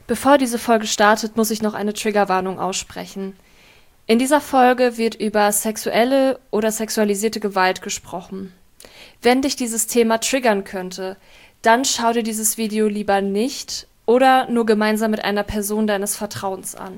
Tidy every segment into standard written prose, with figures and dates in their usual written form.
Bevor diese Folge startet, muss ich noch eine Triggerwarnung aussprechen. In dieser Folge wird über sexuelle oder sexualisierte Gewalt gesprochen. Wenn dich dieses Thema triggern könnte, dann schau dir dieses Video lieber nicht oder nur gemeinsam mit einer Person deines Vertrauens an.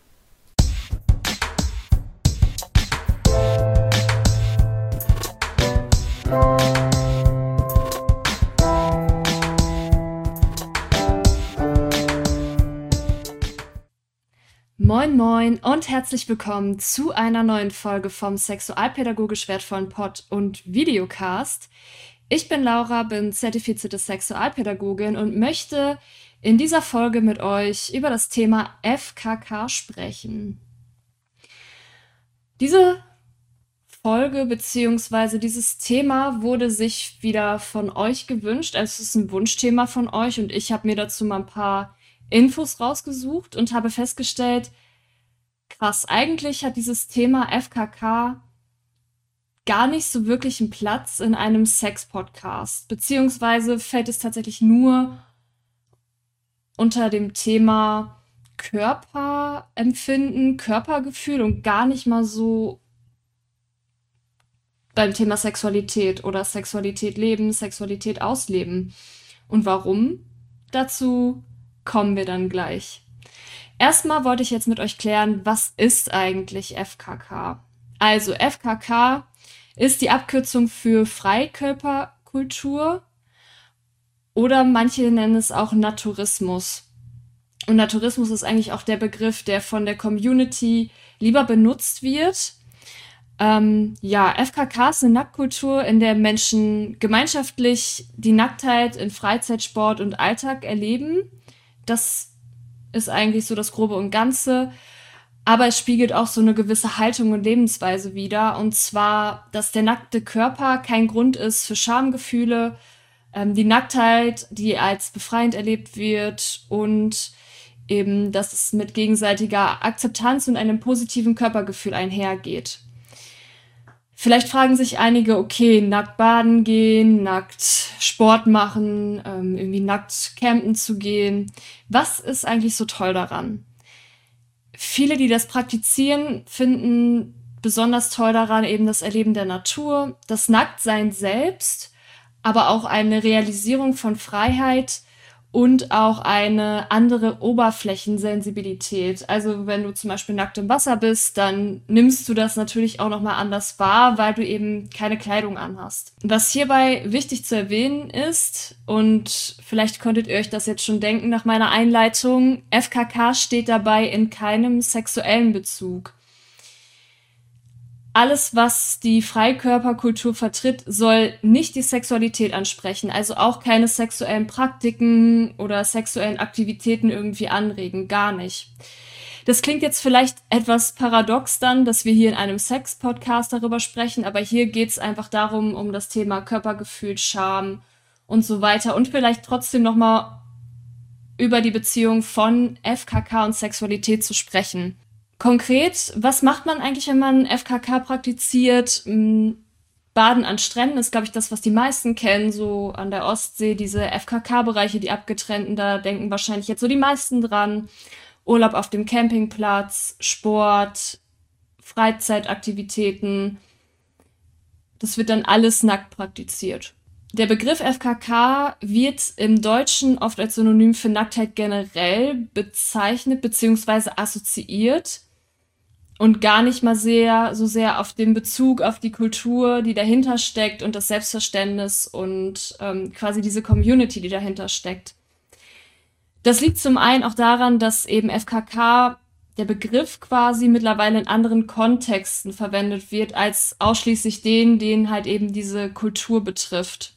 Moin moin und herzlich willkommen zu einer neuen Folge vom sexualpädagogisch wertvollen Pod- und Videocast. Ich bin Laura, bin zertifizierte Sexualpädagogin und möchte in dieser Folge mit euch über das Thema FKK sprechen. Diese Folge bzw. dieses Thema wurde sich wieder von euch gewünscht. Also es ist ein Wunschthema von euch und ich habe mir dazu mal ein paar Infos rausgesucht und habe festgestellt, krass, eigentlich hat dieses Thema FKK gar nicht so wirklich einen Platz in einem Sex-Podcast, beziehungsweise fällt es tatsächlich nur unter dem Thema Körperempfinden, Körpergefühl und gar nicht mal so beim Thema Sexualität oder Sexualität leben, Sexualität ausleben. Und warum? Dazu kommen wir dann gleich. Erstmal wollte ich jetzt mit euch klären, was ist eigentlich FKK? Also FKK ist die Abkürzung für Freikörperkultur oder manche nennen es auch Naturismus. Und Naturismus ist eigentlich auch der Begriff, der von der Community lieber benutzt wird. FKK ist eine Nacktkultur, in der Menschen gemeinschaftlich die Nacktheit in Freizeit, Sport und Alltag erleben. Das ist eigentlich so das Grobe und Ganze. Aber es spiegelt auch so eine gewisse Haltung und Lebensweise wider. Und zwar, dass der nackte Körper kein Grund ist für Schamgefühle, die Nacktheit, die als befreiend erlebt wird und eben, dass es mit gegenseitiger Akzeptanz und einem positiven Körpergefühl einhergeht. Vielleicht fragen sich einige, okay, nackt baden gehen, nackt Sport machen, irgendwie nackt campen zu gehen. Was ist eigentlich so toll daran? Viele, die das praktizieren, finden besonders toll daran eben das Erleben der Natur, das Nacktsein selbst, aber auch eine Realisierung von Freiheit und auch eine andere Oberflächensensibilität. Also wenn du zum Beispiel nackt im Wasser bist, dann nimmst du das natürlich auch nochmal anders wahr, weil du eben keine Kleidung anhast. Was hierbei wichtig zu erwähnen ist, und vielleicht konntet ihr euch das jetzt schon denken nach meiner Einleitung, FKK steht dabei in keinem sexuellen Bezug. Alles, was die Freikörperkultur vertritt, soll nicht die Sexualität ansprechen, also auch keine sexuellen Praktiken oder sexuellen Aktivitäten irgendwie anregen, gar nicht. Das klingt jetzt vielleicht etwas paradox dann, dass wir hier in einem Sex-Podcast darüber sprechen, aber hier geht's einfach darum, um das Thema Körpergefühl, Scham und so weiter und vielleicht trotzdem nochmal über die Beziehung von FKK und Sexualität zu sprechen. Konkret, was macht man eigentlich, wenn man FKK praktiziert? Baden an Stränden ist, glaube ich, das, was die meisten kennen, so an der Ostsee, diese FKK-Bereiche, die abgetrennten, da denken wahrscheinlich jetzt so die meisten dran. Urlaub auf dem Campingplatz, Sport, Freizeitaktivitäten, das wird dann alles nackt praktiziert. Der Begriff FKK wird im Deutschen oft als Synonym für Nacktheit generell bezeichnet bzw. assoziiert und gar nicht mal so sehr auf den Bezug auf die Kultur, die dahinter steckt und das Selbstverständnis und quasi diese Community, die dahinter steckt. Das liegt zum einen auch daran, dass eben FKK, der Begriff quasi mittlerweile in anderen Kontexten verwendet wird, als ausschließlich den halt eben diese Kultur betrifft.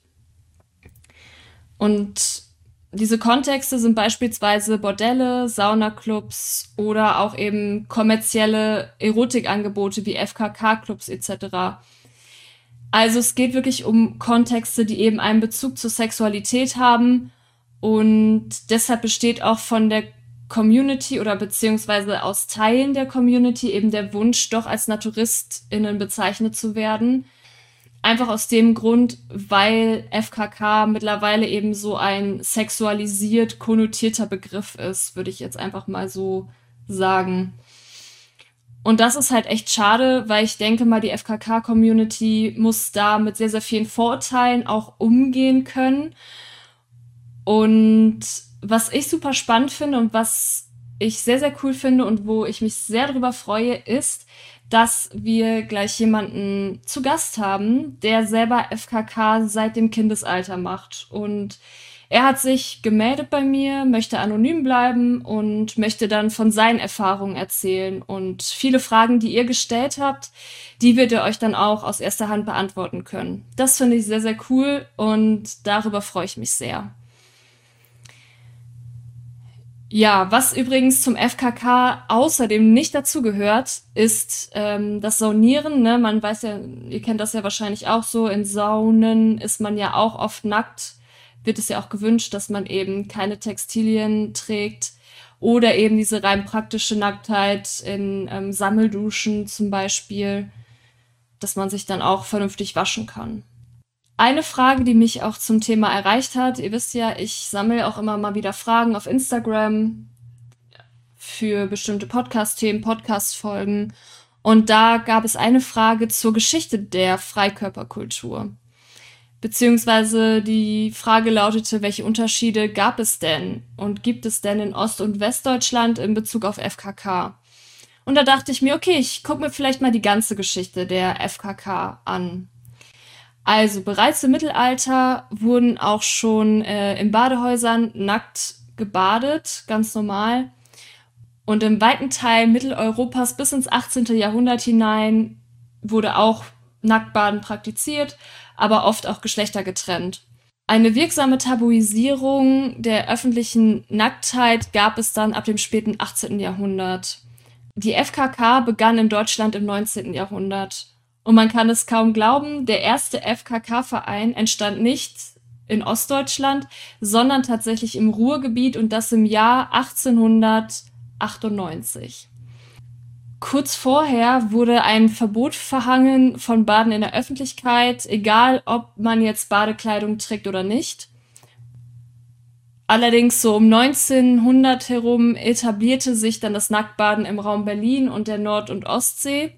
Und diese Kontexte sind beispielsweise Bordelle, Saunaclubs oder auch eben kommerzielle Erotikangebote wie FKK-Clubs etc. Also es geht wirklich um Kontexte, die eben einen Bezug zur Sexualität haben und deshalb besteht auch von der Community oder beziehungsweise aus Teilen der Community eben der Wunsch, doch als NaturistInnen bezeichnet zu werden. Einfach aus dem Grund, weil FKK mittlerweile eben so ein sexualisiert konnotierter Begriff ist, würde ich jetzt einfach mal so sagen. Und das ist halt echt schade, weil ich denke mal, die FKK-Community muss da mit sehr, sehr vielen Vorurteilen auch umgehen können. Und was ich super spannend finde und was ich sehr, sehr cool finde und wo ich mich sehr darüber freue, ist, dass wir gleich jemanden zu Gast haben, der selber FKK seit dem Kindesalter macht. Und er hat sich gemeldet bei mir, möchte anonym bleiben und möchte dann von seinen Erfahrungen erzählen. Und viele Fragen, die ihr gestellt habt, die wird er euch dann auch aus erster Hand beantworten können. Das finde ich sehr, sehr cool und darüber freue ich mich sehr. Ja, was übrigens zum FKK außerdem nicht dazugehört, ist das Saunieren. Ne? Man weiß ja, ihr kennt das ja wahrscheinlich auch so, in Saunen ist man ja auch oft nackt, wird es ja auch gewünscht, dass man eben keine Textilien trägt oder eben diese rein praktische Nacktheit in Sammelduschen zum Beispiel, dass man sich dann auch vernünftig waschen kann. Eine Frage, die mich auch zum Thema erreicht hat, ihr wisst ja, ich sammle auch immer mal wieder Fragen auf Instagram für bestimmte Podcast-Themen, Podcast-Folgen. Und da gab es eine Frage zur Geschichte der Freikörperkultur. Beziehungsweise die Frage lautete, welche Unterschiede gab es denn und gibt es denn in Ost- und Westdeutschland in Bezug auf FKK? Und da dachte ich mir, okay, ich gucke mir vielleicht mal die ganze Geschichte der FKK an. Also bereits im Mittelalter wurden auch schon in Badehäusern nackt gebadet, ganz normal. Und im weiten Teil Mitteleuropas bis ins 18. Jahrhundert hinein wurde auch Nacktbaden praktiziert, aber oft auch geschlechtergetrennt. Eine wirksame Tabuisierung der öffentlichen Nacktheit gab es dann ab dem späten 18. Jahrhundert. Die FKK begann in Deutschland im 19. Jahrhundert. Und man kann es kaum glauben, der erste FKK-Verein entstand nicht in Ostdeutschland, sondern tatsächlich im Ruhrgebiet und das im Jahr 1898. Kurz vorher wurde ein Verbot verhangen von Baden in der Öffentlichkeit, egal ob man jetzt Badekleidung trägt oder nicht. Allerdings so um 1900 herum etablierte sich dann das Nacktbaden im Raum Berlin und der Nord- und Ostsee.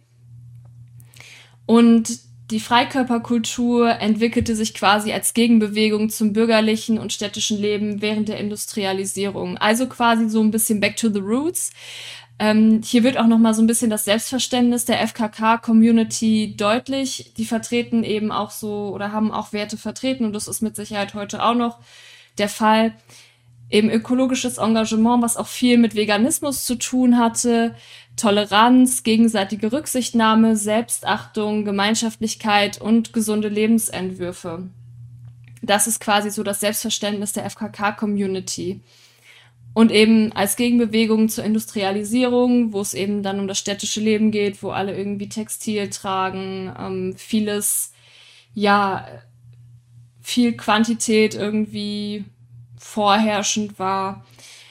Und die Freikörperkultur entwickelte sich quasi als Gegenbewegung zum bürgerlichen und städtischen Leben während der Industrialisierung. Also quasi so ein bisschen back to the roots. Hier wird auch noch mal so ein bisschen das Selbstverständnis der FKK-Community deutlich. Die vertreten eben auch so oder haben auch Werte vertreten und das ist mit Sicherheit heute auch noch der Fall. Eben ökologisches Engagement, was auch viel mit Veganismus zu tun hatte, Toleranz, gegenseitige Rücksichtnahme, Selbstachtung, Gemeinschaftlichkeit und gesunde Lebensentwürfe. Das ist quasi so das Selbstverständnis der FKK-Community. Und eben als Gegenbewegung zur Industrialisierung, wo es eben dann um das städtische Leben geht, wo alle irgendwie Textil tragen, vieles, ja, viel Quantität irgendwie vorherrschend war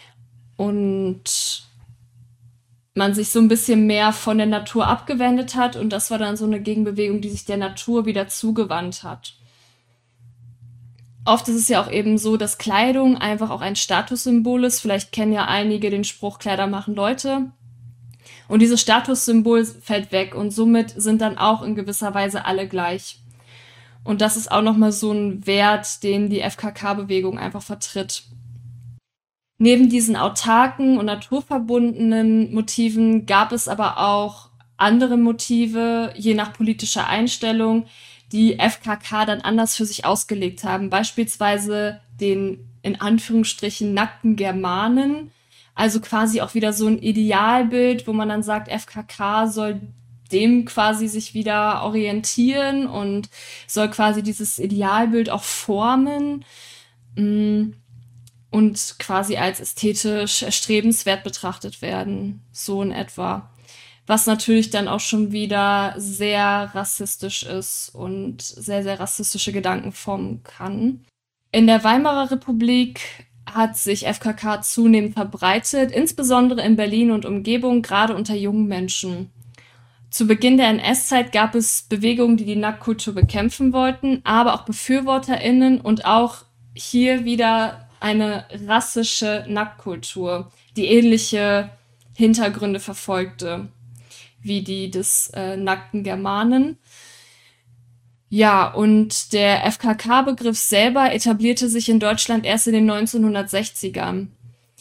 und man sich so ein bisschen mehr von der Natur abgewendet hat und das war dann so eine Gegenbewegung, die sich der Natur wieder zugewandt hat. Oft ist es ja auch eben so, dass Kleidung einfach auch ein Statussymbol ist. Vielleicht kennen ja einige den Spruch, Kleider machen Leute. Und dieses Statussymbol fällt weg und somit sind dann auch in gewisser Weise alle gleich. Und das ist auch nochmal so ein Wert, den die FKK-Bewegung einfach vertritt. Neben diesen autarken und naturverbundenen Motiven gab es aber auch andere Motive, je nach politischer Einstellung, die FKK dann anders für sich ausgelegt haben. Beispielsweise den in Anführungsstrichen nackten Germanen. Also quasi auch wieder so ein Idealbild, wo man dann sagt, FKK soll dem quasi sich wieder orientieren und soll quasi dieses Idealbild auch formen und quasi als ästhetisch erstrebenswert betrachtet werden, so in etwa. Was natürlich dann auch schon wieder sehr rassistisch ist und sehr, sehr rassistische Gedanken formen kann. In der Weimarer Republik hat sich FKK zunehmend verbreitet, insbesondere in Berlin und Umgebung, gerade unter jungen Menschen. Zu Beginn der NS-Zeit gab es Bewegungen, die die Nacktkultur bekämpfen wollten, aber auch BefürworterInnen und auch hier wieder eine rassische Nacktkultur, die ähnliche Hintergründe verfolgte, wie die des nackten Germanen. Ja, und der FKK-Begriff selber etablierte sich in Deutschland erst in den 1960ern.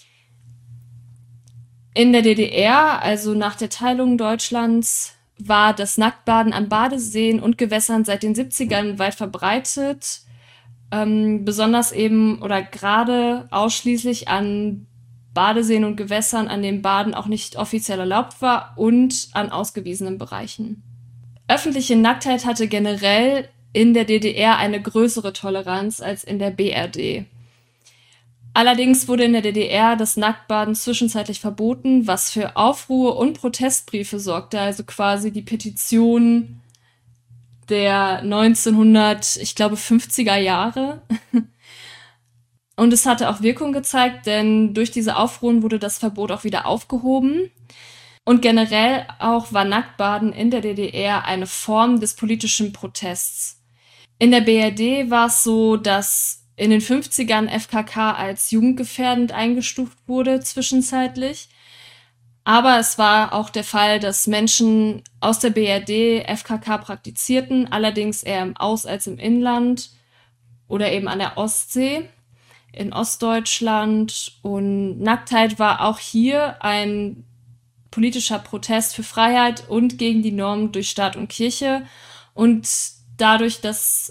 In der DDR, also nach der Teilung Deutschlands, war das Nacktbaden an Badeseen und Gewässern seit den 70ern weit verbreitet. Besonders eben oder gerade ausschließlich an Badeseen und Gewässern, an denen Baden auch nicht offiziell erlaubt war und an ausgewiesenen Bereichen. Öffentliche Nacktheit hatte generell in der DDR eine größere Toleranz als in der BRD. Allerdings wurde in der DDR das Nacktbaden zwischenzeitlich verboten, was für Aufruhr und Protestbriefe sorgte, also quasi die Petition der 1950er Jahre. Und es hatte auch Wirkung gezeigt, denn durch diese Aufruhren wurde das Verbot auch wieder aufgehoben. Und generell auch war Nacktbaden in der DDR eine Form des politischen Protests. In der BRD war es so, dass in den 50ern FKK als jugendgefährdend eingestuft wurde, zwischenzeitlich. Aber es war auch der Fall, dass Menschen aus der BRD FKK praktizierten, allerdings eher im Aus- als im Inland oder eben an der Ostsee in Ostdeutschland. Und Nacktheit war auch hier ein politischer Protest für Freiheit und gegen die Normen durch Staat und Kirche. Und dadurch, dass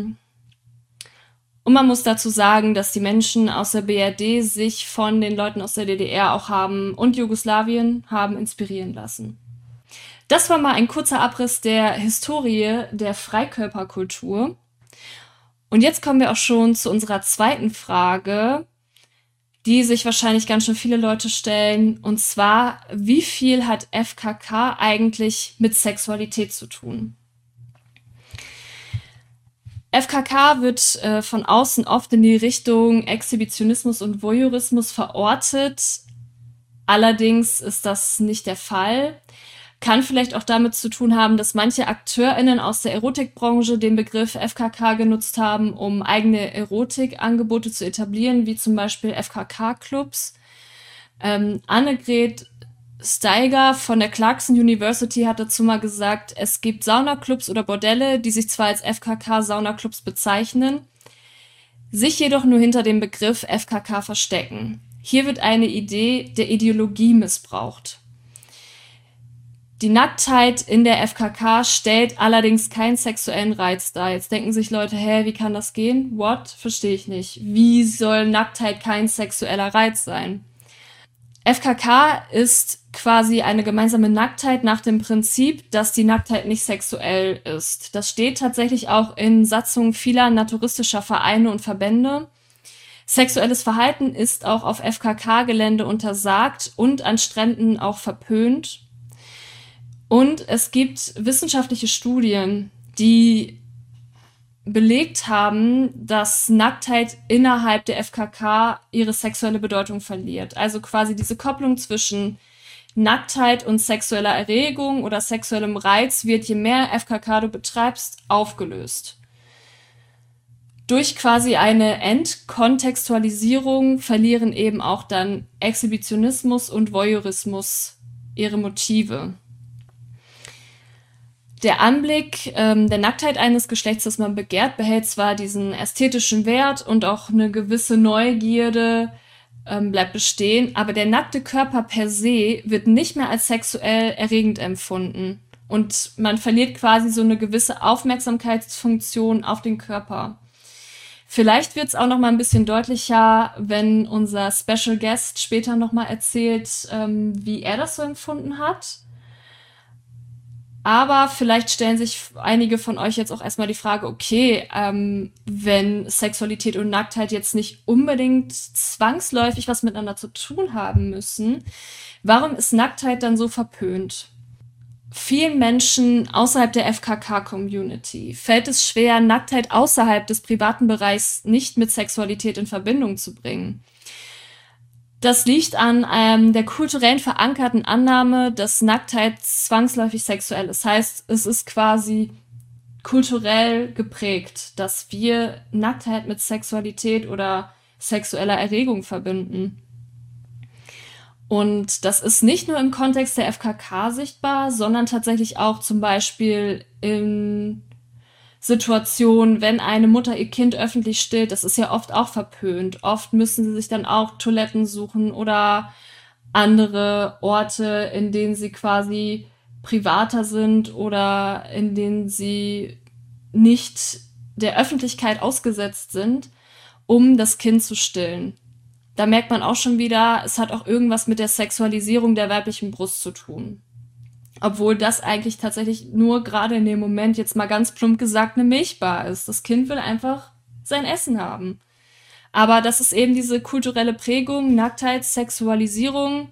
und man muss dazu sagen, dass die Menschen aus der BRD sich von den Leuten aus der DDR auch haben und Jugoslawien haben inspirieren lassen. Das war mal ein kurzer Abriss der Historie der Freikörperkultur. Und jetzt kommen wir auch schon zu unserer zweiten Frage, die sich wahrscheinlich ganz schön viele Leute stellen. Und zwar, wie viel hat FKK eigentlich mit Sexualität zu tun? FKK wird von außen oft in die Richtung Exhibitionismus und Voyeurismus verortet. Allerdings ist das nicht der Fall. Kann vielleicht auch damit zu tun haben, dass manche AkteurInnen aus der Erotikbranche den Begriff FKK genutzt haben, um eigene Erotikangebote zu etablieren, wie zum Beispiel FKK-Clubs. Annegret Steiger von der Clarkson University hat dazu mal gesagt, es gibt Saunaclubs oder Bordelle, die sich zwar als FKK-Saunaclubs bezeichnen, sich jedoch nur hinter dem Begriff FKK verstecken. Hier wird eine Idee der Ideologie missbraucht. Die Nacktheit in der FKK stellt allerdings keinen sexuellen Reiz dar. Jetzt denken sich Leute, wie kann das gehen? What? Verstehe ich nicht. Wie soll Nacktheit kein sexueller Reiz sein? FKK ist quasi eine gemeinsame Nacktheit nach dem Prinzip, dass die Nacktheit nicht sexuell ist. Das steht tatsächlich auch in Satzungen vieler naturistischer Vereine und Verbände. Sexuelles Verhalten ist auch auf FKK-Gelände untersagt und an Stränden auch verpönt. Und es gibt wissenschaftliche Studien, die belegt haben, dass Nacktheit innerhalb der FKK ihre sexuelle Bedeutung verliert. Also quasi diese Kopplung zwischen Nacktheit und sexueller Erregung oder sexuellem Reiz wird, je mehr FKK du betreibst, aufgelöst. Durch quasi eine Entkontextualisierung verlieren eben auch dann Exhibitionismus und Voyeurismus ihre Motive. Der Anblick der Nacktheit eines Geschlechts, das man begehrt, behält zwar diesen ästhetischen Wert und auch eine gewisse Neugierde bleibt bestehen, aber der nackte Körper per se wird nicht mehr als sexuell erregend empfunden. Und man verliert quasi so eine gewisse Aufmerksamkeitsfunktion auf den Körper. Vielleicht wird es auch noch mal ein bisschen deutlicher, wenn unser Special Guest später noch mal erzählt, wie er das so empfunden hat. Aber vielleicht stellen sich einige von euch jetzt auch erstmal die Frage, okay, wenn Sexualität und Nacktheit jetzt nicht unbedingt zwangsläufig was miteinander zu tun haben müssen, warum ist Nacktheit dann so verpönt? Vielen Menschen außerhalb der FKK-Community fällt es schwer, Nacktheit außerhalb des privaten Bereichs nicht mit Sexualität in Verbindung zu bringen. Das liegt an der kulturell verankerten Annahme, dass Nacktheit zwangsläufig sexuell ist. Das heißt, es ist quasi kulturell geprägt, dass wir Nacktheit mit Sexualität oder sexueller Erregung verbinden. Und das ist nicht nur im Kontext der FKK sichtbar, sondern tatsächlich auch zum Beispiel in Situationen, wenn eine Mutter ihr Kind öffentlich stillt, das ist ja oft auch verpönt. Oft müssen sie sich dann auch Toiletten suchen oder andere Orte, in denen sie quasi privater sind oder in denen sie nicht der Öffentlichkeit ausgesetzt sind, um das Kind zu stillen. Da merkt man auch schon wieder, es hat auch irgendwas mit der Sexualisierung der weiblichen Brust zu tun. Obwohl das eigentlich tatsächlich nur gerade in dem Moment, jetzt mal ganz plump gesagt, eine Milchbar ist. Das Kind will einfach sein Essen haben. Aber das ist eben diese kulturelle Prägung, Nacktheit, Sexualisierung.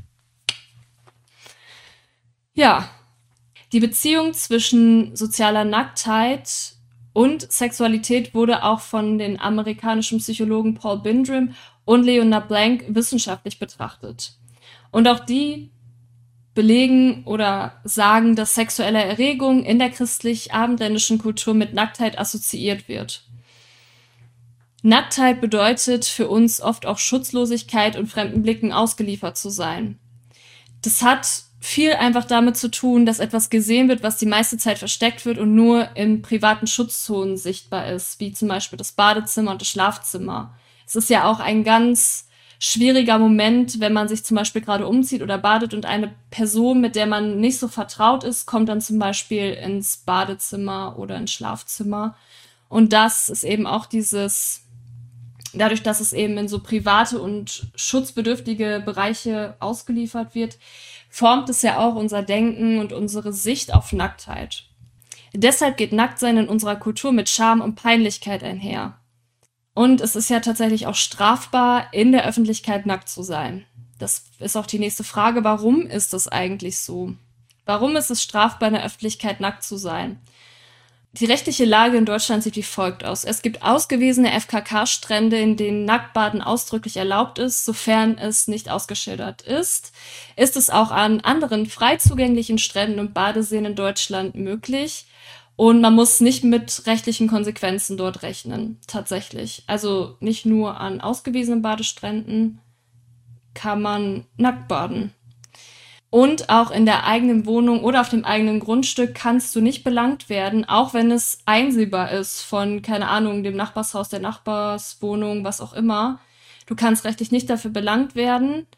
Ja, die Beziehung zwischen sozialer Nacktheit und Sexualität wurde auch von den amerikanischen Psychologen Paul Bindram und Leonard Blank wissenschaftlich betrachtet. Und auch die belegen oder sagen, dass sexuelle Erregung in der christlich-abendländischen Kultur mit Nacktheit assoziiert wird. Nacktheit bedeutet für uns oft auch Schutzlosigkeit und fremden Blicken ausgeliefert zu sein. Das hat viel einfach damit zu tun, dass etwas gesehen wird, was die meiste Zeit versteckt wird und nur in privaten Schutzzonen sichtbar ist, wie zum Beispiel das Badezimmer und das Schlafzimmer. Es ist ja auch ein ganz schwieriger Moment, wenn man sich zum Beispiel gerade umzieht oder badet und eine Person, mit der man nicht so vertraut ist, kommt dann zum Beispiel ins Badezimmer oder ins Schlafzimmer. Und das ist eben auch dadurch, dass es eben in so private und schutzbedürftige Bereiche ausgeliefert wird, formt es ja auch unser Denken und unsere Sicht auf Nacktheit. Deshalb geht Nacktsein in unserer Kultur mit Scham und Peinlichkeit einher. Und es ist ja tatsächlich auch strafbar, in der Öffentlichkeit nackt zu sein. Das ist auch die nächste Frage. Warum ist das eigentlich so? Warum ist es strafbar, in der Öffentlichkeit nackt zu sein? Die rechtliche Lage in Deutschland sieht wie folgt aus. Es gibt ausgewiesene FKK-Strände, in denen Nacktbaden ausdrücklich erlaubt ist, sofern es nicht ausgeschildert ist. Ist es auch an anderen frei zugänglichen Stränden und Badeseen in Deutschland möglich? Und man muss nicht mit rechtlichen Konsequenzen dort rechnen, tatsächlich. Also nicht nur an ausgewiesenen Badestränden kann man nackt baden. Und auch in der eigenen Wohnung oder auf dem eigenen Grundstück kannst du nicht belangt werden, auch wenn es einsehbar ist von, keine Ahnung, dem Nachbarshaus, der Nachbarswohnung, was auch immer. Du kannst rechtlich nicht dafür belangt werden,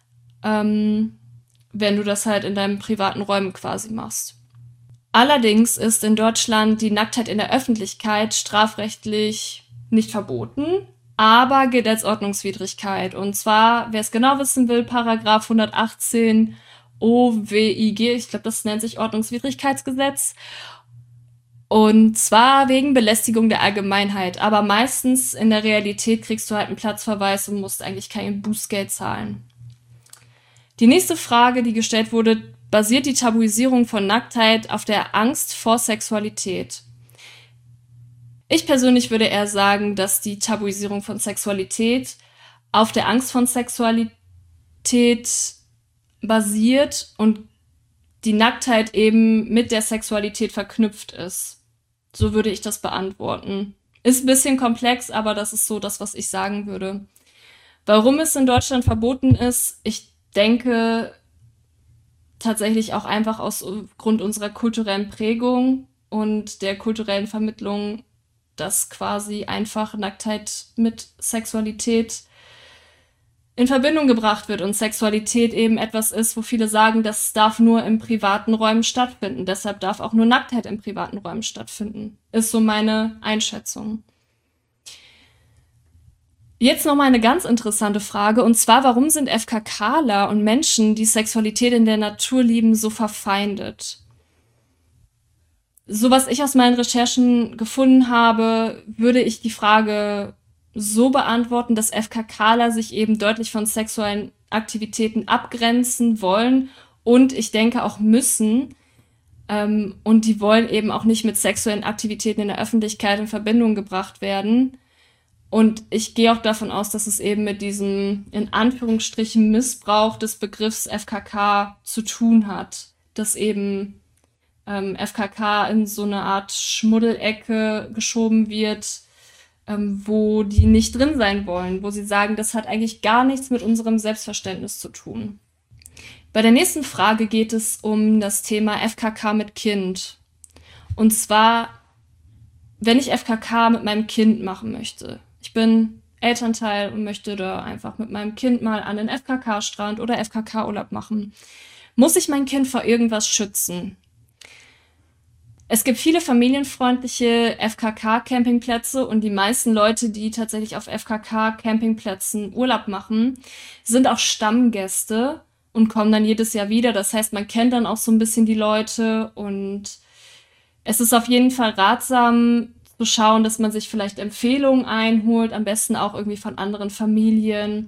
wenn du das halt in deinen privaten Räumen quasi machst. Allerdings ist in Deutschland die Nacktheit in der Öffentlichkeit strafrechtlich nicht verboten, aber gilt als Ordnungswidrigkeit. Und zwar, wer es genau wissen will, Paragraph 118 OWIG, ich glaube, das nennt sich Ordnungswidrigkeitsgesetz. Und zwar wegen Belästigung der Allgemeinheit. Aber meistens in der Realität kriegst du halt einen Platzverweis und musst eigentlich kein Bußgeld zahlen. Die nächste Frage, die gestellt wurde, basiert die Tabuisierung von Nacktheit auf der Angst vor Sexualität? Ich persönlich würde eher sagen, dass die Tabuisierung von Sexualität auf der Angst von Sexualität basiert und die Nacktheit eben mit der Sexualität verknüpft ist. So würde ich das beantworten. Ist ein bisschen komplex, aber das ist so das, was ich sagen würde. Warum es in Deutschland verboten ist, ich denke tatsächlich auch einfach aus Grund unserer kulturellen Prägung und der kulturellen Vermittlung, dass quasi einfach Nacktheit mit Sexualität in Verbindung gebracht wird und Sexualität eben etwas ist, wo viele sagen, das darf nur in privaten Räumen stattfinden. Deshalb darf auch nur Nacktheit in privaten Räumen stattfinden. Ist so meine Einschätzung. Jetzt noch mal eine ganz interessante Frage, und zwar, warum sind FKKler und Menschen, die Sexualität in der Natur lieben, so verfeindet? So was ich aus meinen Recherchen gefunden habe, würde ich die Frage so beantworten, dass FKKler sich eben deutlich von sexuellen Aktivitäten abgrenzen wollen und ich denke auch müssen. Und die wollen eben auch nicht mit sexuellen Aktivitäten in der Öffentlichkeit in Verbindung gebracht werden. Und ich gehe auch davon aus, dass es eben mit diesem in Anführungsstrichen Missbrauch des Begriffs FKK zu tun hat. Dass eben FKK in so eine Art Schmuddelecke geschoben wird, wo die nicht drin sein wollen, wo sie sagen, das hat eigentlich gar nichts mit unserem Selbstverständnis zu tun. Bei der nächsten Frage geht es um das Thema FKK mit Kind. Und zwar, wenn ich FKK mit meinem Kind machen möchte. Ich bin Elternteil und möchte da einfach mit meinem Kind mal an den FKK-Strand oder FKK-Urlaub machen. Muss ich mein Kind vor irgendwas schützen? Es gibt viele familienfreundliche FKK-Campingplätze und die meisten Leute, die tatsächlich auf FKK-Campingplätzen Urlaub machen, sind auch Stammgäste und kommen dann jedes Jahr wieder. Das heißt, man kennt dann auch so ein bisschen die Leute und es ist auf jeden Fall ratsam zu schauen, dass man sich vielleicht Empfehlungen einholt, am besten auch irgendwie von anderen Familien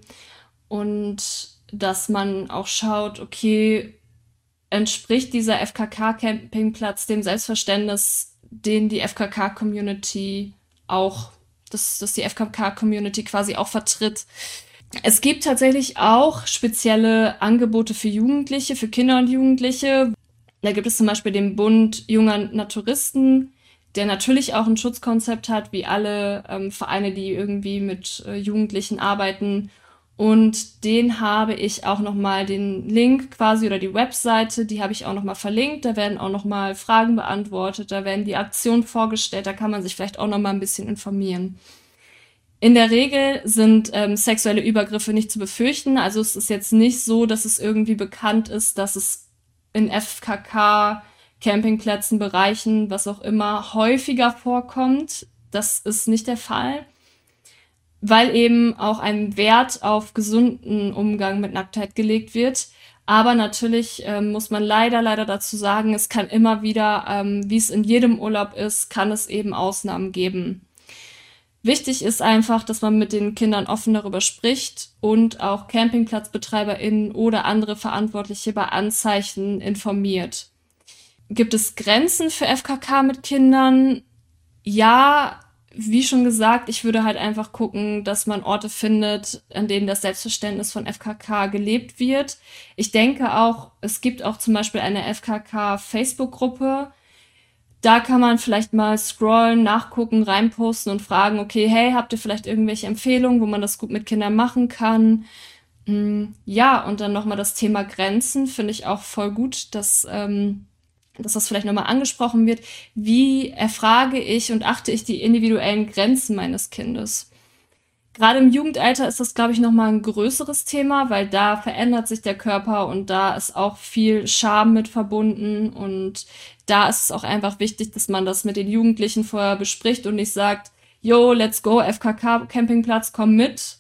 und dass man auch schaut, okay, entspricht dieser FKK-Campingplatz dem Selbstverständnis, den die FKK-Community auch, dass die FKK-Community quasi auch vertritt. Es gibt tatsächlich auch spezielle Angebote für Jugendliche, für Kinder und Jugendliche. Da gibt es zum Beispiel den Bund junger Naturisten, der natürlich auch ein Schutzkonzept hat, wie alle Vereine, die irgendwie mit Jugendlichen arbeiten. Und den habe ich auch nochmal den Link quasi oder die Webseite, die habe ich auch nochmal verlinkt. Da werden auch nochmal Fragen beantwortet, da werden die Aktionen vorgestellt, da kann man sich vielleicht auch nochmal ein bisschen informieren. In der Regel sind sexuelle Übergriffe nicht zu befürchten. Also es ist jetzt nicht so, dass es irgendwie bekannt ist, dass es in FKK, Campingplätzen, Bereichen, was auch immer, häufiger vorkommt. Das ist nicht der Fall, weil eben auch ein Wert auf gesunden Umgang mit Nacktheit gelegt wird. Aber natürlich muss man leider dazu sagen, es kann immer wieder, wie es in jedem Urlaub ist, kann es eben Ausnahmen geben. Wichtig ist einfach, dass man mit den Kindern offen darüber spricht und auch CampingplatzbetreiberInnen oder andere Verantwortliche bei Anzeichen informiert. Gibt es Grenzen für FKK mit Kindern? Ja, wie schon gesagt, ich würde halt einfach gucken, dass man Orte findet, an denen das Selbstverständnis von FKK gelebt wird. Ich denke auch, es gibt auch zum Beispiel eine FKK-Facebook-Gruppe. Da kann man vielleicht mal scrollen, nachgucken, reinposten und fragen, okay, hey, habt ihr vielleicht irgendwelche Empfehlungen, wo man das gut mit Kindern machen kann? Ja, und dann nochmal das Thema Grenzen, finde ich auch voll gut, dass das vielleicht nochmal angesprochen wird. Wie erfrage ich und achte ich die individuellen Grenzen meines Kindes? Gerade im Jugendalter ist das, glaube ich, nochmal ein größeres Thema, weil da verändert sich der Körper und da ist auch viel Scham mit verbunden und da ist es auch einfach wichtig, dass man das mit den Jugendlichen vorher bespricht und nicht sagt, yo, let's go, FKK Campingplatz, komm mit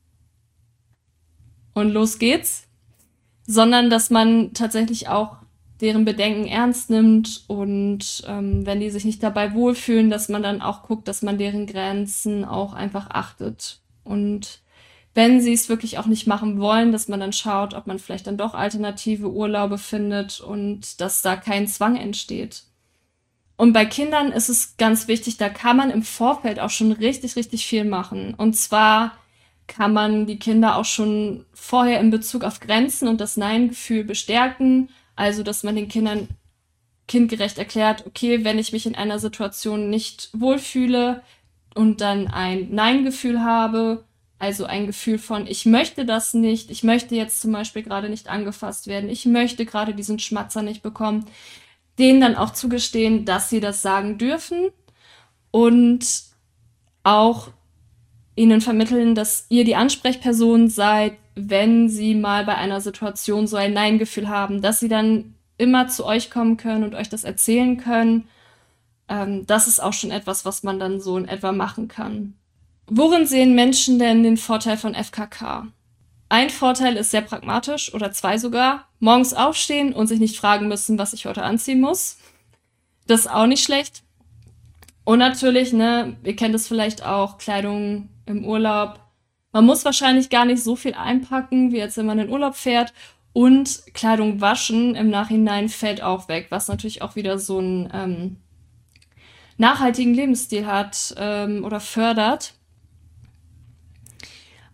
und los geht's, sondern dass man tatsächlich auch deren Bedenken ernst nimmt und wenn die sich nicht dabei wohlfühlen, dass man dann auch guckt, dass man deren Grenzen auch einfach achtet. Und wenn sie es wirklich auch nicht machen wollen, dass man dann schaut, ob man vielleicht dann doch alternative Urlaube findet und dass da kein Zwang entsteht. Und bei Kindern ist es ganz wichtig, da kann man im Vorfeld auch schon richtig viel machen. Und zwar kann man die Kinder auch schon vorher in Bezug auf Grenzen und das Nein-Gefühl bestärken. Also, dass man den Kindern kindgerecht erklärt, okay, wenn ich mich in einer Situation nicht wohlfühle und dann ein Nein-Gefühl habe, also ein Gefühl von, ich möchte das nicht, ich möchte jetzt zum Beispiel gerade nicht angefasst werden, ich möchte gerade diesen Schmatzer nicht bekommen, denen dann auch zugestehen, dass sie das sagen dürfen und auch ihnen vermitteln, dass ihr die Ansprechperson seid, wenn sie mal bei einer Situation so ein Nein-Gefühl haben, dass sie dann immer zu euch kommen können und euch das erzählen können. Das ist auch schon etwas, was man dann so in etwa machen kann. Worin sehen Menschen denn den Vorteil von FKK? Ein Vorteil ist sehr pragmatisch oder zwei sogar. Morgens aufstehen und sich nicht fragen müssen, was ich heute anziehen muss. Das ist auch nicht schlecht. Und natürlich, ne, ihr kennt es vielleicht auch, Kleidung im Urlaub. Man muss wahrscheinlich gar nicht so viel einpacken, wie jetzt, wenn man in den Urlaub fährt. Und Kleidung waschen im Nachhinein fällt auch weg, was natürlich auch wieder so einen nachhaltigen Lebensstil hat oder fördert.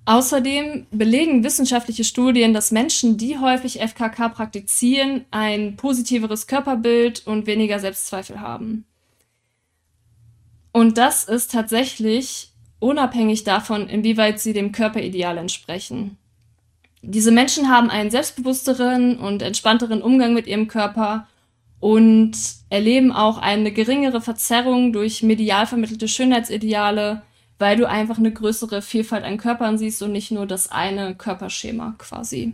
Außerdem belegen wissenschaftliche Studien, dass Menschen, die häufig FKK praktizieren, ein positiveres Körperbild und weniger Selbstzweifel haben. Und das ist tatsächlich unabhängig davon, inwieweit sie dem Körperideal entsprechen. Diese Menschen haben einen selbstbewussteren und entspannteren Umgang mit ihrem Körper und erleben auch eine geringere Verzerrung durch medial vermittelte Schönheitsideale, weil du einfach eine größere Vielfalt an Körpern siehst und nicht nur das eine Körperschema quasi.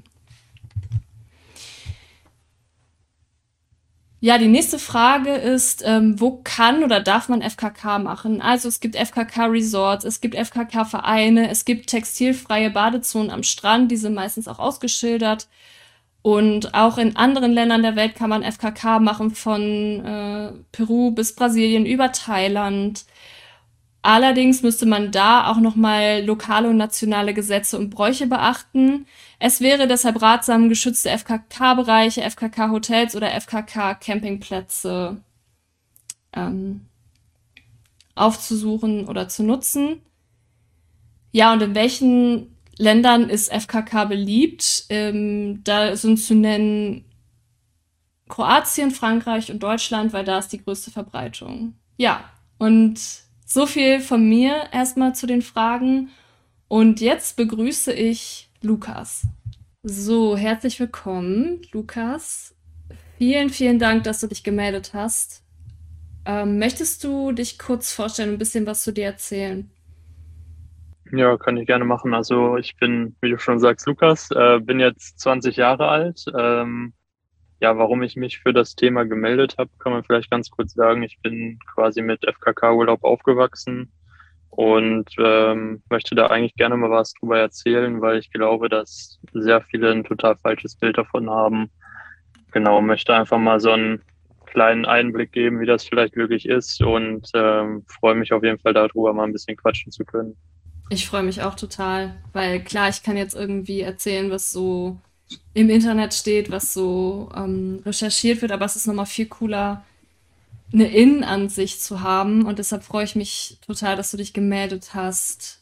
Ja, die nächste Frage ist, wo kann oder darf man FKK machen? Also es gibt FKK-Resorts, es gibt FKK-Vereine, es gibt textilfreie Badezonen am Strand, die sind meistens auch ausgeschildert. Und auch in anderen Ländern der Welt kann man FKK machen, von Peru bis Brasilien über Thailand. Allerdings müsste man da auch nochmal lokale und nationale Gesetze und Bräuche beachten. Es wäre deshalb ratsam, geschützte FKK-Bereiche, FKK-Hotels oder FKK-Campingplätze ähm, aufzusuchen oder zu nutzen. Ja, und in welchen Ländern ist FKK beliebt? Da sind zu nennen Kroatien, Frankreich und Deutschland, weil da ist die größte Verbreitung. Ja, und so viel von mir erstmal zu den Fragen. Und jetzt begrüße ich Lukas. So, herzlich willkommen, Lukas. Vielen, vielen Dank, dass du dich gemeldet hast. Möchtest du dich kurz vorstellen und ein bisschen was zu dir erzählen? Ja, kann ich gerne machen. Also ich bin, wie du schon sagst, Lukas, bin jetzt 20 Jahre alt. Ja, warum ich mich für das Thema gemeldet habe, kann man vielleicht ganz kurz sagen. Ich bin quasi mit FKK-Urlaub aufgewachsen und möchte da eigentlich gerne mal was drüber erzählen, weil ich glaube, dass sehr viele ein total falsches Bild davon haben. Genau, möchte einfach mal so einen kleinen Einblick geben, wie das vielleicht wirklich ist und freue mich auf jeden Fall darüber, mal ein bisschen quatschen zu können. Ich freue mich auch total, weil klar, ich kann jetzt irgendwie erzählen, was so im Internet steht, was so recherchiert wird, aber es ist nochmal viel cooler, eine Innenansicht zu haben. Und deshalb freue ich mich total, dass du dich gemeldet hast.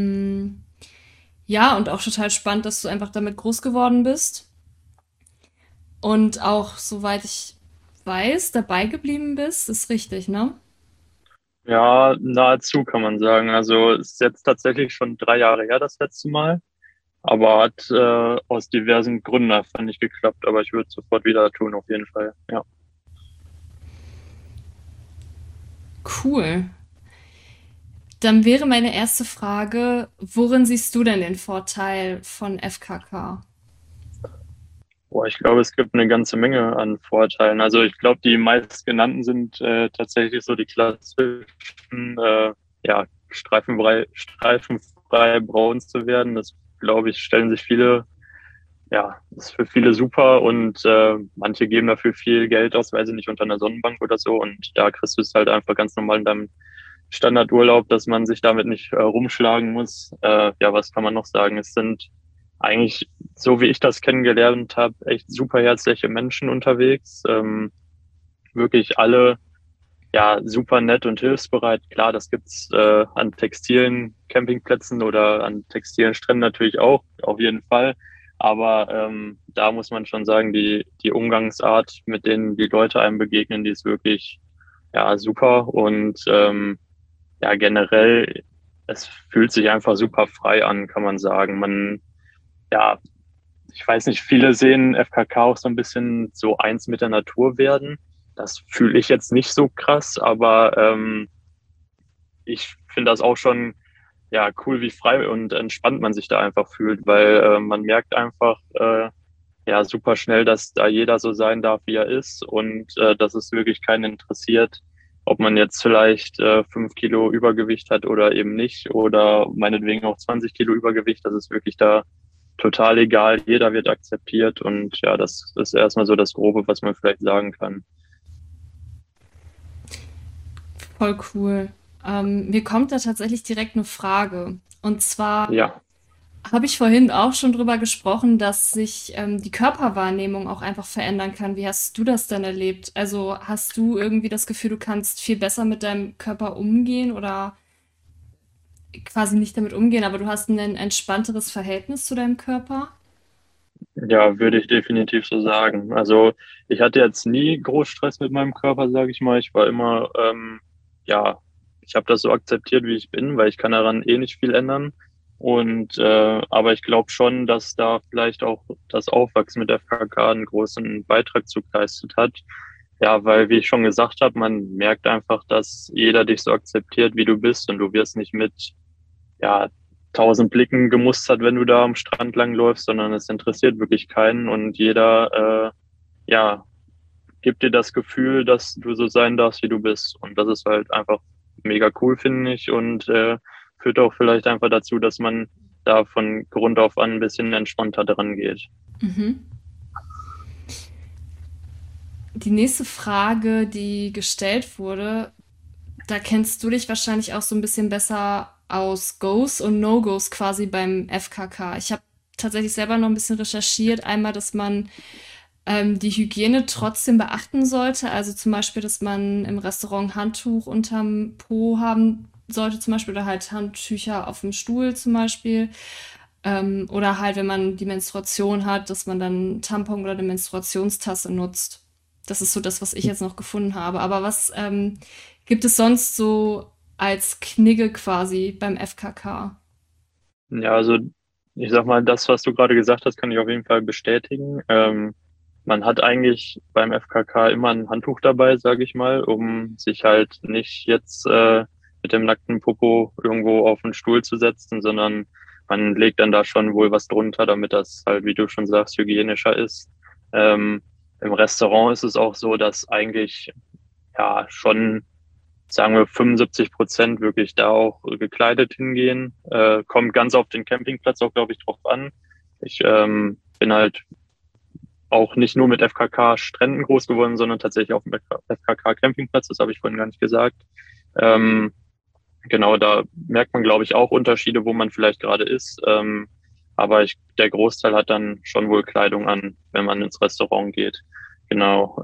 Ja, und auch total spannend, dass du einfach damit groß geworden bist und auch, soweit ich weiß, dabei geblieben bist. Ist richtig, ne? Ja, nahezu kann man sagen. Also es ist jetzt tatsächlich schon 3 Jahre her, das letzte Mal, aber hat aus diversen Gründen einfach nicht geklappt. Aber ich würde es sofort wieder tun, auf jeden Fall. Ja, Cool. Dann wäre meine erste Frage, worin siehst du denn den Vorteil von FKK? boah, ich glaube, es gibt eine ganze Menge an Vorteilen. Also ich glaube, die meistgenannten sind tatsächlich so die klassischen, ja, streifenfrei braun zu werden. Das, glaube ich, stellen sich viele. Ja, ist für viele super und manche geben dafür viel Geld aus, weil sie nicht unter einer Sonnenbank oder so. Und da kriegst du es halt einfach ganz normal in deinem Standardurlaub, dass man sich damit nicht rumschlagen muss. Ja, was kann man noch sagen? Es sind eigentlich, so wie ich das kennengelernt habe, echt super herzliche Menschen unterwegs. Wirklich alle ja super nett und hilfsbereit. Klar, das gibt's an textilen Campingplätzen oder an textilen Stränden natürlich auch, auf jeden Fall. Aber da muss man schon sagen, die Umgangsart, mit denen die Leute einem begegnen, die ist wirklich ja super und ja generell, es fühlt sich einfach super frei an, kann man sagen. Man ja, ich weiß nicht, viele sehen FKK auch so ein bisschen so eins mit der Natur werden. Das fühle ich jetzt nicht so krass, aber ich finde das auch schon ja cool, wie frei und entspannt man sich da einfach fühlt, weil man merkt einfach ja super schnell, dass da jeder so sein darf, wie er ist und dass es wirklich keinen interessiert, ob man jetzt vielleicht 5 Kilo Übergewicht hat oder eben nicht oder meinetwegen auch 20 Kilo Übergewicht. Das ist wirklich da total egal. Jeder wird akzeptiert und ja, das ist erstmal so das Grobe, was man vielleicht sagen kann. Voll cool. Mir kommt da tatsächlich direkt eine Frage. Und zwar Ja. habe ich vorhin auch schon drüber gesprochen, dass sich die Körperwahrnehmung auch einfach verändern kann. Wie hast du das denn erlebt? Also hast du irgendwie das Gefühl, du kannst viel besser mit deinem Körper umgehen oder quasi nicht damit umgehen, aber du hast ein entspannteres Verhältnis zu deinem Körper? Ja, würde ich definitiv so sagen. Also ich hatte jetzt nie groß Stress mit meinem Körper, sage ich mal. Ich war immer, ja, ich habe das so akzeptiert, wie ich bin, weil ich kann daran eh nicht viel ändern. Und aber ich glaube schon, dass da vielleicht auch das Aufwachsen mit FKK einen großen Beitrag zu geleistet hat. Ja, weil, wie ich schon gesagt habe, man merkt einfach, dass jeder dich so akzeptiert, wie du bist und du wirst nicht mit ja, 1000 Blicken gemustert, wenn du da am Strand langläufst, sondern es interessiert wirklich keinen und jeder, ja, gibt dir das Gefühl, dass du so sein darfst, wie du bist. Und das ist halt einfach mega cool, finde ich, und führt auch vielleicht einfach dazu, dass man da von Grund auf an ein bisschen entspannter dran geht. Mhm. Die nächste Frage, die gestellt wurde, da kennst du dich wahrscheinlich auch so ein bisschen besser aus Goes und No-Goes quasi beim FKK. Ich habe tatsächlich selber noch ein bisschen recherchiert. Einmal, dass man die Hygiene trotzdem beachten sollte. Also zum Beispiel, dass man im Restaurant ein Handtuch unterm Po haben sollte, zum Beispiel, oder halt Handtücher auf dem Stuhl zum Beispiel. Oder halt, wenn man die Menstruation hat, dass man dann einen Tampon oder eine Menstruationstasse nutzt. Das ist so das, was ich jetzt noch gefunden habe. Aber was gibt es sonst so als Knigge quasi beim FKK? Ja, also ich sag mal, das, was du gerade gesagt hast, kann ich auf jeden Fall bestätigen. Man hat eigentlich beim FKK immer ein Handtuch dabei, sage ich mal, um sich halt nicht jetzt mit dem nackten Popo irgendwo auf den Stuhl zu setzen, sondern man legt dann da schon wohl was drunter, damit das halt, wie du schon sagst, hygienischer ist. Im Restaurant ist es auch so, dass eigentlich ja schon, sagen wir, 75% wirklich da auch gekleidet hingehen. Kommt ganz auf den Campingplatz auch, glaube ich, drauf an. Ich bin halt auch nicht nur mit FKK-Stränden groß geworden, sondern tatsächlich auf dem FKK-Campingplatz. Das habe ich vorhin gar nicht gesagt. Ähm, genau, da merkt man, glaube ich, auch Unterschiede, wo man vielleicht gerade ist. Aber der Großteil hat dann schon wohl Kleidung an, wenn man ins Restaurant geht. Genau.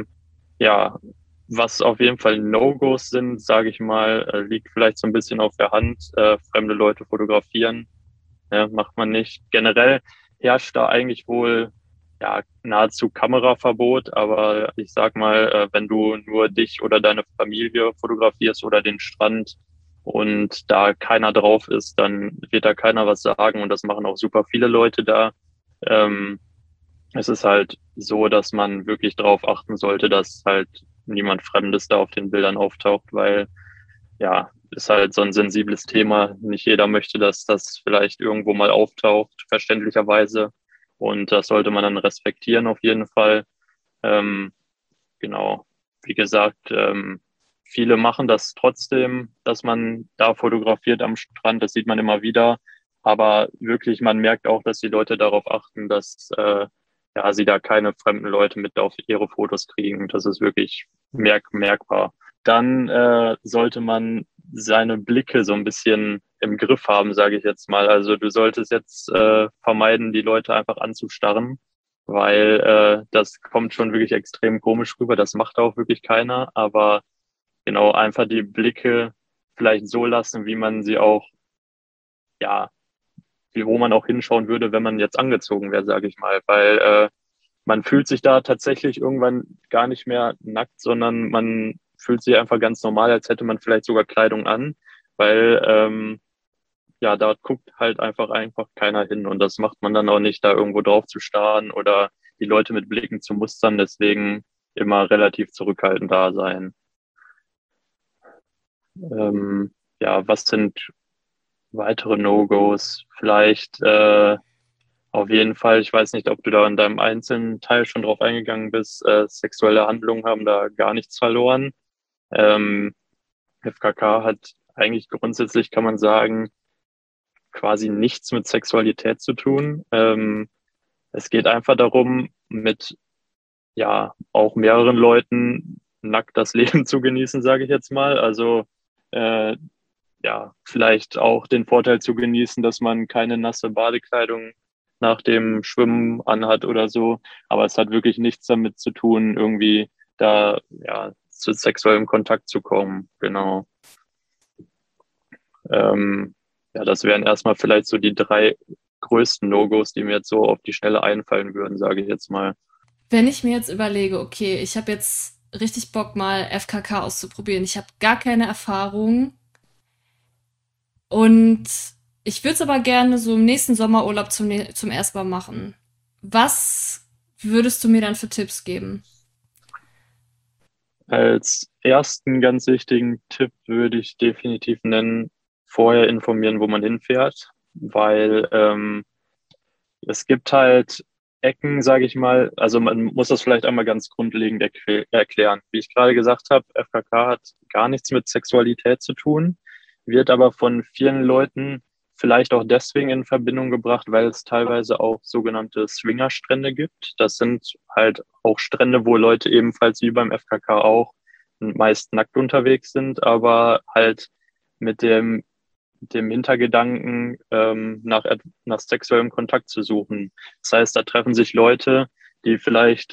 Ja, was auf jeden Fall No-Gos sind, sage ich mal, liegt vielleicht so ein bisschen auf der Hand. Fremde Leute fotografieren, macht man nicht. Generell herrscht da eigentlich wohl ja nahezu Kameraverbot, aber ich sag mal, wenn du nur dich oder deine Familie fotografierst oder den Strand und da keiner drauf ist, dann wird da keiner was sagen und das machen auch super viele Leute da. Ähm, Es ist halt so, dass man wirklich darauf achten sollte, dass halt niemand Fremdes da auf den Bildern auftaucht, weil ja, ist halt so ein sensibles Thema. Nicht jeder möchte, dass das vielleicht irgendwo mal auftaucht, verständlicherweise. Und das sollte man dann respektieren auf jeden Fall. Ähm, genau. Wie gesagt, viele machen das trotzdem, dass man da fotografiert am Strand. Das sieht man immer wieder. Aber wirklich, man merkt auch, dass die Leute darauf achten, dass ja, sie da keine fremden Leute mit auf ihre Fotos kriegen. Das ist wirklich merkbar. Dann sollte man seine Blicke so ein bisschen im Griff haben, sage ich jetzt mal. Also du solltest jetzt vermeiden, die Leute einfach anzustarren, weil das kommt schon wirklich extrem komisch rüber. Das macht auch wirklich keiner, aber genau einfach die Blicke vielleicht so lassen, wie man sie auch, ja, wie wo man auch hinschauen würde, wenn man jetzt angezogen wäre, sage ich mal, weil man fühlt sich da tatsächlich irgendwann gar nicht mehr nackt, sondern man fühlt sich einfach ganz normal, als hätte man vielleicht sogar Kleidung an, weil ja, da guckt halt einfach keiner hin und das macht man dann auch nicht, da irgendwo drauf zu starren oder die Leute mit Blicken zu mustern, deswegen immer relativ zurückhaltend da sein. Ja, was sind weitere No-Gos? Vielleicht auf jeden Fall, ich weiß nicht, ob du da in deinem einzelnen Teil schon drauf eingegangen bist, sexuelle Handlungen haben da gar nichts verloren. Ähm, FKK hat eigentlich grundsätzlich, kann man sagen, quasi nichts mit Sexualität zu tun. Es geht einfach darum, mit ja auch mehreren Leuten nackt das Leben zu genießen, sage ich jetzt mal. Also äh, ja, vielleicht auch den Vorteil zu genießen, dass man keine nasse Badekleidung nach dem Schwimmen anhat oder so. Aber es hat wirklich nichts damit zu tun, irgendwie da ja zu sexuellem Kontakt zu kommen. Genau. Ja, das wären erstmal vielleicht so die drei größten No-Gos, die mir jetzt so auf die Schnelle einfallen würden, sage ich jetzt mal. Wenn ich mir jetzt überlege, okay, ich habe jetzt richtig Bock, mal FKK auszuprobieren. Ich habe gar keine Erfahrung und ich würde es aber gerne so im nächsten Sommerurlaub zum ersten Mal machen. Was würdest du mir dann für Tipps geben? Als ersten ganz wichtigen Tipp würde ich definitiv nennen, vorher informieren, wo man hinfährt, weil es gibt halt Ecken, sage ich mal, also man muss das vielleicht einmal ganz grundlegend erklären. Wie ich gerade gesagt habe, FKK hat gar nichts mit Sexualität zu tun, wird aber von vielen Leuten vielleicht auch deswegen in Verbindung gebracht, weil es teilweise auch sogenannte Swingerstrände gibt. Das sind halt auch Strände, wo Leute ebenfalls wie beim FKK auch meist nackt unterwegs sind, aber halt mit dem Hintergedanken, nach sexuellem Kontakt zu suchen. Das heißt, da treffen sich Leute, die vielleicht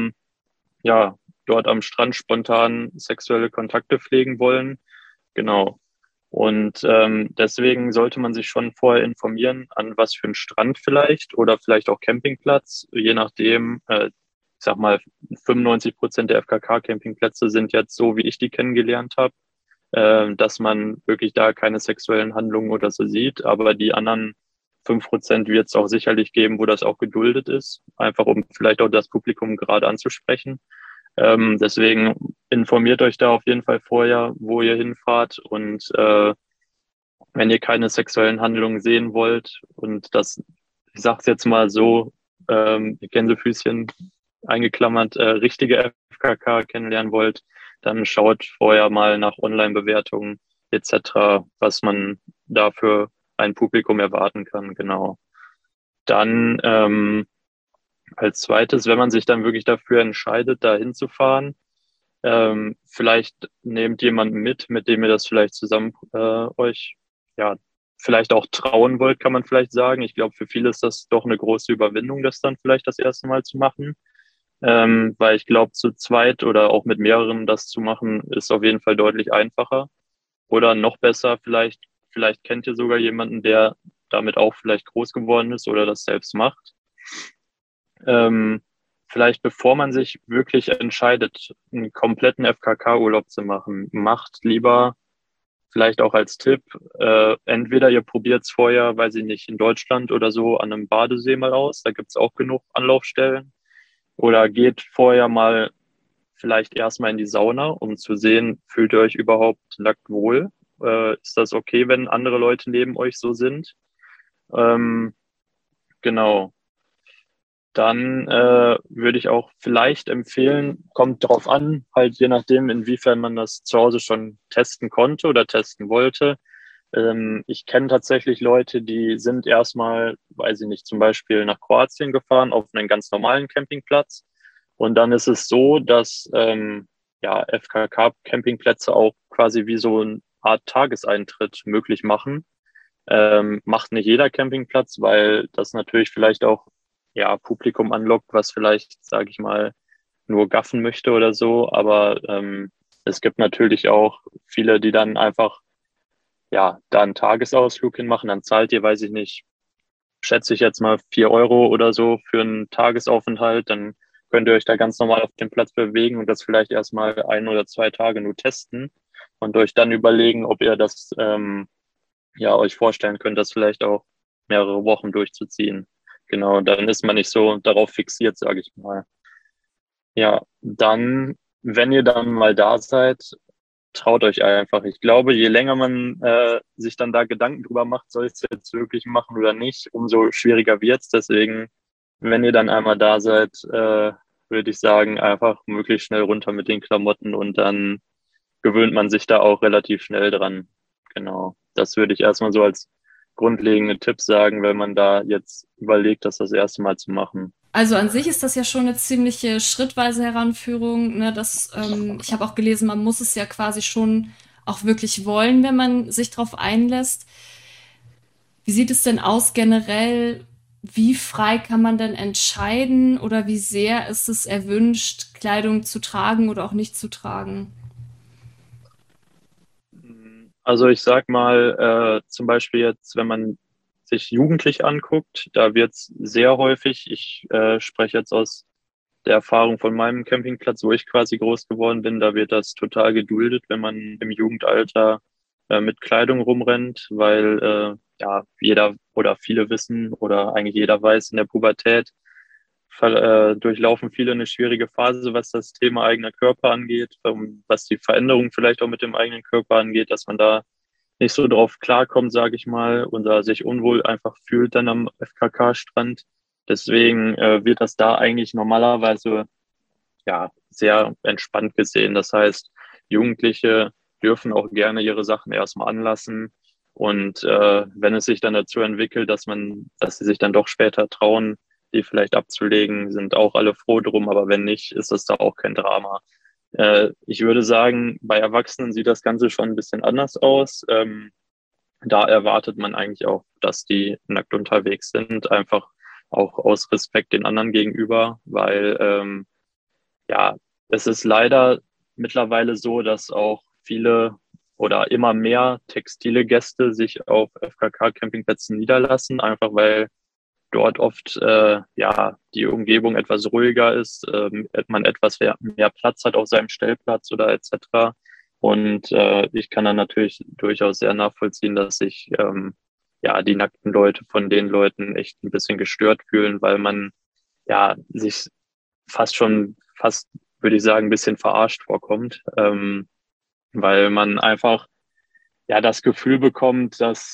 ja dort am Strand spontan sexuelle Kontakte pflegen wollen. Genau. Und deswegen sollte man sich schon vorher informieren, an was für einen Strand vielleicht oder vielleicht auch Campingplatz, je nachdem. Ich sag mal, 95% der FKK-Campingplätze sind jetzt so, wie ich die kennengelernt habe, dass man wirklich da keine sexuellen Handlungen oder so sieht. Aber die anderen 5% wird es auch sicherlich geben, wo das auch geduldet ist, einfach um vielleicht auch das Publikum gerade anzusprechen. Deswegen informiert euch da auf jeden Fall vorher, wo ihr hinfahrt und wenn ihr keine sexuellen Handlungen sehen wollt und das, ich sag's jetzt mal so, Gänsefüßchen eingeklammert, richtige FKK kennenlernen wollt, dann schaut vorher mal nach Online-Bewertungen etc., was man da für ein Publikum erwarten kann, genau. Dann als zweites, wenn man sich dann wirklich dafür entscheidet, da hinzufahren, vielleicht nehmt jemanden mit dem ihr das vielleicht zusammen euch ja vielleicht auch trauen wollt, kann man vielleicht sagen. Ich glaube, für viele ist das doch eine große Überwindung, das dann vielleicht das erste Mal zu machen. Weil ich glaube, zu zweit oder auch mit mehreren das zu machen, ist auf jeden Fall deutlich einfacher. Oder noch besser, vielleicht kennt ihr sogar jemanden, der damit auch vielleicht groß geworden ist oder das selbst macht. Ähm, Vielleicht bevor man sich wirklich entscheidet, einen kompletten FKK-Urlaub zu machen, macht lieber vielleicht auch als Tipp, entweder ihr probiert es vorher, weiß ich nicht, in Deutschland oder so an einem Badesee mal aus, da gibt es auch genug Anlaufstellen, oder geht vorher mal vielleicht erstmal in die Sauna, um zu sehen, fühlt ihr euch überhaupt nackt wohl? Ist das okay, wenn andere Leute neben euch so sind? Ähm, genau. Dann würde ich auch vielleicht empfehlen, kommt drauf an, halt je nachdem, inwiefern man das zu Hause schon testen konnte oder testen wollte. Ich kenne tatsächlich Leute, die sind erstmal, weiß ich nicht, zum Beispiel nach Kroatien gefahren auf einen ganz normalen Campingplatz. Und dann ist es so, dass ja, FKK-Campingplätze auch quasi wie so eine Art Tageseintritt möglich machen. Macht nicht jeder Campingplatz, weil das natürlich vielleicht auch ja, Publikum anlockt, was vielleicht, sage ich mal, nur gaffen möchte oder so. Aber es gibt natürlich auch viele, die dann einfach ja, da einen Tagesausflug hinmachen. Dann zahlt ihr, weiß ich nicht, schätze ich jetzt mal 4 € oder so für einen Tagesaufenthalt. Dann könnt ihr euch da ganz normal auf dem Platz bewegen und das vielleicht erstmal 1 oder 2 Tage nur testen und euch dann überlegen, ob ihr das ja euch vorstellen könnt, das vielleicht auch mehrere Wochen durchzuziehen. Genau, dann ist man nicht so darauf fixiert, sage ich mal. Ja, dann, wenn ihr dann mal da seid, traut euch einfach. Ich glaube, je länger man sich dann da Gedanken drüber macht, soll ich es jetzt wirklich machen oder nicht, umso schwieriger wird's. Deswegen, wenn ihr dann einmal da seid, würde ich sagen, einfach möglichst schnell runter mit den Klamotten und dann gewöhnt man sich da auch relativ schnell dran. Genau. Das würde ich erstmal so als grundlegende Tipps sagen, wenn man da jetzt überlegt, das erste Mal zu machen. Also an sich ist das ja schon eine ziemliche schrittweise Heranführung. Ne? Ich habe auch gelesen, man muss es ja quasi schon auch wirklich wollen, wenn man sich darauf einlässt. Wie sieht es denn aus generell? Wie frei kann man denn entscheiden oder wie sehr ist es erwünscht, Kleidung zu tragen oder auch nicht zu tragen? Also ich sag mal, zum Beispiel jetzt, wenn man sich jugendlich anguckt, da wird es sehr häufig, ich spreche jetzt aus der Erfahrung von meinem Campingplatz, wo ich quasi groß geworden bin, da wird das total geduldet, wenn man im Jugendalter mit Kleidung rumrennt, weil ja jeder oder viele wissen oder eigentlich jeder weiß, in der Pubertät durchlaufen viele eine schwierige Phase, was das Thema eigener Körper angeht, was die Veränderung vielleicht auch mit dem eigenen Körper angeht, dass man da nicht so drauf klarkommt, sage ich mal, oder sich unwohl einfach fühlt dann am FKK-Strand. Deswegen wird das da eigentlich normalerweise ja sehr entspannt gesehen. Das heißt, Jugendliche dürfen auch gerne ihre Sachen erstmal anlassen. Und wenn es sich dann dazu entwickelt, dass sie sich dann doch später trauen, die vielleicht abzulegen, sind auch alle froh drum. Aber wenn nicht, ist das da auch kein Drama. Ich würde sagen, bei Erwachsenen sieht das Ganze schon ein bisschen anders aus. Da erwartet man eigentlich auch, dass die nackt unterwegs sind, einfach auch aus Respekt den anderen gegenüber, weil ja, es ist leider mittlerweile so, dass auch viele oder immer mehr textile Gäste sich auf FKK-Campingplätzen niederlassen, einfach weil dort oft ja die Umgebung etwas ruhiger ist, man etwas mehr Platz hat auf seinem Stellplatz oder etc. Und ich kann dann natürlich durchaus sehr nachvollziehen, dass sich ja die nackten Leute von den Leuten echt ein bisschen gestört fühlen, weil man ja sich fast würde ich sagen, ein bisschen verarscht vorkommt, weil man einfach ja das Gefühl bekommt, dass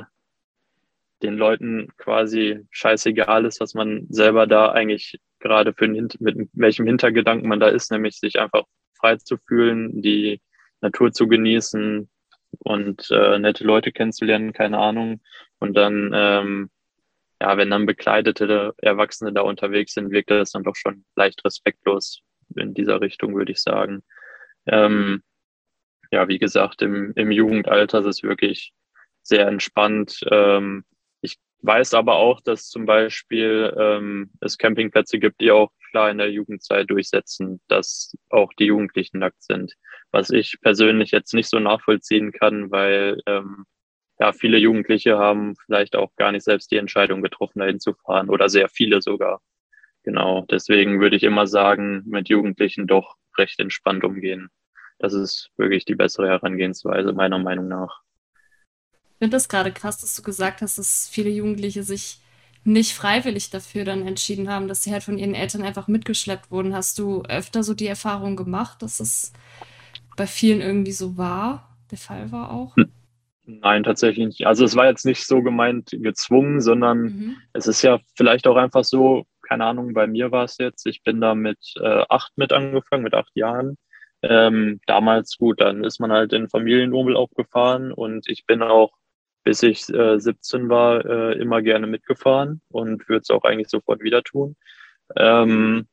den Leuten quasi scheißegal ist, was man selber da eigentlich gerade mit welchem Hintergedanken man da ist, nämlich sich einfach frei zu fühlen, die Natur zu genießen und nette Leute kennenzulernen, keine Ahnung. Und dann, ja, wenn dann bekleidete Erwachsene da unterwegs sind, wirkt das dann doch schon leicht respektlos in dieser Richtung, würde ich sagen. Ähm, ja, wie gesagt, im Jugendalter ist es wirklich sehr entspannt. Ich weiß aber auch, dass zum Beispiel es Campingplätze gibt, die auch klar in der Jugendzeit durchsetzen, dass auch die Jugendlichen nackt sind. Was ich persönlich jetzt nicht so nachvollziehen kann, weil ja, viele Jugendliche haben vielleicht auch gar nicht selbst die Entscheidung getroffen, dahin zu fahren oder sehr viele sogar. Genau. Deswegen würde ich immer sagen, mit Jugendlichen doch recht entspannt umgehen. Das ist wirklich die bessere Herangehensweise, meiner Meinung nach. Ich finde das gerade krass, dass du gesagt hast, dass viele Jugendliche sich nicht freiwillig dafür dann entschieden haben, dass sie halt von ihren Eltern einfach mitgeschleppt wurden. Hast du öfter so die Erfahrung gemacht, dass es bei vielen irgendwie so war, der Fall war auch? Nein, tatsächlich nicht. Also es war jetzt nicht so gemeint gezwungen, sondern Mhm. es ist ja vielleicht auch einfach so, keine Ahnung, bei mir war es jetzt, ich bin da mit 8 mit angefangen, mit 8 Jahren. Damals gut, dann ist man halt in Familienurlaub gefahren und ich bin auch, bis ich 17 war, immer gerne mitgefahren und würde es auch eigentlich sofort wieder tun. Ähm,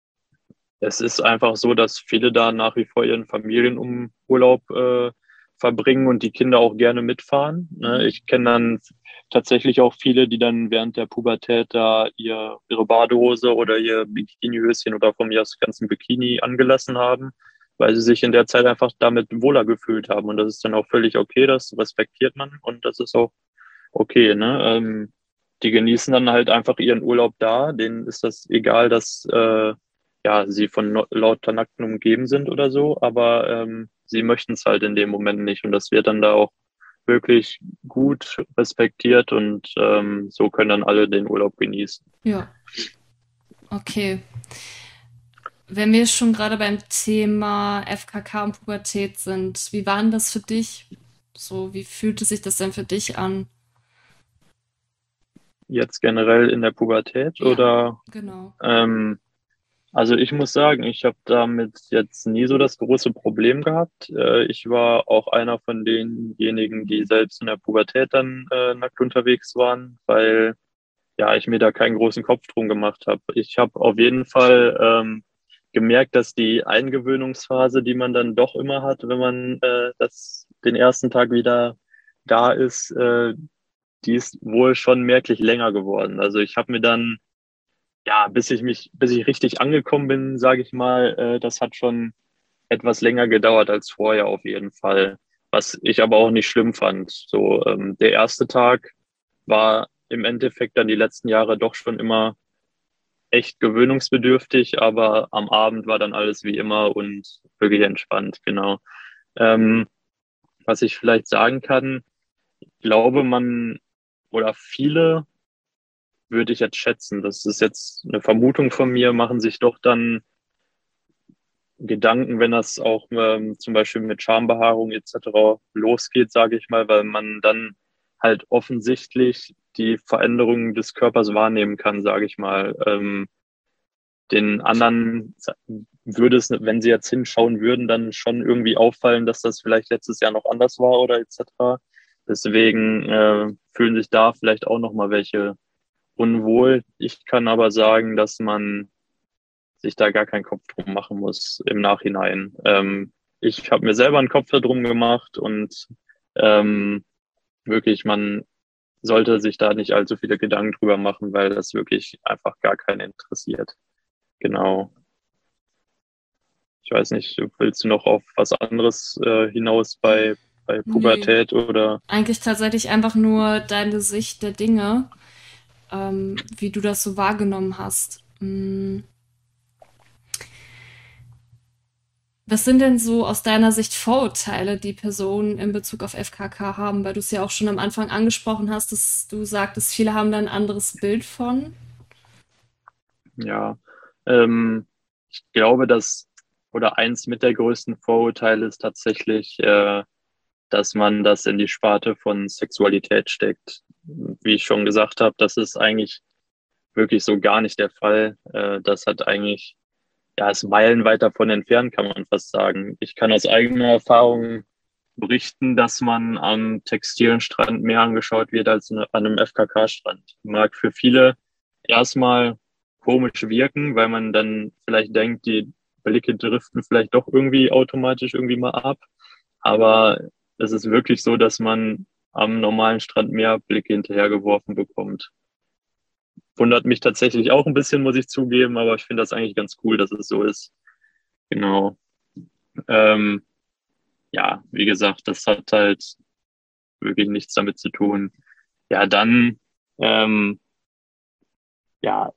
Es ist einfach so, dass viele da nach wie vor ihren Familienurlaub verbringen und die Kinder auch gerne mitfahren. Ne? Mhm. Ich kenne dann tatsächlich auch viele, die dann während der Pubertät da ihre Badehose oder ihr Bikinihöschen oder von mir aus ganzen Bikini angelassen haben, weil sie sich in der Zeit einfach damit wohler gefühlt haben. Und das ist dann auch völlig okay, das respektiert man und das ist auch okay. Ne? Die genießen dann halt einfach ihren Urlaub da, denen ist das egal, dass ja, sie von lauter Nackten umgeben sind oder so, aber sie möchten es halt in dem Moment nicht und das wird dann da auch wirklich gut respektiert und so können dann alle den Urlaub genießen. Ja, okay. Wenn wir schon gerade beim Thema FKK und Pubertät sind, wie war denn das für dich? So, wie fühlte sich das denn für dich an? Jetzt generell in der Pubertät Ja, oder genau. ähm, also ich muss sagen, ich habe damit jetzt nie so das große Problem gehabt. Ich war auch einer von denjenigen, die selbst in der Pubertät dann nackt unterwegs waren, weil ja, ich mir da keinen großen Kopf drum gemacht habe. Ich habe auf jeden Fall gemerkt, dass die Eingewöhnungsphase, die man dann doch immer hat, wenn man den ersten Tag wieder da ist, die ist wohl schon merklich länger geworden. Also ich habe mir dann, ja, bis ich richtig angekommen bin, sage ich mal, das hat schon etwas länger gedauert als vorher auf jeden Fall. was ich aber auch nicht schlimm fand. So, der erste Tag war im Endeffekt dann die letzten Jahre doch schon immer echt gewöhnungsbedürftig, aber am Abend war dann alles wie immer und wirklich entspannt, genau. Ähm, was ich vielleicht sagen kann, glaube man oder viele würde ich jetzt schätzen, das ist jetzt eine Vermutung von mir, machen sich doch dann Gedanken, wenn das auch zum Beispiel mit Schambehaarung etc. losgeht, sage ich mal, weil man dann halt offensichtlich die Veränderungen des Körpers wahrnehmen kann, sage ich mal. Den anderen würde es, wenn sie jetzt hinschauen würden, dann schon irgendwie auffallen, dass das vielleicht letztes Jahr noch anders war oder etc. Deswegen fühlen sich da vielleicht auch noch mal welche unwohl. Ich kann aber sagen, dass man sich da gar keinen Kopf drum machen muss im Nachhinein. Ich habe mir selber einen Kopf darum gemacht und ähm, wirklich, man sollte sich da nicht allzu viele Gedanken drüber machen, weil das wirklich einfach gar keinen interessiert. Genau. Ich weiß nicht, willst du noch auf was anderes hinaus bei Nee, Pubertät oder? eigentlich tatsächlich einfach nur deine Sicht der Dinge, wie du das so wahrgenommen hast. Was sind denn so aus deiner Sicht Vorurteile, die Personen in Bezug auf FKK haben? Weil du es ja auch schon am Anfang angesprochen hast, dass du sagtest, viele haben da ein anderes Bild von. Ja, ähm, ich glaube, dass oder eins mit der größten Vorurteile ist tatsächlich, dass man das in die Sparte von Sexualität steckt. Wie ich schon gesagt habe, das ist eigentlich wirklich so gar nicht der Fall. Das hat eigentlich, ja, ist meilenweit davon entfernt, kann man fast sagen. Ich kann aus eigener Erfahrung berichten, dass man am textilen Strand mehr angeschaut wird als an einem FKK-Strand. Mag für viele erstmal komisch wirken, weil man dann vielleicht denkt, die Blicke driften vielleicht doch irgendwie automatisch irgendwie mal ab. Aber es ist wirklich so, dass man am normalen Strand mehr Blicke hinterhergeworfen bekommt. Wundert mich tatsächlich auch ein bisschen, muss ich zugeben, aber ich finde das eigentlich ganz cool, dass es so ist. Genau. Ähm, ja, wie gesagt, das hat halt wirklich nichts damit zu tun. Ja, dann, ähm, ja,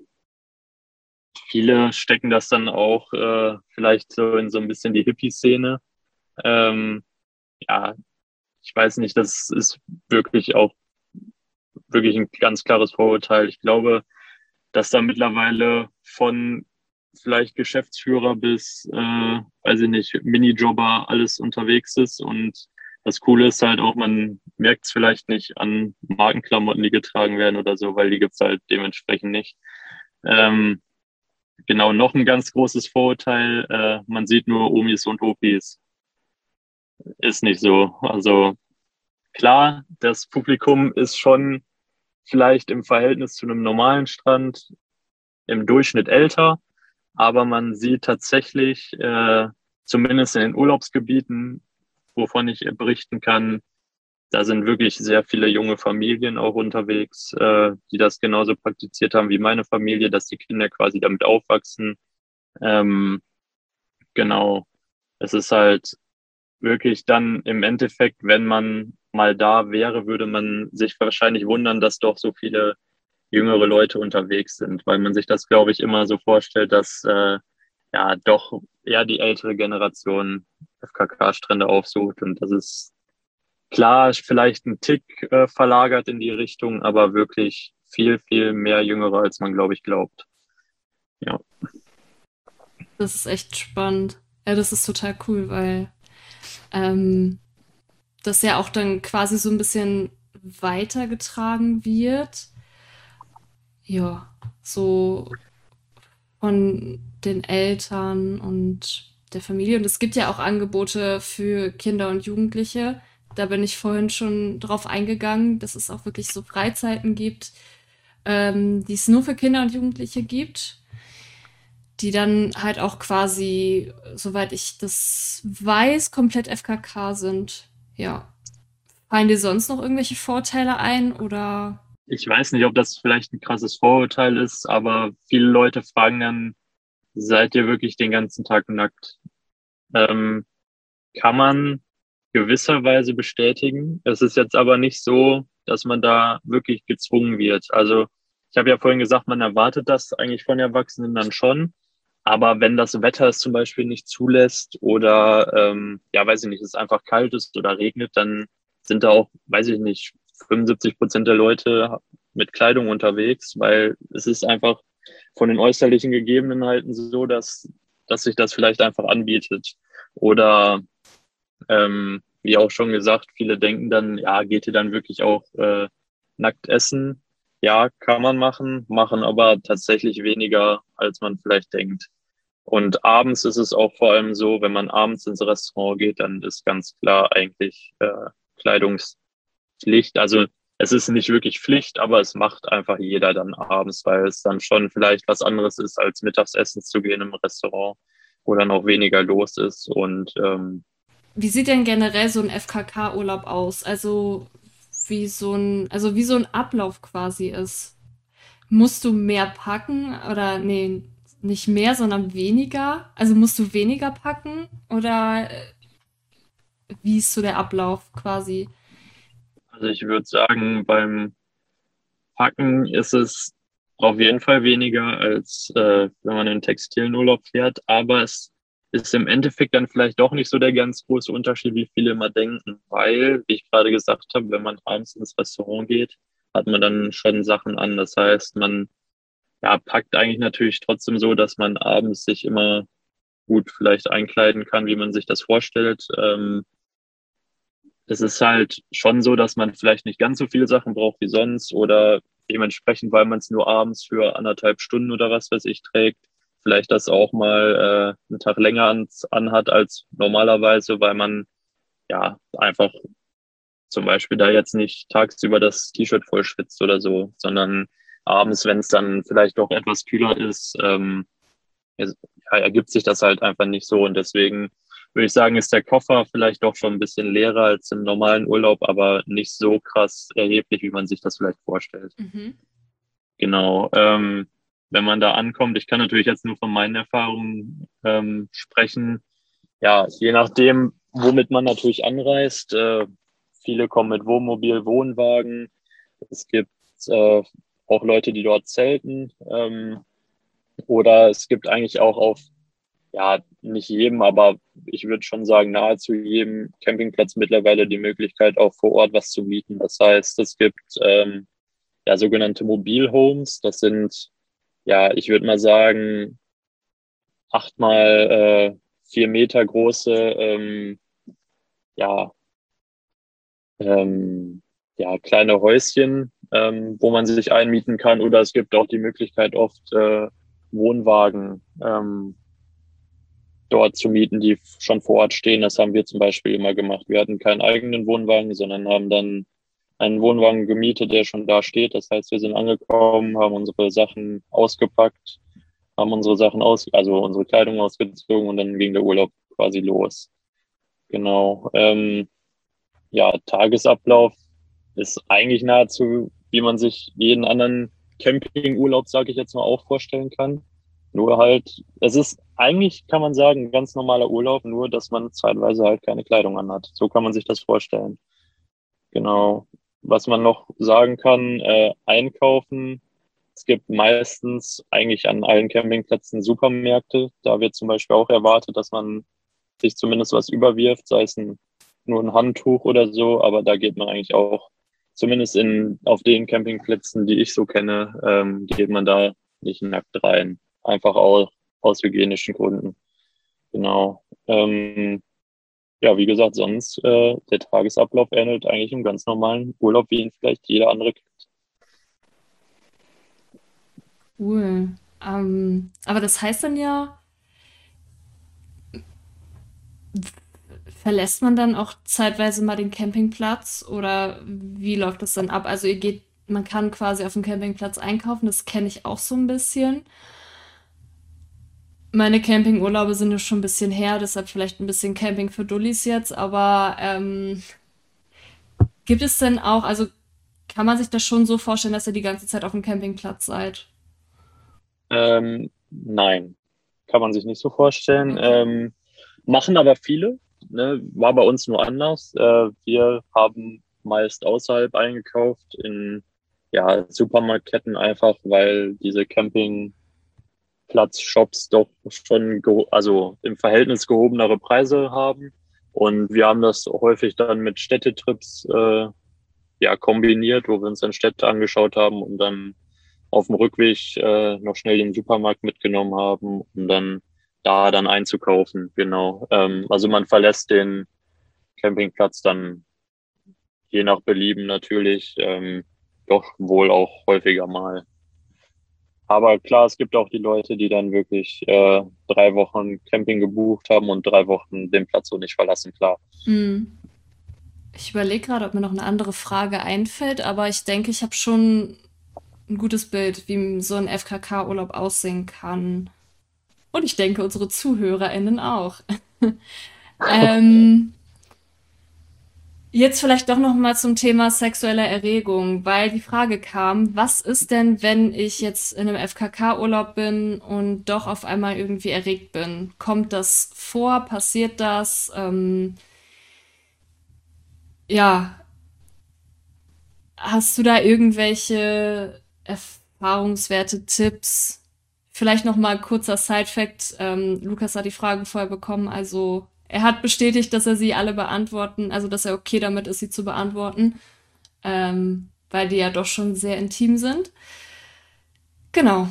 viele stecken das dann auch vielleicht so in so ein bisschen die Hippie-Szene. Ähm, ja, ich weiß nicht, das ist wirklich auch wirklich ein ganz klares Vorurteil. Ich glaube, dass da mittlerweile von vielleicht Geschäftsführer bis, weiß ich nicht, Minijobber alles unterwegs ist. Und das Coole ist halt auch, man merkt es vielleicht nicht an Markenklamotten, die getragen werden oder so, weil die gibt's halt dementsprechend nicht. Ähm, genau, noch ein ganz großes Vorurteil, man sieht nur Omis und Opis. Ist nicht so. Also klar, das Publikum ist schon vielleicht im Verhältnis zu einem normalen Strand im Durchschnitt älter, aber man sieht tatsächlich, zumindest in den Urlaubsgebieten, wovon ich berichten kann, da sind wirklich sehr viele junge Familien auch unterwegs, die das genauso praktiziert haben wie meine Familie, dass die Kinder quasi damit aufwachsen. Ähm, genau, es ist halt wirklich dann im Endeffekt, wenn man mal da wäre, würde man sich wahrscheinlich wundern, dass doch so viele jüngere Leute unterwegs sind, weil man sich das, glaube ich, immer so vorstellt, dass ja doch eher die ältere Generation FKK-Strände aufsucht. Und das ist klar, vielleicht ein Tick verlagert in die Richtung, aber wirklich viel, viel mehr Jüngere, als man, glaube ich, glaubt. Ja, Das ist echt spannend. Ja, das ist total cool, weil ähm, das ja auch dann quasi so ein bisschen weitergetragen wird. Ja, so von den Eltern und der Familie. Und es gibt ja auch Angebote für Kinder und Jugendliche. Da bin ich vorhin schon drauf eingegangen, dass es auch wirklich so Freizeiten gibt, die es nur für Kinder und Jugendliche gibt, die dann halt auch quasi, soweit ich das weiß, komplett FKK sind. Ja. Fallen dir sonst noch irgendwelche Vorteile ein oder? ich weiß nicht, ob das vielleicht ein krasses Vorurteil ist, aber viele Leute fragen dann, seid ihr wirklich den ganzen Tag nackt? Ähm, kann man gewisserweise bestätigen. Es ist jetzt aber nicht so, dass man da wirklich gezwungen wird. Also ich habe ja vorhin gesagt, man erwartet das eigentlich von Erwachsenen dann schon. Aber wenn das Wetter es zum Beispiel nicht zulässt oder ja, weiß ich nicht, es einfach kalt ist oder regnet, dann sind da auch, weiß ich nicht, 75% der Leute mit Kleidung unterwegs, weil es ist einfach von den äußerlichen Gegebenheiten so, dass sich das vielleicht einfach anbietet. Oder wie auch schon gesagt, viele denken dann, ja, geht ihr dann wirklich auch nackt essen? Ja, kann man machen, machen aber tatsächlich weniger, als man vielleicht denkt. Und abends ist es auch vor allem so, wenn man abends ins Restaurant geht, dann ist ganz klar eigentlich Kleidungspflicht. Also es ist nicht wirklich Pflicht, aber es macht einfach jeder dann abends, weil es dann schon vielleicht was anderes ist, als mittags essen zu gehen im Restaurant, wo dann auch weniger los ist. Und Wie sieht denn generell so ein FKK-Urlaub aus? Also wie so ein Ablauf quasi ist. Musst du mehr packen oder nee, nicht mehr, sondern weniger? Also musst du weniger packen oder wie ist so der Ablauf quasi? also ich würde sagen, beim Packen ist es auf jeden Fall weniger, als wenn man in einen textilen Urlaub fährt, aber es ist im Endeffekt dann vielleicht doch nicht so der ganz große Unterschied, wie viele immer denken, weil, wie ich gerade gesagt habe, wenn man abends ins Restaurant geht, hat man dann schon Sachen an. Das heißt, man ja, packt eigentlich natürlich trotzdem so, dass man abends sich immer gut vielleicht einkleiden kann, wie man sich das vorstellt. Es ist halt schon so, dass man vielleicht nicht ganz so viele Sachen braucht wie sonst oder dementsprechend, weil man es nur abends für 1,5 Stunden oder was weiß ich trägt, vielleicht das auch mal einen Tag länger anhat als normalerweise, weil man ja einfach zum Beispiel da jetzt nicht tagsüber das T-Shirt voll schwitzt oder so, sondern abends, wenn es dann vielleicht doch etwas kühler ist, ja, ergibt sich das halt einfach nicht so. Und deswegen würde ich sagen, ist der Koffer vielleicht doch schon ein bisschen leerer als im normalen Urlaub, aber nicht so krass erheblich, wie man sich das vielleicht vorstellt. Mhm. Genau. Wenn man da ankommt, ich kann natürlich jetzt nur von meinen Erfahrungen sprechen. Ja, je nachdem, womit man natürlich anreist. Viele kommen mit Wohnmobil, Wohnwagen. Es gibt äh, auch Leute, die dort zelten. Oder es gibt eigentlich auch auf, ja, nicht jedem, aber ich würde schon sagen, nahezu jedem Campingplatz mittlerweile die Möglichkeit, auch vor Ort was zu mieten. Das heißt, es gibt ja sogenannte Mobilhomes. Das sind, ja, ich würde mal sagen, 8 mal 4 Meter große, ja, ähm, ja, kleine Häuschen, wo man sich einmieten kann. Oder es gibt auch die Möglichkeit, oft Wohnwagen dort zu mieten, die schon vor Ort stehen. Das haben wir zum Beispiel immer gemacht. Wir hatten keinen eigenen Wohnwagen, sondern haben dann einen Wohnwagen gemietet, der schon da steht. Das heißt, wir sind angekommen, haben unsere Sachen ausgepackt, haben unsere Sachen also unsere Kleidung ausgezogen und dann ging der Urlaub quasi los. Genau. Ja, Tagesablauf ist eigentlich nahezu, wie man sich jeden anderen Campingurlaub, sage ich jetzt mal, auch vorstellen kann. Nur halt, es ist eigentlich, kann man sagen, ein ganz normaler Urlaub, nur dass man zeitweise halt keine Kleidung anhat. So kann man sich das vorstellen. Genau. Was man noch sagen kann, einkaufen. Es gibt meistens eigentlich an allen Campingplätzen Supermärkte. Da wird zum Beispiel auch erwartet, dass man sich zumindest was überwirft, sei es nur ein Handtuch oder so, aber da geht man eigentlich auch, zumindest auf den Campingplätzen, die ich so kenne, geht man da nicht nackt rein. Einfach auch aus hygienischen Gründen. Genau. Ja, wie gesagt, sonst der Tagesablauf ähnelt eigentlich einem ganz normalen Urlaub, wie ihn vielleicht jeder andere kennt. Cool. Aber das heißt dann ja, verlässt man dann auch zeitweise mal den Campingplatz oder wie läuft das dann ab? Also man kann quasi auf dem Campingplatz einkaufen, das kenne ich auch so ein bisschen. Meine Campingurlaube sind ja schon ein bisschen her, deshalb vielleicht ein bisschen Camping für Dullis jetzt, aber gibt es denn auch, also kann man sich das schon so vorstellen, dass ihr die ganze Zeit auf dem Campingplatz seid? Nein, kann man sich nicht so vorstellen. Okay. Machen aber viele. war bei uns nur anders. Wir haben meist außerhalb eingekauft in Supermarktketten einfach, weil diese Campingplatz-Shops doch schon also im Verhältnis gehobenere Preise haben. Und wir haben das häufig dann mit Städtetrips kombiniert, wo wir uns dann Städte angeschaut haben und dann auf dem Rückweg noch schnell den Supermarkt mitgenommen haben, um dann einzukaufen. Genau. Also man verlässt den Campingplatz dann je nach Belieben natürlich doch wohl auch häufiger mal. Aber klar, es gibt auch die Leute, die dann wirklich 3 Wochen Camping gebucht haben und 3 Wochen den Platz so nicht verlassen, klar. Hm. Ich überlege gerade, ob mir noch eine andere Frage einfällt, aber ich denke, ich habe schon ein gutes Bild, wie so ein FKK-Urlaub aussehen kann. Und ich denke, unsere ZuhörerInnen auch. Ähm, Jetzt vielleicht doch noch mal zum Thema sexuelle Erregung, weil die Frage kam, was ist denn, wenn ich jetzt in einem FKK-Urlaub bin und doch auf einmal irgendwie erregt bin? Kommt das vor? Passiert das? Ja, hast du da irgendwelche Erfahrungswerte, Tipps? Vielleicht noch mal ein kurzer Side-Fact. Lukas hat die Fragen vorher bekommen, also er hat bestätigt, dass er sie alle beantworten, also dass er okay damit ist, sie zu beantworten, weil die ja doch schon sehr intim sind. Genau,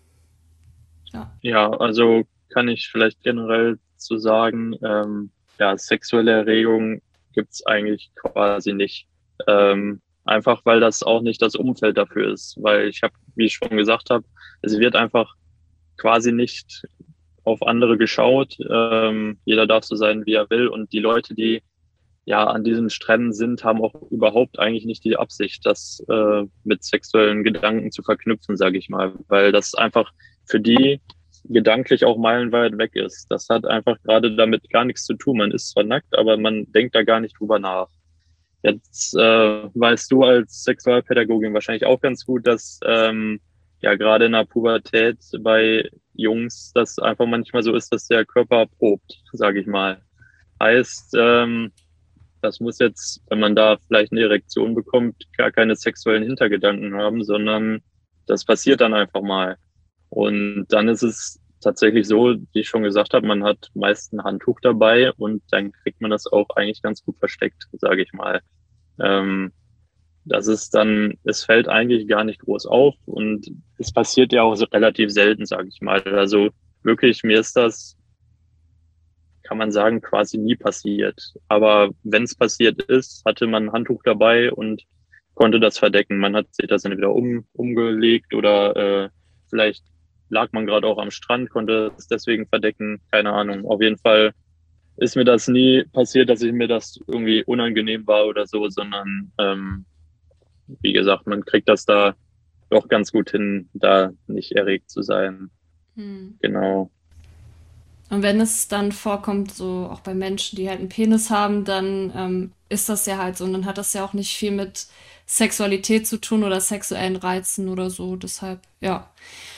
ja. Ja, also kann ich vielleicht generell zu sagen, sexuelle Erregung gibt's eigentlich quasi nicht. Einfach weil das auch nicht das Umfeld dafür ist. Weil ich habe, wie ich schon gesagt habe, es wird einfach quasi nicht auf andere geschaut. Jeder darf so sein, wie er will. Und die Leute, die ja an diesen Stränden sind, haben auch überhaupt eigentlich nicht die Absicht, das mit sexuellen Gedanken zu verknüpfen, sage ich mal, weil das einfach für die gedanklich auch meilenweit weg ist. Das hat einfach gerade damit gar nichts zu tun. Man ist zwar nackt, aber man denkt da gar nicht drüber nach. Jetzt weißt du als Sexualpädagogin wahrscheinlich auch ganz gut, dass gerade in der Pubertät bei Jungs das einfach manchmal so ist, dass der Körper probt, sage ich mal. Heißt, das muss jetzt, wenn man da vielleicht eine Erektion bekommt, gar keine sexuellen Hintergedanken haben, sondern das passiert dann einfach mal. Und dann ist es tatsächlich so, wie ich schon gesagt habe, man hat meist ein Handtuch dabei und dann kriegt man das auch eigentlich ganz gut versteckt, sage ich mal. Ähm, Das ist dann, es fällt eigentlich gar nicht groß auf und es passiert ja auch so relativ selten, sage ich mal. Also wirklich, mir ist das, kann man sagen, quasi nie passiert. Aber wenn es passiert ist, hatte man ein Handtuch dabei und konnte das verdecken. Man hat sich das dann wieder umgelegt oder vielleicht lag man gerade auch am Strand, konnte es deswegen verdecken. Keine Ahnung. Auf jeden Fall ist mir das nie passiert, dass ich mir das irgendwie unangenehm war oder so, sondern wie gesagt, man kriegt das da doch ganz gut hin, da nicht erregt zu sein. Hm. Genau. Und wenn es dann vorkommt, so auch bei Menschen, die halt einen Penis haben, dann ist das ja halt so. Und dann hat das ja auch nicht viel mit Sexualität zu tun oder sexuellen Reizen oder so. Deshalb, ja.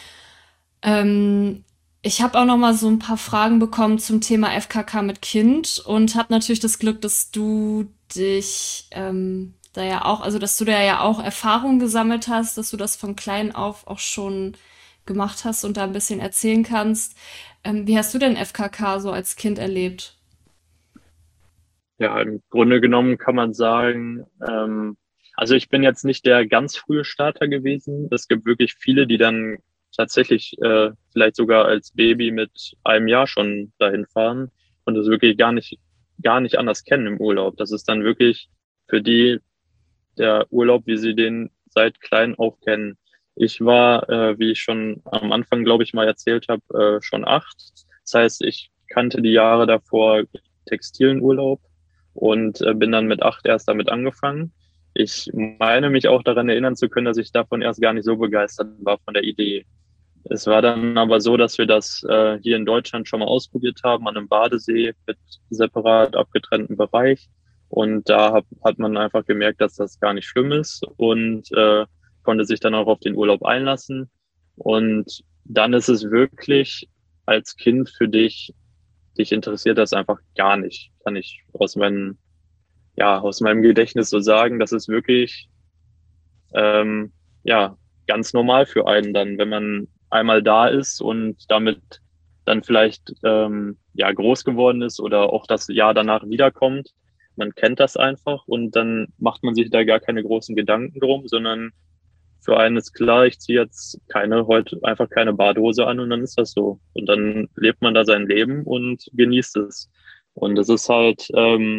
Ähm, Ich habe auch noch mal so ein paar Fragen bekommen zum Thema FKK mit Kind und habe natürlich das Glück, dass du dich da ja auch, also dass du da ja auch Erfahrung gesammelt hast, dass du das von klein auf auch schon gemacht hast und da ein bisschen erzählen kannst. Wie hast du denn FKK so als Kind erlebt? Ja, im Grunde genommen kann man sagen, also ich bin jetzt nicht der ganz frühe Starter gewesen. Es gibt wirklich viele, die dann tatsächlich vielleicht sogar als Baby mit einem Jahr schon dahin fahren und es wirklich gar nicht anders kennen im Urlaub. Das ist dann wirklich für die der Urlaub, wie sie den seit klein auf kennen. Ich war, wie ich schon am Anfang, glaube ich, mal erzählt habe, schon 8. Das heißt, ich kannte die Jahre davor textilen Urlaub und bin dann mit 8 erst damit angefangen. Ich meine mich auch daran erinnern zu können, dass ich davon erst gar nicht so begeistert war von der Idee. Es war dann aber so, dass wir das hier in Deutschland schon mal ausprobiert haben, an einem Badesee mit separat abgetrennten Bereich. Und da hat man einfach gemerkt, dass das gar nicht schlimm ist und konnte sich dann auch auf den Urlaub einlassen. Und dann ist es wirklich als Kind für dich dich interessiert das einfach gar nicht. Kann ich aus meinem Gedächtnis so sagen. Das ist wirklich, ähm, ja, ganz normal für einen dann, wenn man einmal da ist und damit dann vielleicht, groß geworden ist oder auch das Jahr danach wiederkommt. Man kennt das einfach und dann macht man sich da gar keine großen Gedanken drum, sondern für einen ist klar, ich ziehe jetzt heute einfach keine Badehose an und dann ist das so. Und dann lebt man da sein Leben und genießt es. Und es ist halt,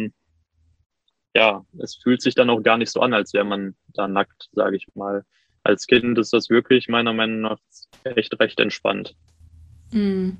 es fühlt sich dann auch gar nicht so an, als wäre man da nackt, sage ich mal. Als Kind ist das wirklich meiner Meinung nach echt recht entspannt. Mm.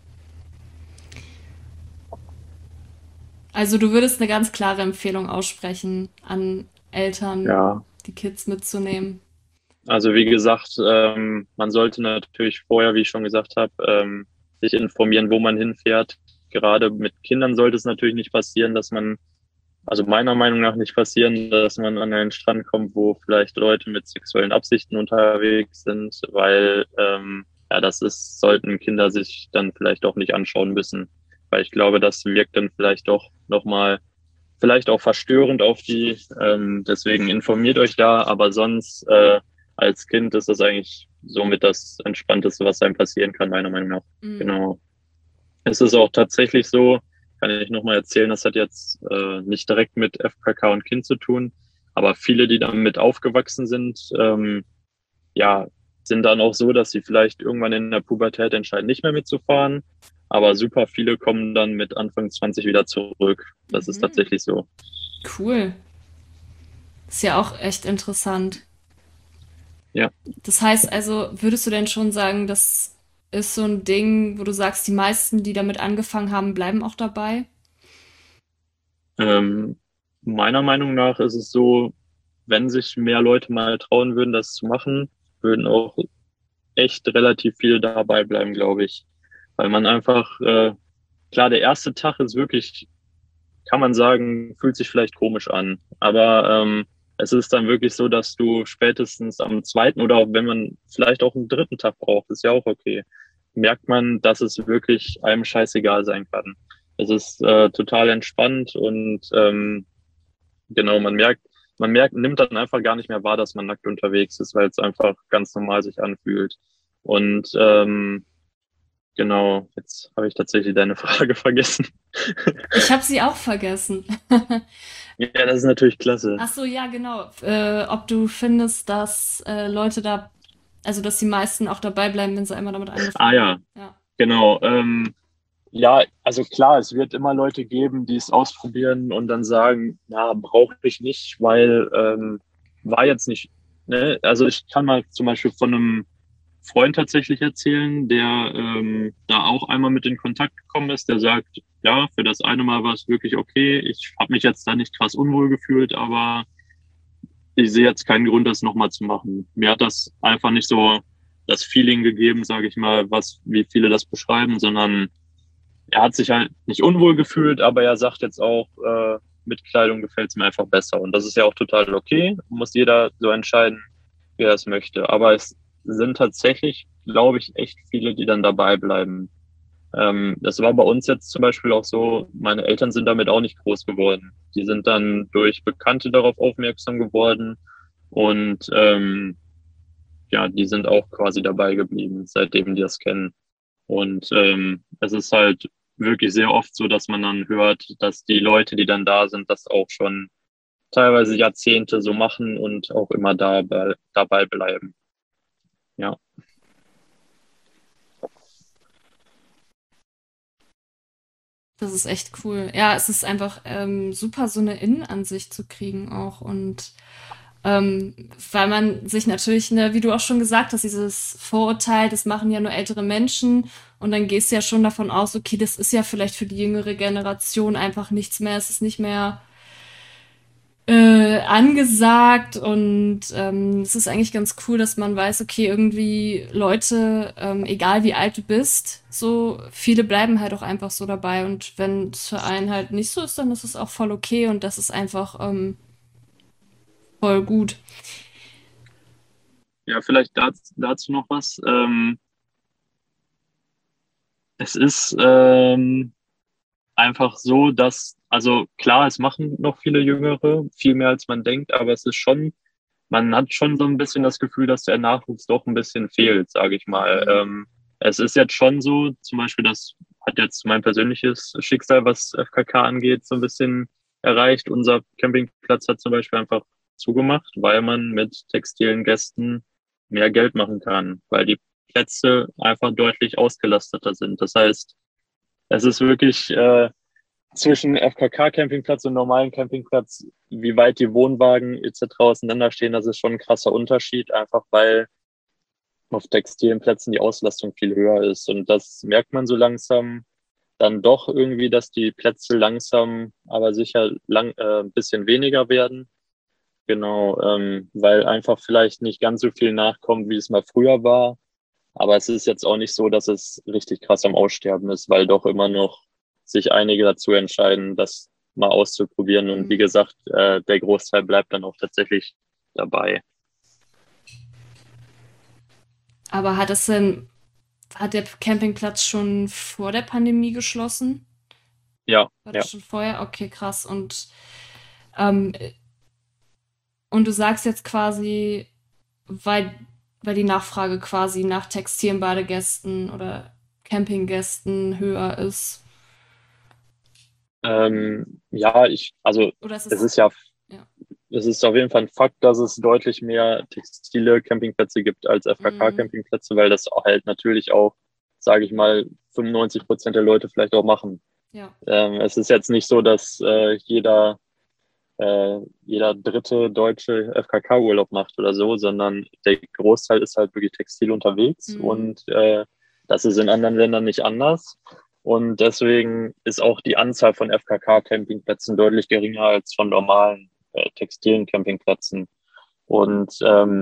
Also du würdest eine ganz klare Empfehlung aussprechen an Eltern, Ja, die Kids mitzunehmen. also wie gesagt, man sollte natürlich vorher, wie ich schon gesagt habe, sich informieren, wo man hinfährt. Gerade mit Kindern sollte es natürlich nicht passieren, also meiner Meinung nach nicht passieren, dass man an einen Strand kommt, wo vielleicht Leute mit sexuellen Absichten unterwegs sind, weil sollten Kinder sich dann vielleicht auch nicht anschauen müssen. Weil ich glaube, das wirkt dann vielleicht doch nochmal, vielleicht auch verstörend auf die. Deswegen informiert euch da, aber sonst als Kind ist das eigentlich somit das Entspannteste, was einem passieren kann, meiner Meinung nach. Mm. Genau. Es ist auch tatsächlich so, kann ich nochmal erzählen, das hat jetzt nicht direkt mit FKK und Kind zu tun, aber viele, die damit aufgewachsen sind, ja, sind dann auch so, dass sie vielleicht irgendwann in der Pubertät entscheiden, nicht mehr mitzufahren, aber super viele kommen dann mit Anfang 20 wieder zurück. Das ist Mhm. tatsächlich so. Cool. Ist ja auch echt interessant. Ja. Das heißt also, würdest du denn schon sagen, das ist so ein Ding, wo du sagst, die meisten, die damit angefangen haben, bleiben auch dabei? Ähm, Meiner Meinung nach ist es so, wenn sich mehr Leute mal trauen würden, das zu machen, würden auch echt relativ viele dabei bleiben, glaube ich. Weil man einfach, klar, der erste Tag ist wirklich, kann man sagen, fühlt sich vielleicht komisch an. Aber es ist dann wirklich so, dass du spätestens am zweiten oder auch wenn man vielleicht auch einen dritten Tag braucht, ist ja auch okay, merkt man, dass es wirklich einem scheißegal sein kann. Es ist total entspannt und genau, nimmt dann einfach gar nicht mehr wahr, dass man nackt unterwegs ist, weil es einfach ganz normal sich anfühlt. Und genau, jetzt habe ich tatsächlich deine Frage vergessen. Ich habe sie auch vergessen. Ja, das ist natürlich klasse. Ach so, ja, genau. Ob du findest, dass Leute da, also dass die meisten auch dabei bleiben, wenn sie einmal damit Ah angefangen ja, haben. Ja. genau. Ja, also klar, es wird immer Leute geben, die es ausprobieren und dann sagen, na, brauche ich nicht, weil war jetzt nicht, ne? Also ich kann mal zum Beispiel von einem Freund tatsächlich erzählen, der da auch einmal mit in Kontakt gekommen ist, der sagt, ja, für das eine Mal war es wirklich okay. Ich habe mich jetzt da nicht krass unwohl gefühlt, aber ich sehe jetzt keinen Grund, das nochmal zu machen. Mir hat das einfach nicht so das Feeling gegeben, sage ich mal, wie viele das beschreiben, sondern er hat sich halt nicht unwohl gefühlt, aber er sagt jetzt auch, mit Kleidung gefällt es mir einfach besser. Und das ist ja auch total okay. Muss jeder so entscheiden, wie er es möchte. Aber es sind tatsächlich, glaube ich, echt viele, die dann dabei bleiben. Das war bei uns jetzt zum Beispiel auch so, meine Eltern sind damit auch nicht groß geworden. Die sind dann durch Bekannte darauf aufmerksam geworden und ja, die sind auch quasi dabei geblieben, seitdem die das kennen. Und es ist halt wirklich sehr oft so, dass man dann hört, dass die Leute, die dann da sind, das auch schon teilweise Jahrzehnte so machen und auch immer dabei bleiben. Ja, Das ist echt cool. Ja, es ist einfach super, so eine Innenansicht zu kriegen auch. Und weil man sich natürlich, ne, wie du auch schon gesagt hast, dieses Vorurteil, das machen ja nur ältere Menschen. Und dann gehst du ja schon davon aus, okay, das ist ja vielleicht für die jüngere Generation einfach nichts mehr. Es ist nicht mehr angesagt und es ist eigentlich ganz cool, dass man weiß, okay, irgendwie Leute, egal wie alt du bist, so viele bleiben halt auch einfach so dabei und wenn es für einen halt nicht so ist, dann ist es auch voll okay und das ist einfach voll gut. ja, vielleicht dazu noch was. Es ist einfach so, dass, also klar, es machen noch viele Jüngere, viel mehr als man denkt, aber es ist schon, man hat schon so ein bisschen das Gefühl, dass der Nachwuchs doch ein bisschen fehlt, sage ich mal. Mhm. Es ist jetzt schon so, zum Beispiel, das hat jetzt mein persönliches Schicksal, was FKK angeht, so ein bisschen erreicht. Unser Campingplatz hat zum Beispiel einfach zugemacht, weil man mit textilen Gästen mehr Geld machen kann, weil die Plätze einfach deutlich ausgelasteter sind. Das heißt, es ist wirklich zwischen FKK-Campingplatz und normalen Campingplatz, wie weit die Wohnwagen etc. auseinanderstehen, das ist schon ein krasser Unterschied, einfach weil auf textilen Plätzen die Auslastung viel höher ist. Und das merkt man so langsam dann doch irgendwie, dass die Plätze langsam, aber sicher ein bisschen weniger werden. Genau, weil einfach vielleicht nicht ganz so viel nachkommt, wie es mal früher war. Aber es ist jetzt auch nicht so, dass es richtig krass am Aussterben ist, weil doch immer noch sich einige dazu entscheiden, das mal auszuprobieren. Und wie Mhm. gesagt, der Großteil bleibt dann auch tatsächlich dabei. Aber hat der Campingplatz schon vor der Pandemie geschlossen? Ja, War ja. das schon vorher? Okay, krass. Ähm, und du sagst jetzt quasi, weil, weil die Nachfrage quasi nach textilen Badegästen oder Campinggästen höher ist. Ja, also Oder ist es es, ist ja, ja. es ist auf jeden Fall ein Fakt, dass es deutlich mehr textile Campingplätze gibt als Mhm. FKK-Campingplätze, weil das halt natürlich auch, sage ich mal, 95% der Leute vielleicht auch machen. Ja. Es ist jetzt nicht so, dass jeder dritte Deutsche FKK-Urlaub macht oder so, sondern der Großteil ist halt wirklich textil unterwegs Mhm. und das ist in anderen Ländern nicht anders. Und deswegen ist auch die Anzahl von FKK-Campingplätzen deutlich geringer als von normalen textilen Campingplätzen. Und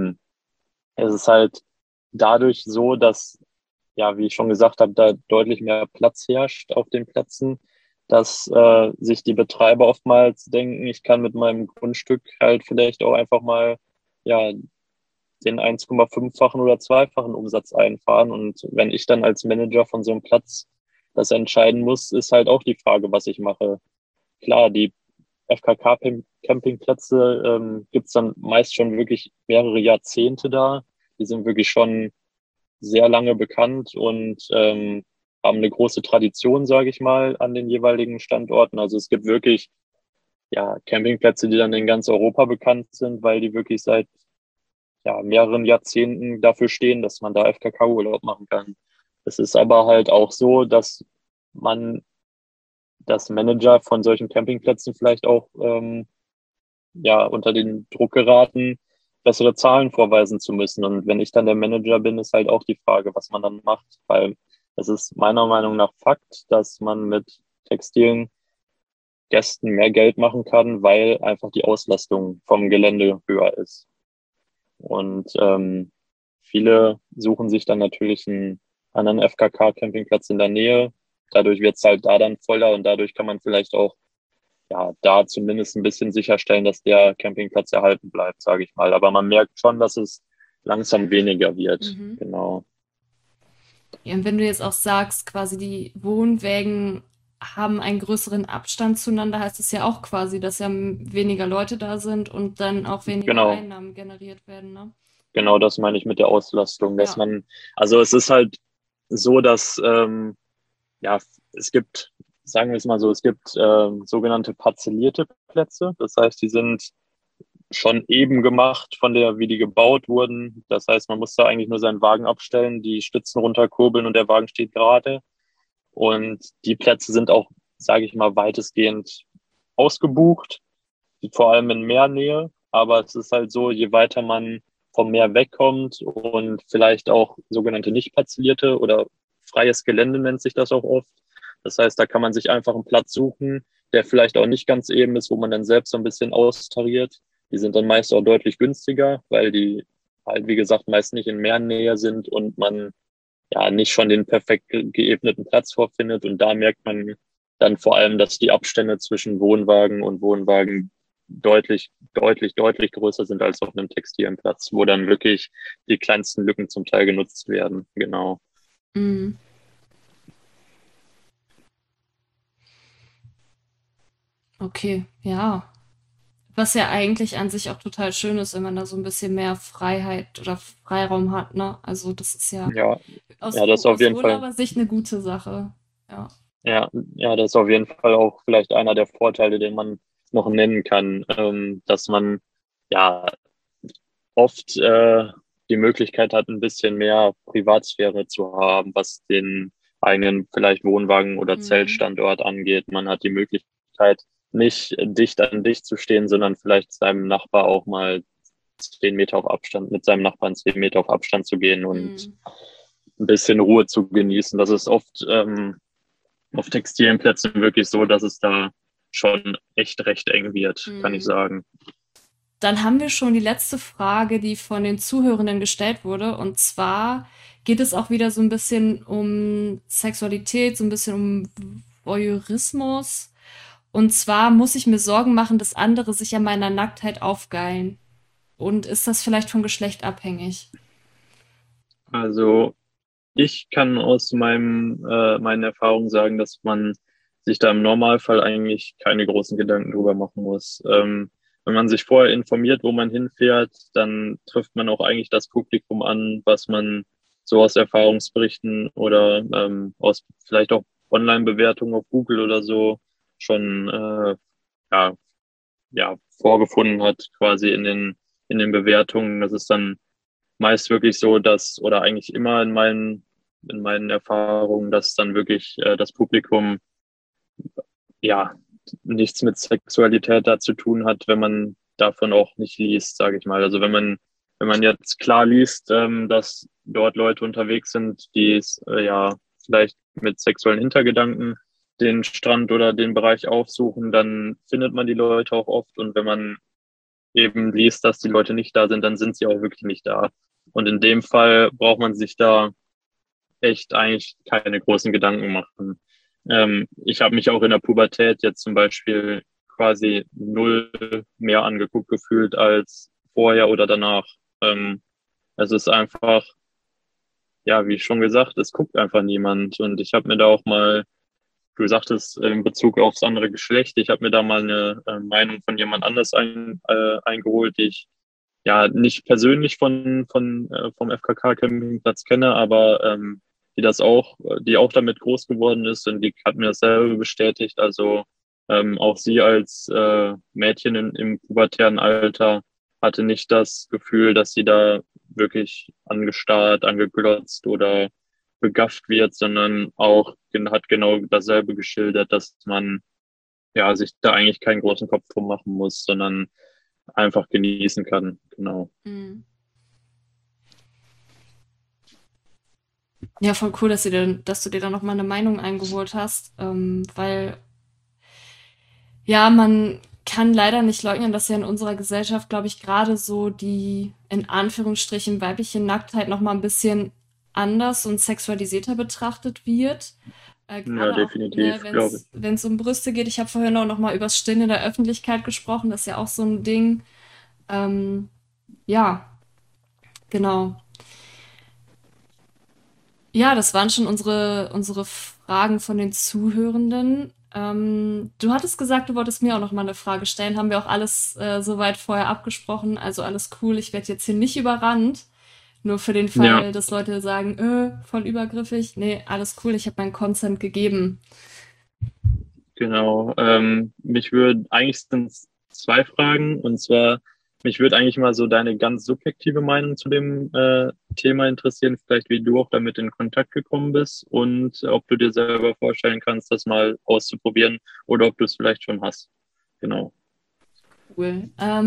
es ist halt dadurch so, dass, ja, wie ich schon gesagt habe, da deutlich mehr Platz herrscht auf den Plätzen, dass sich die Betreiber oftmals denken, ich kann mit meinem Grundstück halt vielleicht auch einfach mal ja den 1,5-fachen oder zweifachen Umsatz einfahren. Und wenn ich dann als Manager von so einem Platz das entscheiden muss, ist halt auch die Frage, was ich mache. Klar, die FKK-Campingplätze gibt es dann meist schon wirklich mehrere Jahrzehnte da. Die sind wirklich schon sehr lange bekannt und haben eine große Tradition, sage ich mal, an den jeweiligen Standorten. Also es gibt wirklich ja Campingplätze, die dann in ganz Europa bekannt sind, weil die wirklich seit ja, mehreren Jahrzehnten dafür stehen, dass man da FKK-Urlaub machen kann. Es ist aber halt auch so, dass man das Manager von solchen Campingplätzen vielleicht auch ja unter den Druck geraten, bessere Zahlen vorweisen zu müssen. Und wenn ich dann der Manager bin, ist halt auch die Frage, was man dann macht, weil es ist meiner Meinung nach Fakt, dass man mit textilen Gästen mehr Geld machen kann, weil einfach die Auslastung vom Gelände höher ist. Und viele suchen sich dann natürlich einen anderen FKK-Campingplatz in der Nähe. Dadurch wird es halt da dann voller und dadurch kann man vielleicht auch ja, da zumindest ein bisschen sicherstellen, dass der Campingplatz erhalten bleibt, sage ich mal. Aber man merkt schon, dass es langsam weniger wird. Mhm. Genau. Ja, und wenn du jetzt auch sagst, quasi die Wohnwägen haben einen größeren Abstand zueinander, heißt es ja auch quasi, dass ja weniger Leute da sind und dann auch weniger Genau. Einnahmen generiert werden, ne? Genau das meine ich mit der Auslastung, dass Ja. man, also es ist halt so, dass ja, es gibt, sagen wir es mal so, es gibt sogenannte parzellierte Plätze. Das heißt, die sind schon eben gemacht von der, wie die gebaut wurden. Das heißt, man muss da eigentlich nur seinen Wagen abstellen, die Stützen runterkurbeln und der Wagen steht gerade. Und die Plätze sind auch, sage ich mal, weitestgehend ausgebucht, vor allem in Meernähe. Aber es ist halt so, je weiter man vom Meer wegkommt und vielleicht auch sogenannte nicht parzellierte oder freies Gelände nennt sich das auch oft. Das heißt, da kann man sich einfach einen Platz suchen, der vielleicht auch nicht ganz eben ist, wo man dann selbst so ein bisschen austariert. Die sind dann meist auch deutlich günstiger, weil die halt, wie gesagt, meist nicht in Meernähe sind und man ja nicht schon den perfekt geebneten Platz vorfindet. Und da merkt man dann vor allem, dass die Abstände zwischen Wohnwagen und Wohnwagen deutlich größer sind als auf einem textilen Platz, wo dann wirklich die kleinsten Lücken zum Teil genutzt werden. Genau. Mhm. Okay, ja. Was ja eigentlich an sich auch total schön ist, wenn man da so ein bisschen mehr Freiheit oder Freiraum hat, ne? Also das ist ja Ja, ja, das ist auf aus jeden Fall, Urlaubersicht eine gute Sache. Ja. ja, ja, das ist auf jeden Fall auch vielleicht einer der Vorteile, den man noch nennen kann, dass man ja oft die Möglichkeit hat, ein bisschen mehr Privatsphäre zu haben, was den eigenen vielleicht Wohnwagen oder Mhm. Zeltstandort angeht. Man hat die Möglichkeit, nicht dicht an dicht zu stehen, sondern vielleicht seinem Nachbar auch mal 10 Meter auf Abstand, mit seinem Nachbarn 10 Meter auf Abstand zu gehen und Mhm. ein bisschen Ruhe zu genießen. Das ist oft auf textilen Plätzen wirklich so, dass es da schon echt recht eng wird, kann ich Mhm. sagen. Dann haben wir schon die letzte Frage, die von den Zuhörenden gestellt wurde. Und zwar geht es auch wieder so ein bisschen um Sexualität, so ein bisschen um Voyeurismus. Und zwar muss ich mir Sorgen machen, dass andere sich an meiner Nacktheit aufgeilen. Und ist das vielleicht vom Geschlecht abhängig? Also ich kann aus meinen Erfahrungen sagen, dass man sich da im Normalfall eigentlich keine großen Gedanken drüber machen muss. Wenn man sich vorher informiert, wo man hinfährt, dann trifft man auch eigentlich das Publikum an, was man so aus Erfahrungsberichten oder aus vielleicht auch Online-Bewertungen auf Google oder so schon ja, ja, vorgefunden hat, quasi in den Bewertungen. Das ist dann meist wirklich so, dass, oder eigentlich immer in meinen Erfahrungen, dass dann wirklich das Publikum ja nichts mit Sexualität da zu tun hat, wenn man davon auch nicht liest, sage ich mal. Also wenn man jetzt klar liest, dass dort Leute unterwegs sind, die es ja vielleicht mit sexuellen Hintergedanken den Strand oder den Bereich aufsuchen, dann findet man die Leute auch oft. Und wenn man eben liest, dass die Leute nicht da sind, dann sind sie auch wirklich nicht da. Und in dem Fall braucht man sich da echt eigentlich keine großen Gedanken machen. Ich habe mich auch in der Pubertät jetzt zum Beispiel quasi null mehr angeguckt gefühlt als vorher oder danach. Es ist einfach, ja, wie schon gesagt, es guckt einfach niemand. Und ich habe mir da auch mal, du sagtest in Bezug aufs andere Geschlecht, ich habe mir da mal eine Meinung von jemand anders eingeholt, die ich ja nicht persönlich vom FKK Campingplatz kenne, aber die auch damit groß geworden ist und die hat mir dasselbe bestätigt. Also auch sie als Mädchen im pubertären Alter hatte nicht das Gefühl, dass sie da wirklich angestarrt, angeglotzt oder begafft wird, sondern auch hat genau dasselbe geschildert, dass man ja sich da eigentlich keinen großen Kopf drum machen muss, sondern einfach genießen kann. Genau. Mhm. Ja, voll cool, dass du dir da noch mal eine Meinung eingeholt hast, weil ja, man kann leider nicht leugnen, dass ja in unserer Gesellschaft, glaube ich, gerade so die in Anführungsstrichen weibliche Nacktheit noch mal ein bisschen anders und sexualisierter betrachtet wird. Ja, Gerade auch, ne, definitiv, wenn glaube ich. es um Brüste geht. Ich habe vorhin auch noch mal übers Stillen in der Öffentlichkeit gesprochen. Das ist ja auch so ein Ding. Ähm, ja, genau. Ja, das waren schon unsere Fragen von den Zuhörenden. Du hattest gesagt, du wolltest mir auch noch mal eine Frage stellen. Haben wir auch alles soweit vorher abgesprochen? Also alles cool. Ich werde jetzt hier nicht überrannt. Nur für den Ja, Fall, dass Leute sagen, voll übergriffig. Nee, alles cool. Ich habe meinen Consent gegeben. genau. Eigentlich sind es zwei Fragen. Und zwar, mich würde eigentlich mal so deine ganz subjektive Meinung zu dem Thema interessieren. Vielleicht, wie du auch damit in Kontakt gekommen bist und ob du dir selber vorstellen kannst, das mal auszuprobieren oder ob du es vielleicht schon hast. Genau. Cool.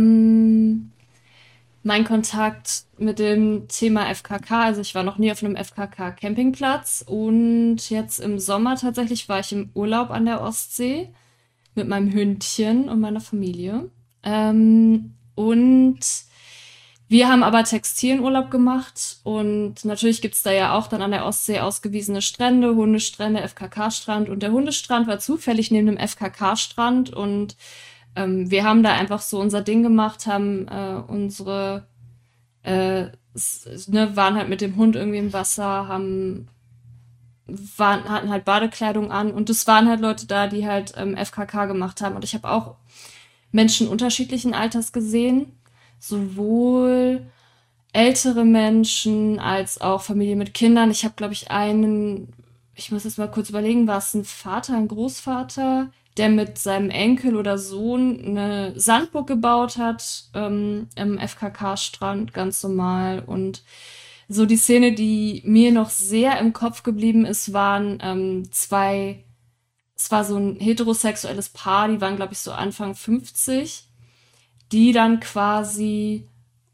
Mein Kontakt mit dem Thema FKK, also ich war noch nie auf einem FKK-Campingplatz und jetzt im Sommer tatsächlich war ich im Urlaub an der Ostsee mit meinem Hündchen und meiner Familie. Und wir haben aber Textilurlaub gemacht und natürlich gibt's da ja auch dann an der Ostsee ausgewiesene Strände, Hundestrände, FKK-Strand und der Hundestrand war zufällig neben dem FKK-Strand und wir haben da einfach so unser Ding gemacht, haben waren halt mit dem Hund irgendwie im Wasser, haben hatten halt Badekleidung an und es waren halt Leute da, die halt FKK gemacht haben. Und ich habe auch Menschen unterschiedlichen Alters gesehen, sowohl ältere Menschen als auch Familie mit Kindern. Ich habe, glaube ich, ich muss jetzt mal kurz überlegen, war es ein Vater, ein Großvater, der mit seinem Enkel oder Sohn eine Sandburg gebaut hat, im FKK-Strand, ganz normal. Und so die Szene, die mir noch sehr im Kopf geblieben ist, waren es war so ein heterosexuelles Paar, die waren, glaube ich, so Anfang 50, die dann quasi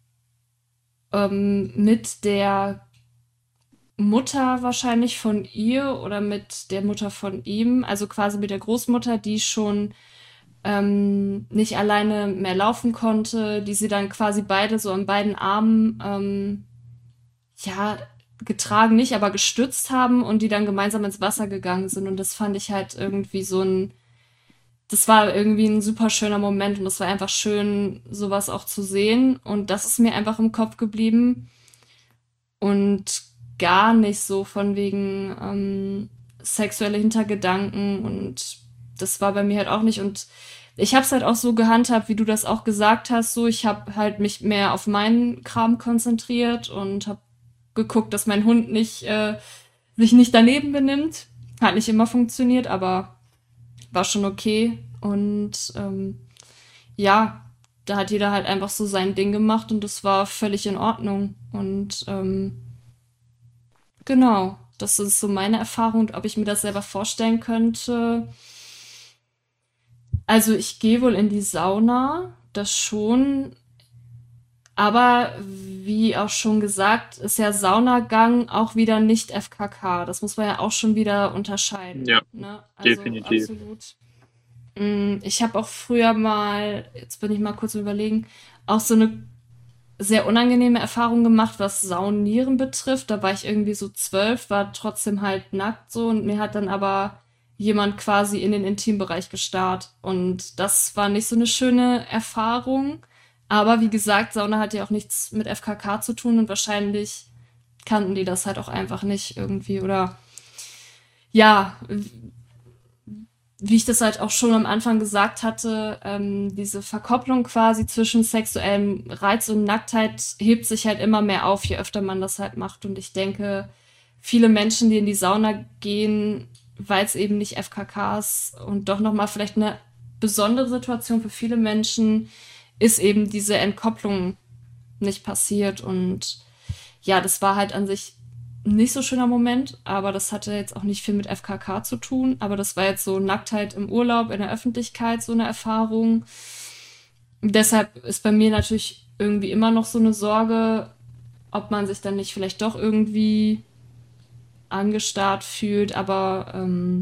mit der Mutter wahrscheinlich von ihr oder mit der Mutter von ihm, also quasi mit der Großmutter, die schon nicht alleine mehr laufen konnte, die sie dann quasi beide so an beiden Armen, ja, getragen nicht, aber gestützt haben und die dann gemeinsam ins Wasser gegangen sind. Und das fand ich halt irgendwie das war irgendwie ein super schöner Moment und es war einfach schön, sowas auch zu sehen. Und das ist mir einfach im Kopf geblieben und gar nicht so von wegen sexuelle Hintergedanken und das war bei mir halt auch nicht und ich habe es halt auch so gehandhabt, wie du das auch gesagt hast, so ich habe halt mich mehr auf meinen Kram konzentriert und habe geguckt, dass mein Hund sich nicht daneben benimmt. Hat nicht immer funktioniert, aber war schon okay und ja, da hat jeder halt einfach so sein Ding gemacht und das war völlig in Ordnung und genau, das ist so meine Erfahrung. Und ob ich mir das selber vorstellen könnte. Also ich gehe wohl in die Sauna, das schon. Aber wie auch schon gesagt, ist ja Saunagang auch wieder nicht FKK. Das muss man ja auch schon wieder unterscheiden. Ja, Ne? Also definitiv. absolut. Ich habe auch früher mal, jetzt bin ich mal kurz am überlegen, auch so eine sehr unangenehme Erfahrung gemacht, was Saunieren betrifft. Da war ich irgendwie so 12, war trotzdem halt nackt so und mir hat dann aber jemand quasi in den Intimbereich gestarrt. Und das war nicht so eine schöne Erfahrung. Aber wie gesagt, Sauna hat ja auch nichts mit FKK zu tun und wahrscheinlich kannten die das halt auch einfach nicht irgendwie. Oder ja, wie ich das halt auch schon am Anfang gesagt hatte, diese Verkopplung quasi zwischen sexuellem Reiz und Nacktheit hebt sich halt immer mehr auf, je öfter man das halt macht. Und ich denke, viele Menschen, die in die Sauna gehen, weil es eben nicht FKKs und doch nochmal vielleicht eine besondere Situation für viele Menschen ist eben diese Entkopplung nicht passiert. Und ja, das war halt an sich nicht so schöner Moment, aber das hatte jetzt auch nicht viel mit FKK zu tun. Aber das war jetzt so Nacktheit im Urlaub, in der Öffentlichkeit, so eine Erfahrung. Deshalb ist bei mir natürlich irgendwie immer noch so eine Sorge, ob man sich dann nicht vielleicht doch irgendwie angestarrt fühlt. Aber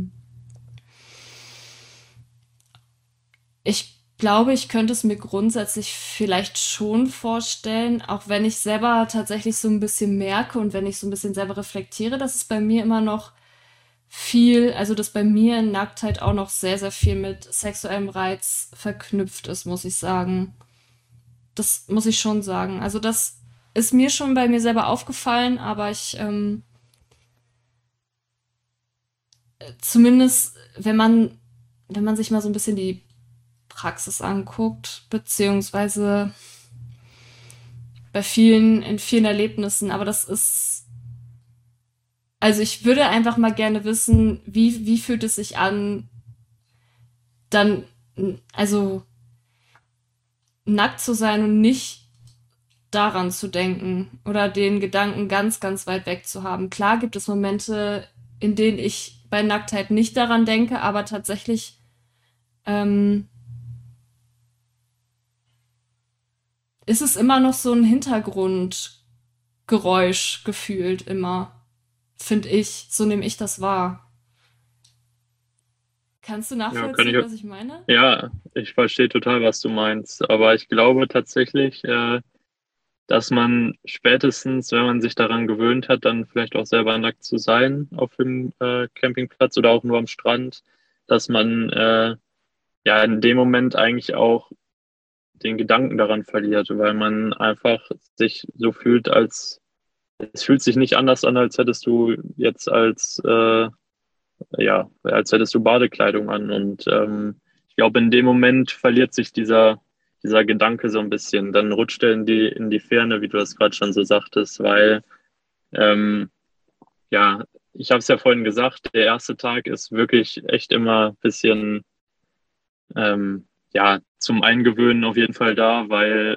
ich glaube, ich könnte es mir grundsätzlich vielleicht schon vorstellen, auch wenn ich selber tatsächlich so ein bisschen merke und wenn ich so ein bisschen selber reflektiere, dass es bei mir immer noch also dass bei mir in Nacktheit auch noch sehr, sehr viel mit sexuellem Reiz verknüpft ist, muss ich sagen. Das muss ich schon sagen. Also das ist mir schon bei mir selber aufgefallen, aber zumindest, wenn man sich mal so ein bisschen die Praxis anguckt, beziehungsweise in vielen Erlebnissen, aber also ich würde einfach mal gerne wissen, wie fühlt es sich an, dann, also nackt zu sein und nicht daran zu denken oder den Gedanken ganz, ganz weit weg zu haben. Klar gibt es Momente, in denen ich bei Nacktheit nicht daran denke, aber tatsächlich ähm, ist es immer noch so ein Hintergrundgeräusch gefühlt immer, finde ich. So nehme ich das wahr. Kannst du Ja, kann ich, nachvollziehen, was ich meine? ja, ich verstehe total, was du meinst. Aber ich glaube tatsächlich, dass man spätestens, wenn man sich daran gewöhnt hat, dann vielleicht auch selber nackt zu sein auf dem Campingplatz oder auch nur am Strand, dass man ja in dem Moment eigentlich auch den Gedanken daran verliert, weil man einfach sich so fühlt, als es fühlt sich nicht anders an, als hättest du jetzt als hättest du Badekleidung an. Und ich glaube, in dem Moment verliert sich dieser Gedanke so ein bisschen. Dann rutscht er in die Ferne, wie du das gerade schon so sagtest, weil ähm, ja, ich habe es ja vorhin gesagt, der erste Tag ist wirklich echt immer ein bisschen zum Eingewöhnen auf jeden Fall da, weil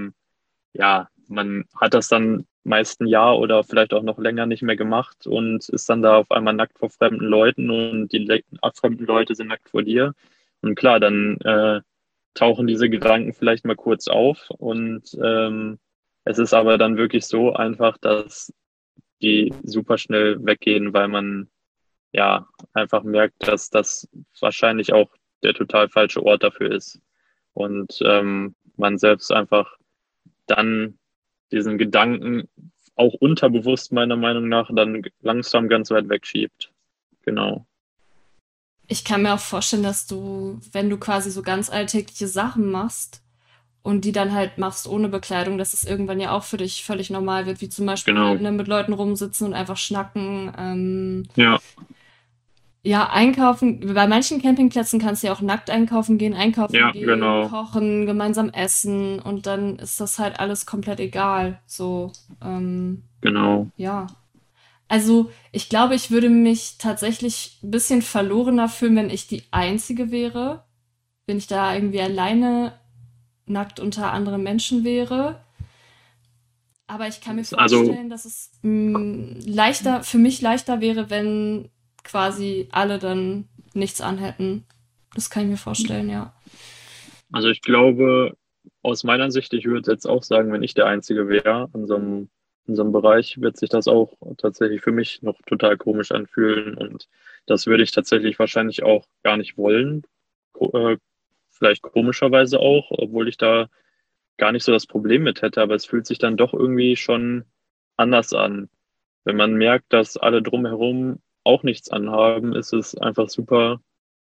man hat das dann meist ein Jahr oder vielleicht auch noch länger nicht mehr gemacht und ist dann da auf einmal nackt vor fremden Leuten und fremden Leute sind nackt vor dir. Und klar, dann tauchen diese Gedanken vielleicht mal kurz auf und es ist aber dann wirklich so einfach, dass die super schnell weggehen, weil man ja einfach merkt, dass das wahrscheinlich auch der total falsche Ort dafür ist. Und man selbst einfach dann diesen Gedanken auch unterbewusst meiner Meinung nach dann langsam ganz weit wegschiebt. Genau. Ich kann mir auch vorstellen, dass du, wenn du quasi so ganz alltägliche Sachen machst und die dann halt machst ohne Bekleidung, dass es irgendwann ja auch für dich völlig normal wird, wie zum Beispiel Genau. ne, mit Leuten rumsitzen und einfach schnacken. Ja, Ja, einkaufen. Bei manchen Campingplätzen kannst du ja auch nackt einkaufen ja, gehen, genau, kochen, gemeinsam essen und dann ist das halt alles komplett egal. So, genau. ja. Also, ich glaube, ich würde mich tatsächlich ein bisschen verlorener fühlen, wenn ich die Einzige wäre. Wenn ich da irgendwie alleine nackt unter anderen Menschen wäre. Aber ich kann mir Also, vorstellen, dass es leichter, für mich leichter wäre, wenn quasi alle dann nichts anhätten. Das kann ich mir vorstellen, ja. also ich glaube, aus meiner Sicht, ich würde jetzt auch sagen, wenn ich der Einzige wäre in so einem Bereich, wird sich das auch tatsächlich für mich noch total komisch anfühlen. Und das würde ich tatsächlich wahrscheinlich auch gar nicht wollen. Vielleicht komischerweise auch, obwohl ich da gar nicht so das Problem mit hätte, aber es fühlt sich dann doch irgendwie schon anders an. Wenn man merkt, dass alle drumherum auch nichts anhaben, ist es einfach super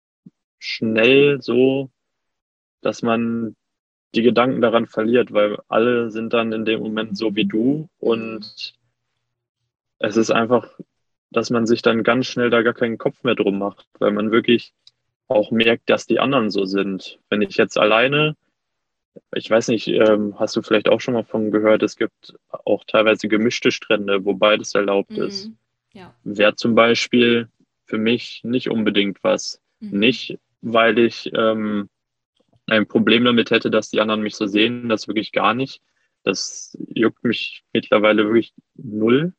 schnell so, dass man die Gedanken daran verliert, weil alle sind dann in dem Moment so wie du Mhm. und es ist einfach, dass man sich dann ganz schnell da gar keinen Kopf mehr drum macht, weil man wirklich auch merkt, dass die anderen so sind. Wenn ich jetzt alleine, ich weiß nicht, hast du vielleicht auch schon mal von gehört, es gibt auch teilweise gemischte Strände, wo beides erlaubt ist. Mhm. Ja. Wäre zum Beispiel für mich nicht unbedingt was. Mhm. Nicht, weil ich ein Problem damit hätte, dass die anderen mich so sehen, das wirklich gar nicht. Das juckt mich mittlerweile wirklich null,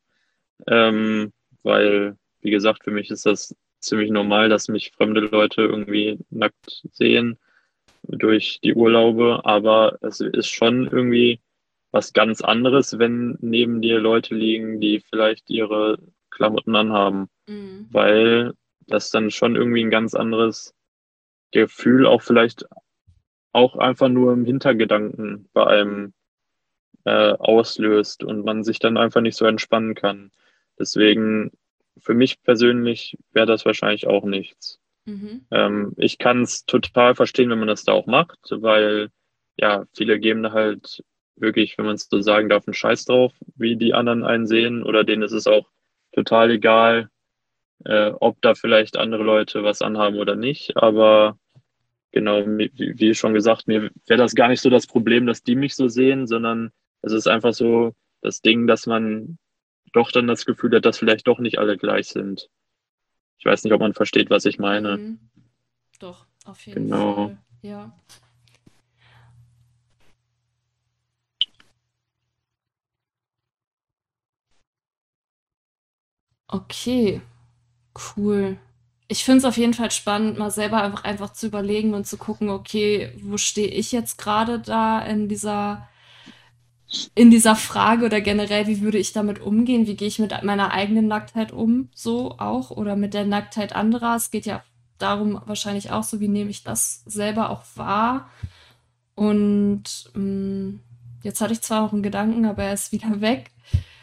weil, wie gesagt, für mich ist das ziemlich normal, dass mich fremde Leute irgendwie nackt sehen durch die Urlaube, aber es ist schon irgendwie was ganz anderes, wenn neben dir Leute liegen, die vielleicht ihre Klamotten anhaben, Mhm. weil das dann schon irgendwie ein ganz anderes Gefühl auch vielleicht auch einfach nur im Hintergedanken bei einem auslöst und man sich dann einfach nicht so entspannen kann. Deswegen, für mich persönlich wäre das wahrscheinlich auch nichts. Mhm. Ich kann es total verstehen, wenn man das da auch macht, weil ja, viele geben da halt wirklich, wenn man es so sagen darf, einen Scheiß drauf, wie die anderen einen sehen, oder denen ist es auch total egal, ob da vielleicht andere Leute was anhaben oder nicht. Aber genau, wie schon gesagt, mir wäre das gar nicht so das Problem, dass die mich so sehen, sondern es ist einfach so das Ding, dass man doch dann das Gefühl hat, dass vielleicht doch nicht alle gleich sind. Ich weiß nicht, ob man versteht, was ich meine. Mhm. Doch, auf jeden Genau. Fall. Ja. Okay, cool. Ich finde es auf jeden Fall spannend, mal selber einfach zu überlegen und zu gucken, okay, wo stehe ich jetzt gerade da in dieser Frage oder generell, wie würde ich damit umgehen? Wie gehe ich mit meiner eigenen Nacktheit um? So auch? Oder mit der Nacktheit anderer? Es geht ja darum wahrscheinlich auch so, wie nehme ich das selber auch wahr? Und jetzt hatte ich zwar noch einen Gedanken, aber er ist wieder weg.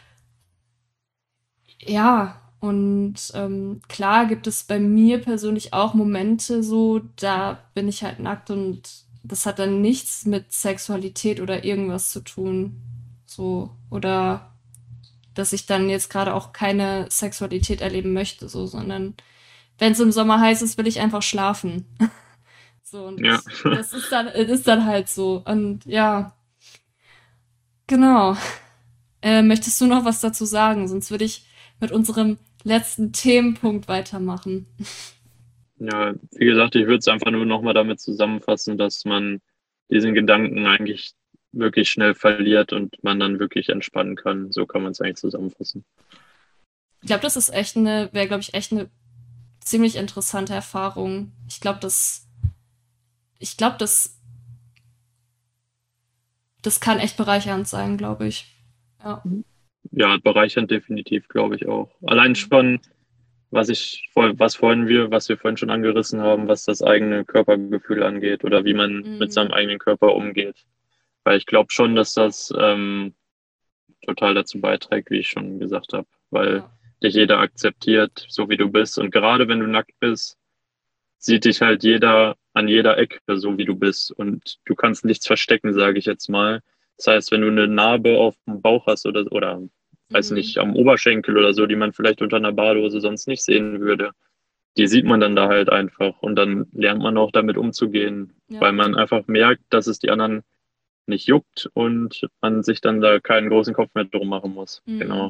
Ja, und klar gibt es bei mir persönlich auch Momente so, da bin ich halt nackt und das hat dann nichts mit Sexualität oder irgendwas zu tun. So, oder dass ich dann jetzt gerade auch keine Sexualität erleben möchte, so, sondern wenn es im Sommer heiß ist, will ich einfach schlafen. So, und Ja. das ist dann halt so. Und ja, genau. Möchtest du noch was dazu sagen? Sonst würde ich mit unserem letzten Themenpunkt weitermachen. Ja, wie gesagt, ich würde es einfach nur nochmal damit zusammenfassen, dass man diesen Gedanken eigentlich wirklich schnell verliert und man dann wirklich entspannen kann. So kann man es eigentlich zusammenfassen. Ich glaube, wäre, glaube ich, echt eine ziemlich interessante Erfahrung. Ich glaube, das kann echt bereichernd sein, glaube ich. Ja. Ja, bereichernd definitiv, glaube ich auch. Allein schon, was wir vorhin schon angerissen haben, was das eigene Körpergefühl angeht oder wie man mit Mhm. seinem eigenen Körper umgeht. Weil ich glaube schon, dass das total dazu beiträgt, wie ich schon gesagt habe, weil Ja. dich jeder akzeptiert, so wie du bist. Und gerade wenn du nackt bist, sieht dich halt jeder an jeder Ecke, so wie du bist. Und du kannst nichts verstecken, sage ich jetzt mal. Das heißt, wenn du eine Narbe auf dem Bauch hast oder weiß Mhm. nicht, am Oberschenkel oder so, die man vielleicht unter einer Badehose sonst nicht sehen würde, die sieht man dann da halt einfach. Und dann lernt man auch damit umzugehen, weil Ja. man einfach merkt, dass es die anderen nicht juckt und man sich dann da keinen großen Kopf mehr drum machen muss. Mhm. Genau.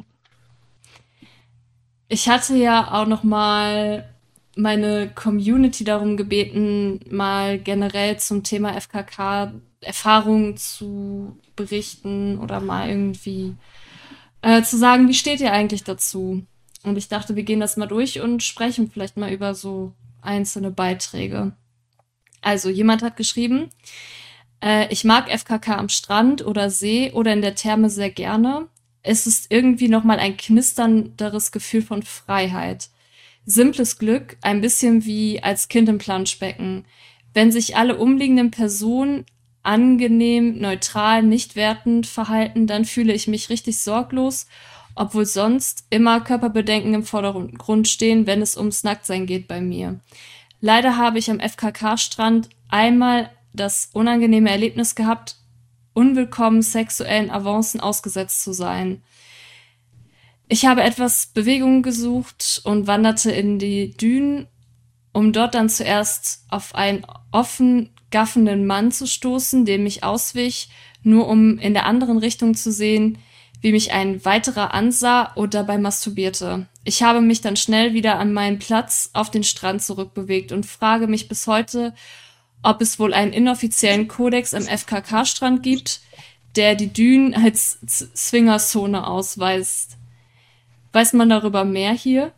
Ich hatte ja auch noch mal meine Community darum gebeten, mal generell zum Thema FKK Erfahrungen zu berichten oder mal irgendwie zu sagen, wie steht ihr eigentlich dazu? Und ich dachte, wir gehen das mal durch und sprechen vielleicht mal über so einzelne Beiträge. Also jemand hat geschrieben, ich mag FKK am Strand oder See oder in der Therme sehr gerne. Es ist irgendwie nochmal ein knisternderes Gefühl von Freiheit. Simples Glück, ein bisschen wie als Kind im Planschbecken. Wenn sich alle umliegenden Personen angenehm, neutral, nicht wertend verhalten, dann fühle ich mich richtig sorglos, obwohl sonst immer Körperbedenken im Vordergrund stehen, wenn es ums Nacktsein geht bei mir. Leider habe ich am FKK-Strand einmal das unangenehme Erlebnis gehabt, unwillkommen sexuellen Avancen ausgesetzt zu sein. Ich habe etwas Bewegung gesucht und wanderte in die Dünen, um dort dann zuerst auf einen offen gaffenden Mann zu stoßen, dem ich auswich, nur um in der anderen Richtung zu sehen, wie mich ein weiterer ansah und dabei masturbierte. Ich habe mich dann schnell wieder an meinen Platz auf den Strand zurückbewegt und frage mich bis heute, ob es wohl einen inoffiziellen Kodex am FKK-Strand gibt, der die Dünen als Swingerzone ausweist. Weiß man darüber mehr hier?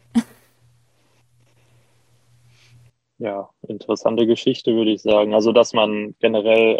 Ja, interessante Geschichte, würde ich sagen. Also, dass man generell,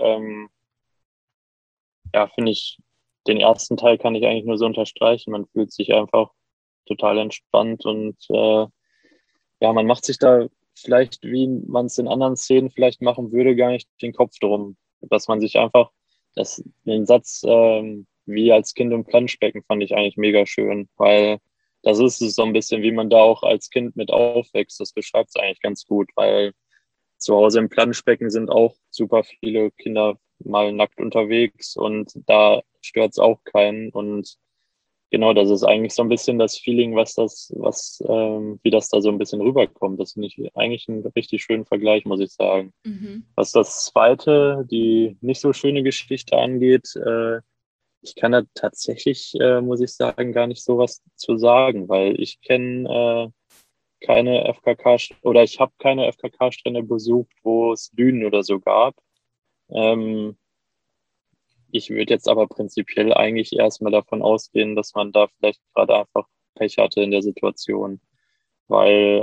ja, finde ich, den ersten Teil kann ich eigentlich nur so unterstreichen. Man fühlt sich einfach total entspannt und ja, man macht sich da vielleicht, wie man es in anderen Szenen vielleicht machen würde, gar nicht den Kopf drum. Dass man sich einfach, den Satz, wie als Kind im Planschbecken fand ich eigentlich mega schön, weil das ist es so ein bisschen, wie man da auch als Kind mit aufwächst. Das beschreibt es eigentlich ganz gut, weil zu Hause im Planschbecken sind auch super viele Kinder mal nackt unterwegs und da stört es auch keinen. Und genau, das ist eigentlich so ein bisschen das Feeling, wie das da so ein bisschen rüberkommt. Das finde ich eigentlich einen richtig schönen Vergleich, muss ich sagen. Mhm. Was das zweite, die nicht so schöne Geschichte angeht, ich kann da tatsächlich, muss ich sagen, gar nicht so was zu sagen, weil ich kenne keine FKK oder ich habe keine FKK-Strände besucht, wo es Dünen oder so gab. Ähm, Ich würde jetzt aber prinzipiell eigentlich erstmal davon ausgehen, dass man da vielleicht gerade einfach Pech hatte in der Situation, weil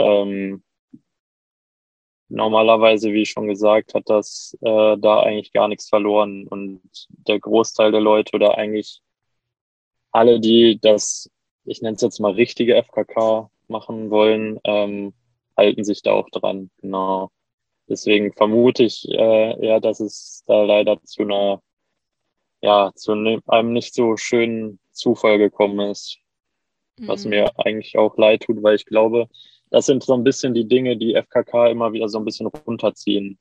normalerweise, wie schon gesagt, hat das da eigentlich gar nichts verloren und der Großteil der Leute oder eigentlich alle, die das, ich nenne es jetzt mal richtige FKK machen wollen, halten sich da auch dran. Genau. Deswegen vermute ich eher, dass es da leider einem nicht so schönen Zufall gekommen ist, was Mhm. mir eigentlich auch leid tut, weil ich glaube, das sind so ein bisschen die Dinge, die FKK immer wieder so ein bisschen runterziehen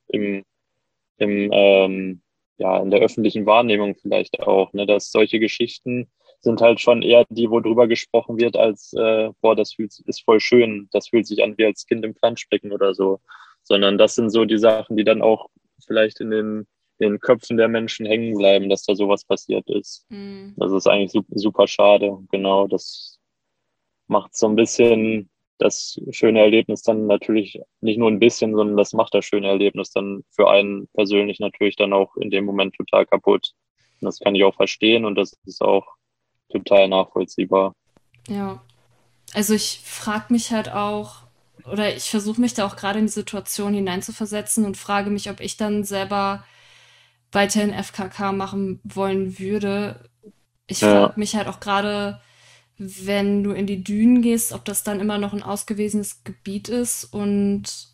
im ja, in der öffentlichen Wahrnehmung vielleicht auch, ne, dass solche Geschichten sind halt schon eher die, wo drüber gesprochen wird, als boah, ist voll schön, das fühlt sich an wie als Kind im Planschbecken oder so. Sondern das sind so die Sachen, die dann auch vielleicht in den Köpfen der Menschen hängen bleiben, dass da sowas passiert ist. Mhm. Das ist eigentlich super schade. Genau, das macht so ein bisschen das schöne Erlebnis dann natürlich nicht nur ein bisschen, sondern das macht das schöne Erlebnis dann für einen persönlich natürlich dann auch in dem Moment total kaputt. Und das kann ich auch verstehen und das ist auch total nachvollziehbar. Ja. Also ich frage mich halt auch, oder ich versuche mich da auch gerade in die Situation hineinzuversetzen und frage mich, ob ich dann selber weiterhin FKK machen wollen würde. Ich Ja, frage mich halt auch gerade, wenn du in die Dünen gehst, ob das dann immer noch ein ausgewiesenes Gebiet ist. Und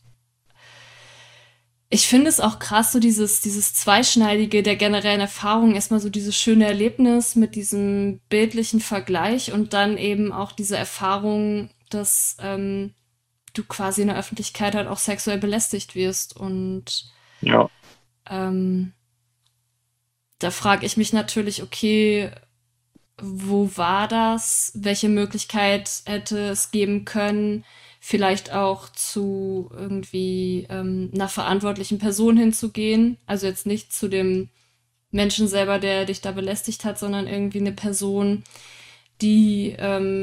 ich finde es auch krass, so dieses Zweischneidige der generellen Erfahrung. Erstmal so dieses schöne Erlebnis mit diesem bildlichen Vergleich und dann eben auch diese Erfahrung, dass du quasi in der Öffentlichkeit halt auch sexuell belästigt wirst. Und ja, ähm, da frage ich mich natürlich, okay, wo war das? Welche Möglichkeit hätte es geben können, vielleicht auch zu irgendwie einer verantwortlichen Person hinzugehen? Also jetzt nicht zu dem Menschen selber, der dich da belästigt hat, sondern irgendwie eine Person, die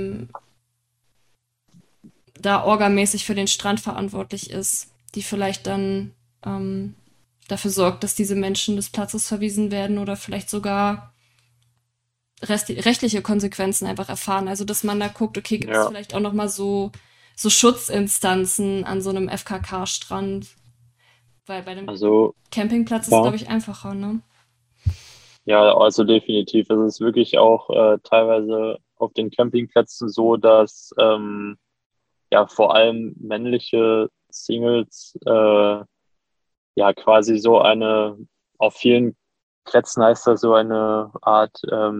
da orgamäßig für den Strand verantwortlich ist, die vielleicht dann ähm, dafür sorgt, dass diese Menschen des Platzes verwiesen werden oder vielleicht sogar rechtliche Konsequenzen einfach erfahren. Also dass man da guckt, okay, gibt es ja. vielleicht auch noch mal so Schutzinstanzen an so einem FKK-Strand, weil bei dem Also, Campingplatz ist, ja, glaube ich, einfacher, ne? ja, also definitiv. Es ist wirklich auch teilweise auf den Campingplätzen so, dass ja vor allem männliche Singles ja quasi so auf vielen Plätzen heißt das so eine Art,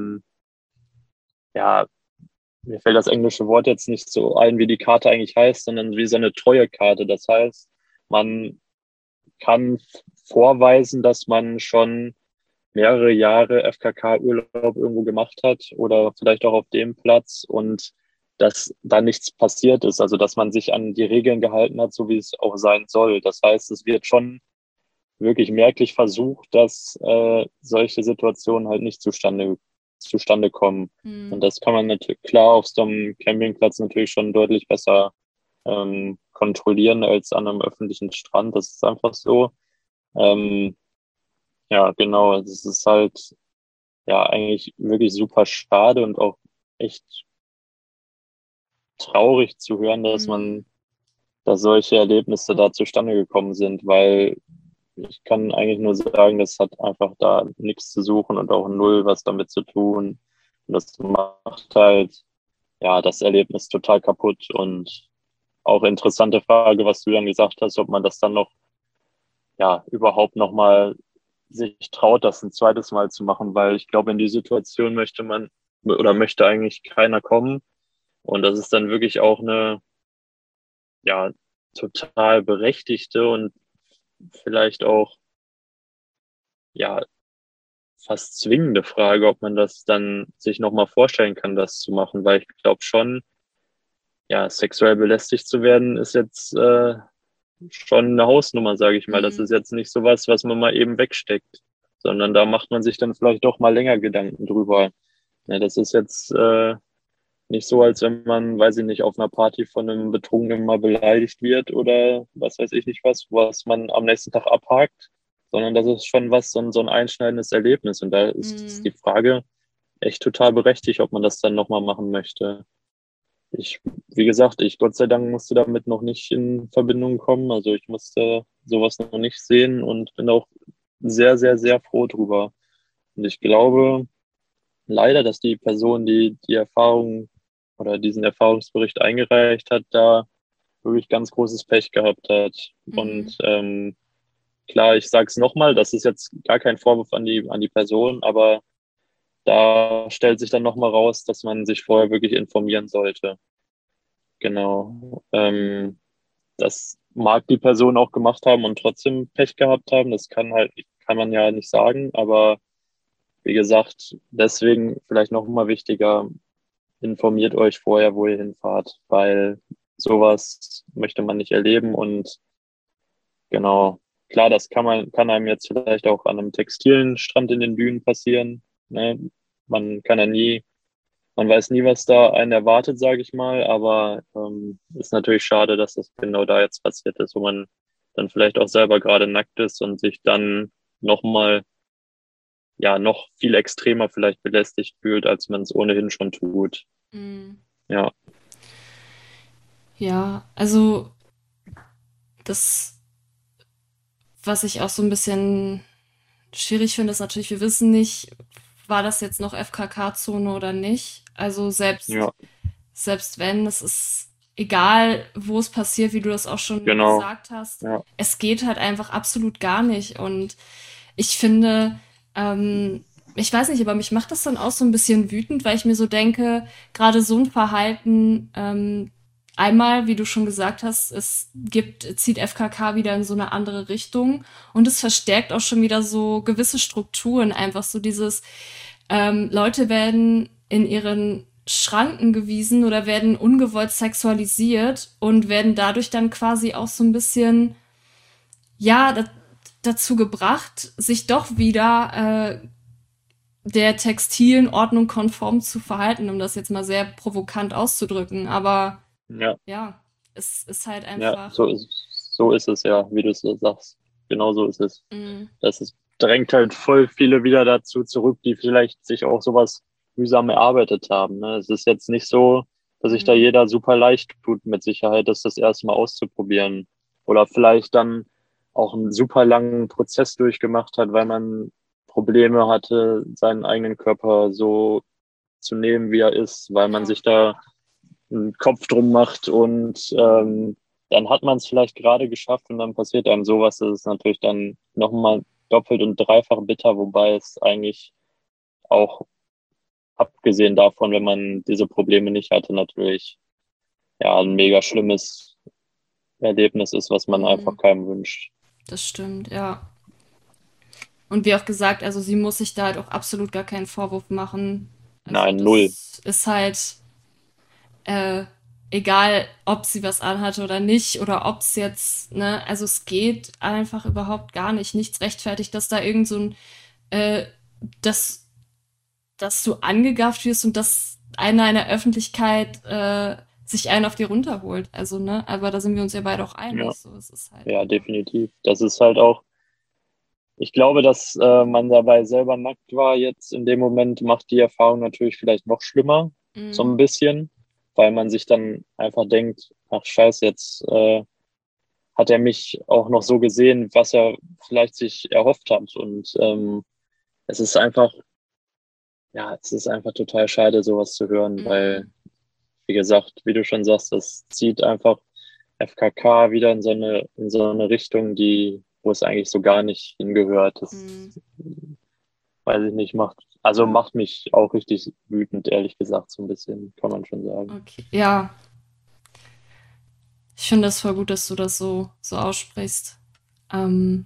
ja, mir fällt das englische Wort jetzt nicht so ein, wie die Karte eigentlich heißt, sondern wie so eine Treuekarte. Das heißt, man kann vorweisen, dass man schon mehrere Jahre FKK-Urlaub irgendwo gemacht hat oder vielleicht auch auf dem Platz und dass da nichts passiert ist, also dass man sich an die Regeln gehalten hat, so wie es auch sein soll. Das heißt, es wird schon wirklich merklich versucht, dass solche Situationen halt nicht zustande kommen. Und Hm. das kann man natürlich klar auf so einem Campingplatz natürlich schon deutlich besser kontrollieren als an einem öffentlichen Strand. Das ist einfach so. Ähm, ja, genau. Also es ist halt ja eigentlich wirklich super schade und auch echt traurig zu hören, Hm. dass solche Erlebnisse da zustande gekommen sind, weil ich kann eigentlich nur sagen, das hat einfach da nichts zu suchen und auch null was damit zu tun. Und das macht halt ja das Erlebnis total kaputt und auch interessante Frage, was du dann gesagt hast, ob man das dann noch ja überhaupt noch mal sich traut, das ein zweites Mal zu machen, weil ich glaube, in die Situation möchte man oder möchte eigentlich keiner kommen. Und das ist dann wirklich auch eine, ja, total berechtigte und vielleicht auch, ja, fast zwingende Frage, ob man das dann sich nochmal vorstellen kann, das zu machen, weil ich glaube schon, ja, sexuell belästigt zu werden, ist jetzt schon eine Hausnummer, sage ich mal. Das Hm. ist jetzt nicht sowas, was man mal eben wegsteckt, sondern da macht man sich dann vielleicht doch mal länger Gedanken drüber. Ja, das ist jetzt nicht so, als wenn man, weiß ich nicht, auf einer Party von einem Betrunkenen mal beleidigt wird oder was weiß ich nicht was man am nächsten Tag abhakt, sondern das ist schon so ein einschneidendes Erlebnis. Und da ist Hm. die Frage echt total berechtigt, ob man das dann nochmal machen möchte. Ich, wie gesagt, Gott sei Dank musste damit noch nicht in Verbindung kommen. Also ich musste sowas noch nicht sehen und bin auch sehr, sehr, sehr froh drüber. Und ich glaube leider, dass die Person, die die Erfahrung oder diesen Erfahrungsbericht eingereicht hat, da wirklich ganz großes Pech gehabt hat. Hm. Und klar, ich sage es nochmal, das ist jetzt gar kein Vorwurf an die Person, aber da stellt sich dann nochmal raus, dass man sich vorher wirklich informieren sollte. Genau. Das mag die Person auch gemacht haben und trotzdem Pech gehabt haben. Das kann man ja nicht sagen, aber wie gesagt, deswegen vielleicht noch mal wichtiger, informiert euch vorher, wo ihr hinfahrt, weil sowas möchte man nicht erleben und genau, klar, kann einem jetzt vielleicht auch an einem textilen Strand in den Dünen passieren, ne? Man kann ja nie, man weiß nie, was da einen erwartet, sage ich mal, aber ist natürlich schade, dass das genau da jetzt passiert ist, wo man dann vielleicht auch selber gerade nackt ist und sich dann nochmal, ja, noch viel extremer vielleicht belästigt fühlt, als man es ohnehin schon tut. Mm. Ja, Ja, also das, was ich auch so ein bisschen schwierig finde, ist natürlich, wir wissen nicht, war das jetzt noch FKK-Zone oder nicht. Also ja, selbst wenn, es ist egal, wo es passiert, wie du das auch schon genau, gesagt hast, ja, es geht halt einfach absolut gar nicht. Und ich finde, ich weiß nicht, aber mich macht das dann auch so ein bisschen wütend, weil ich mir so denke, gerade so ein Verhalten, einmal, wie du schon gesagt hast, zieht FKK wieder in so eine andere Richtung und es verstärkt auch schon wieder so gewisse Strukturen, einfach so dieses, Leute werden in ihren Schranken gewiesen oder werden ungewollt sexualisiert und werden dadurch dann quasi auch so ein bisschen, ja, dazu gebracht, sich doch wieder der textilen Ordnung konform zu verhalten, um das jetzt mal sehr provokant auszudrücken. Aber ja, ja, es ist halt ja, einfach. so ist es ja, wie du es so sagst. Genau so ist es. Mm, Das ist, drängt halt voll viele wieder dazu zurück, die vielleicht sich auch sowas mühsam erarbeitet haben. Ne? Es ist jetzt nicht so, dass sich da mm, jeder super leicht tut, mit Sicherheit, das erste Mal auszuprobieren. Oder vielleicht dann auch einen super langen Prozess durchgemacht hat, weil man Probleme hatte, seinen eigenen Körper so zu nehmen, wie er ist, weil man ja. sich da einen Kopf drum macht und dann hat man es vielleicht gerade geschafft und dann passiert einem sowas. Das ist natürlich dann nochmal doppelt und dreifach bitter, wobei es eigentlich auch abgesehen davon, wenn man diese Probleme nicht hatte, natürlich ja ein mega schlimmes Erlebnis ist, was man einfach Mm, keinem wünscht. das stimmt, ja. Und wie auch gesagt, also sie muss sich da halt auch absolut gar keinen Vorwurf machen. Also Nein, null. das ist halt äh, egal, ob sie was anhatte oder nicht oder ob es jetzt, ne, also es geht einfach überhaupt gar nicht. Nichts rechtfertigt, dass da irgend so ein, äh, dass, dass du angegafft wirst und dass einer in der Öffentlichkeit sich einen auf die runterholt. Also, ne, aber da sind wir uns ja beide auch Ja, einig. So, es ist halt ja, einfach. definitiv. Das ist halt auch, ich glaube, dass man dabei selber nackt war jetzt in dem Moment, macht die Erfahrung natürlich vielleicht noch schlimmer, so Mm, ein bisschen, weil man sich dann einfach denkt, ach scheiße, jetzt hat er mich auch noch so gesehen, was er vielleicht sich erhofft hat. Und es ist einfach, ja, es ist einfach total schade, sowas zu hören, weil, mm, wie gesagt, wie du schon sagst, das zieht einfach FKK wieder in so eine Richtung, die, wo es eigentlich so gar nicht hingehört. mm. Das weiß ich nicht, macht mich auch richtig wütend, ehrlich gesagt, so ein bisschen, kann man schon sagen. Okay. Ja, ich finde das voll gut, dass du das so aussprichst. Ähm,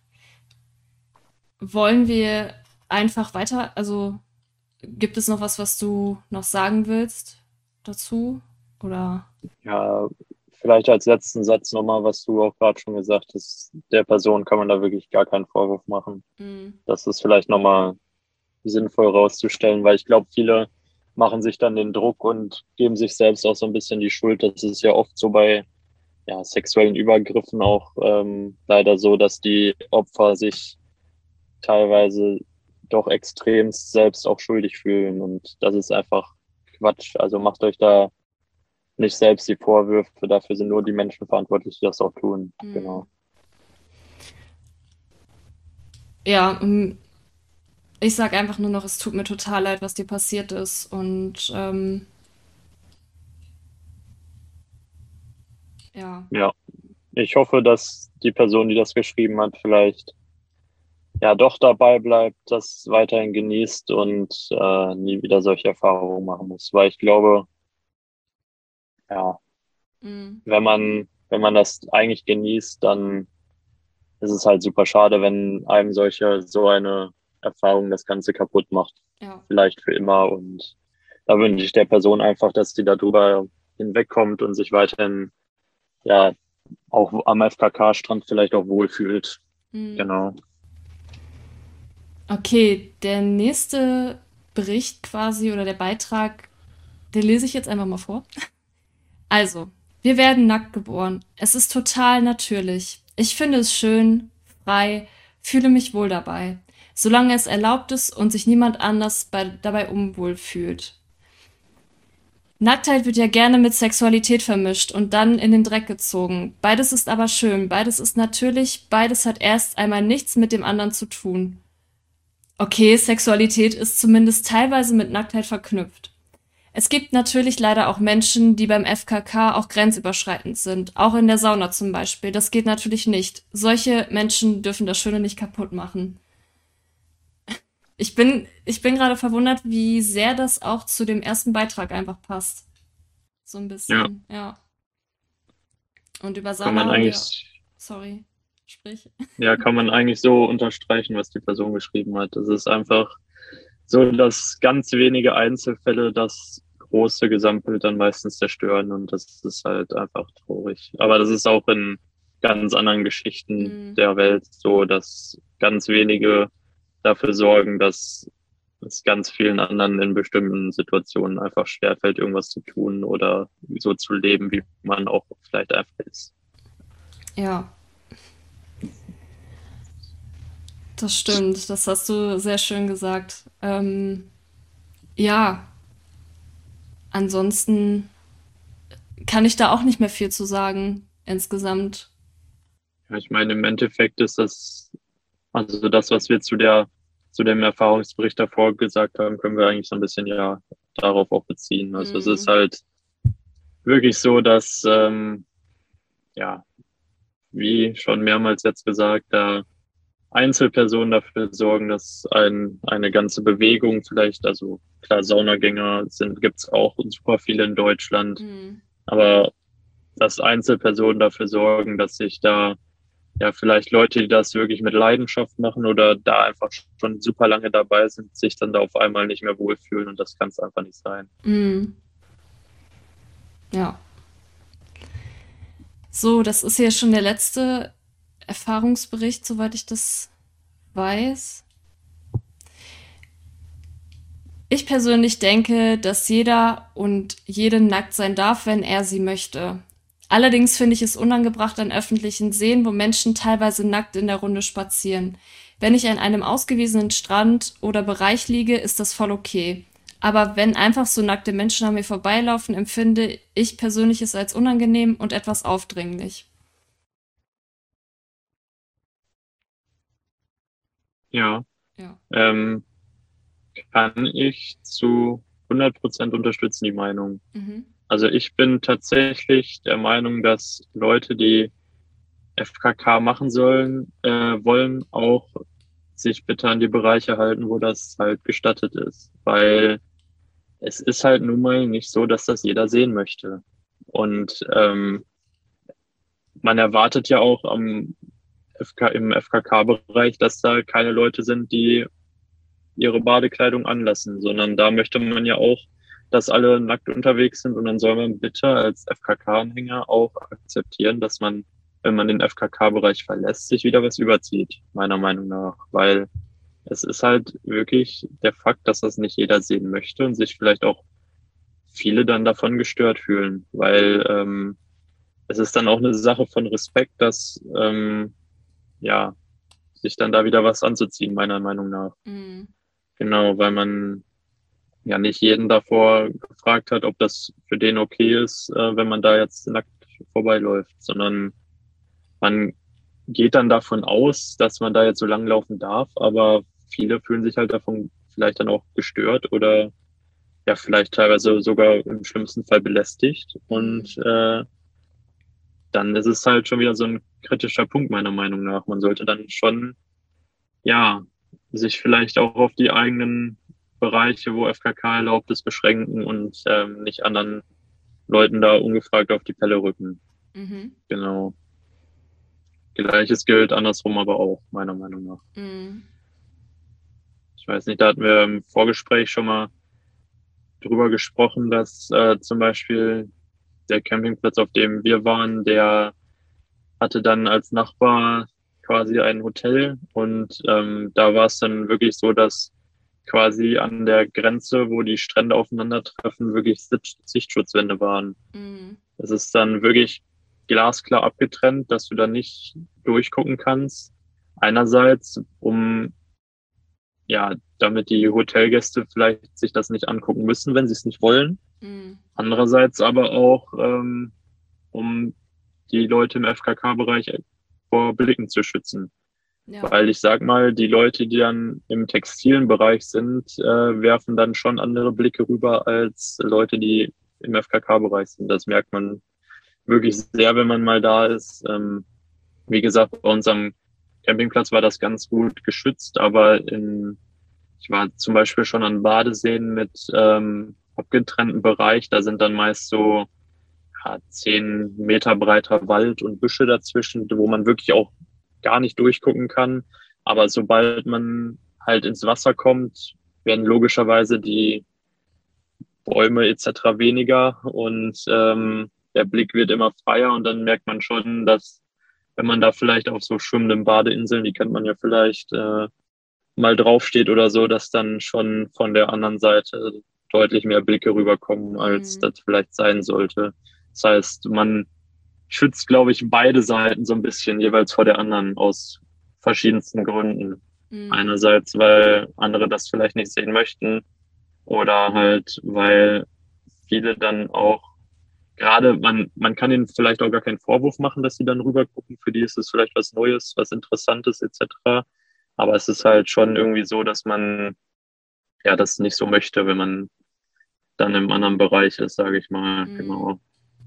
wollen wir einfach weiter, also gibt es noch was, was du noch sagen willst dazu? Oder? Ja, vielleicht als letzten Satz nochmal, was du auch gerade schon gesagt hast, der Person kann man da wirklich gar keinen Vorwurf machen. Mm, Das ist vielleicht nochmal sinnvoll rauszustellen, weil ich glaube, viele machen sich dann den Druck und geben sich selbst auch so ein bisschen die Schuld. Das ist ja oft so bei ja, sexuellen Übergriffen auch leider so, dass die Opfer sich teilweise doch extremst selbst auch schuldig fühlen. Und das ist einfach Quatsch. Also macht euch da nicht selbst die Vorwürfe. Dafür sind nur die Menschen verantwortlich, die das auch tun. mm. Genau. Ja, ich sag einfach nur noch, es tut mir total leid, was dir passiert ist. Und ja, Ja. Ich hoffe, dass die Person, die das geschrieben hat, vielleicht ja doch dabei bleibt, das weiterhin genießt und nie wieder solche Erfahrungen machen muss. Weil ich glaube, ja, mm, wenn man das eigentlich genießt, dann ist es halt super schade, wenn einem so eine Erfahrung das Ganze kaputt macht. Ja. Vielleicht für immer. Und da wünsche ich der Person einfach, dass sie darüber hinwegkommt und sich weiterhin, ja, auch am FKK-Strand vielleicht auch wohlfühlt. Mhm. Genau. Okay, der nächste Bericht quasi oder der Beitrag, den lese ich jetzt einfach mal vor. Also, wir werden nackt geboren. Es ist total natürlich. Ich finde es schön, frei, fühle mich wohl dabei. Solange es erlaubt ist und sich niemand anders dabei unwohl fühlt. Nacktheit wird ja gerne mit Sexualität vermischt und dann in den Dreck gezogen. Beides ist aber schön, beides ist natürlich, beides hat erst einmal nichts mit dem anderen zu tun. Okay, Sexualität ist zumindest teilweise mit Nacktheit verknüpft. Es gibt natürlich leider auch Menschen, die beim FKK auch grenzüberschreitend sind, auch in der Sauna zum Beispiel. Das geht natürlich nicht. Solche Menschen dürfen das Schöne nicht kaputt machen. Ich bin gerade verwundert, wie sehr das auch zu dem ersten Beitrag einfach passt. So ein Ja, bisschen, ja. Und über kann Sauna man haben wir, eigentlich, sorry, sprich. ja, kann man eigentlich so unterstreichen, was die Person geschrieben hat. Es ist einfach so, dass ganz wenige Einzelfälle das große Gesamtbild dann meistens zerstören und das ist halt einfach traurig. Aber das ist auch in ganz anderen Geschichten Mm, der Welt so, dass ganz wenige dafür sorgen, dass es ganz vielen anderen in bestimmten Situationen einfach schwerfällt, irgendwas zu tun oder so zu leben, wie man auch vielleicht einfach ist. ja, das stimmt. Das hast du sehr schön gesagt. Ja, ansonsten kann ich da auch nicht mehr viel zu sagen, insgesamt. Ja, ich meine, im Endeffekt ist das, also das, was wir zu dem Erfahrungsbericht davor gesagt haben, können wir eigentlich so ein bisschen ja darauf auch beziehen. Also es ist Mm, halt wirklich so, dass, ja, wie schon mehrmals jetzt gesagt, da Einzelpersonen dafür sorgen, dass eine ganze Bewegung vielleicht, also klar, Saunagänger gibt's auch super viele in Deutschland, mm, aber dass Einzelpersonen dafür sorgen, dass sich da ja vielleicht Leute, die das wirklich mit Leidenschaft machen oder da einfach schon super lange dabei sind, sich dann da auf einmal nicht mehr wohlfühlen und das kann es einfach nicht sein. mm, ja. So, das ist ja schon der letzte Erfahrungsbericht, soweit ich das weiß. Ich persönlich denke, dass jeder und jede nackt sein darf, wenn er sie möchte. Allerdings finde ich es unangebracht an öffentlichen Seen, wo Menschen teilweise nackt in der Runde spazieren. Wenn ich an einem ausgewiesenen Strand oder Bereich liege, ist das voll okay. Aber wenn einfach so nackte Menschen an mir vorbeilaufen, empfinde ich persönlich es als unangenehm und etwas aufdringlich. Ja, Ja. ähm, kann ich zu 100% unterstützen, die Meinung. Mhm. Also ich bin tatsächlich der Meinung, dass Leute, die FKK machen wollen, auch sich bitte an die Bereiche halten, wo das halt gestattet ist. Weil es ist halt nun mal nicht so, dass das jeder sehen möchte. Und man erwartet ja auch im FKK-Bereich, dass da keine Leute sind, die ihre Badekleidung anlassen, sondern da möchte man ja auch, dass alle nackt unterwegs sind und dann soll man bitte als FKK-Anhänger auch akzeptieren, dass man, wenn man den FKK-Bereich verlässt, sich wieder was überzieht, meiner Meinung nach, weil es ist halt wirklich der Fakt, dass das nicht jeder sehen möchte und sich vielleicht auch viele dann davon gestört fühlen, weil es ist dann auch eine Sache von Respekt, dass ja sich dann da wieder was anzuziehen, meiner Meinung nach. Mhm. Genau, weil man ja nicht jeden davor gefragt hat, ob das für den okay ist, wenn man da jetzt nackt vorbeiläuft, sondern man geht dann davon aus, dass man da jetzt so lang laufen darf, aber viele fühlen sich halt davon vielleicht dann auch gestört oder ja vielleicht teilweise sogar im schlimmsten Fall belästigt Mhm. und dann ist es halt schon wieder so ein kritischer Punkt meiner Meinung nach. Man sollte dann schon ja sich vielleicht auch auf die eigenen Bereiche, wo FKK erlaubt ist, beschränken und nicht anderen Leuten da ungefragt auf die Pelle rücken. Mhm. Genau. Gleiches gilt andersrum aber auch, meiner Meinung nach. Mhm. Ich weiß nicht, da hatten wir im Vorgespräch schon mal drüber gesprochen, dass zum Beispiel der Campingplatz, auf dem wir waren, der hatte dann als Nachbar quasi ein Hotel und da war es dann wirklich so, dass quasi an der Grenze, wo die Strände aufeinandertreffen, wirklich Sichtschutzwände waren. Mhm. Es ist dann wirklich glasklar abgetrennt, dass du da nicht durchgucken kannst. Einerseits, um ja, damit die Hotelgäste vielleicht sich das nicht angucken müssen, wenn sie es nicht wollen. Mhm. Andererseits aber auch, um die Leute im FKK-Bereich vor Blicken zu schützen. Ja. Weil ich sag mal, die Leute, die dann im textilen Bereich sind, werfen dann schon andere Blicke rüber als Leute, die im FKK-Bereich sind. Das merkt man wirklich sehr, wenn man mal da ist. Wie gesagt, bei unserem Campingplatz war das ganz gut geschützt, aber ich war zum Beispiel schon an Badeseen mit abgetrennten Bereich. Da sind dann meist so 10 Meter breiter Wald und Büsche dazwischen, wo man wirklich auch gar nicht durchgucken kann. Aber sobald man halt ins Wasser kommt, werden logischerweise die Bäume etc. weniger und der Blick wird immer freier und dann merkt man schon, dass wenn man da vielleicht auf so schwimmenden Badeinseln, die kennt man ja vielleicht, mal draufsteht oder so, dass dann schon von der anderen Seite deutlich mehr Blicke rüberkommen, als Mhm. das vielleicht sein sollte. Das heißt, man schützt, glaube ich, beide Seiten so ein bisschen jeweils vor der anderen aus verschiedensten Gründen. Mhm. Einerseits, weil andere das vielleicht nicht sehen möchten oder halt, weil viele dann auch gerade, man kann ihnen vielleicht auch gar keinen Vorwurf machen, dass sie dann rüber gucken. Für die ist es vielleicht was Neues, was Interessantes etc. Aber es ist halt schon irgendwie so, dass man ja das nicht so möchte, wenn man dann im anderen Bereich ist, sage ich mal. Mhm. Genau.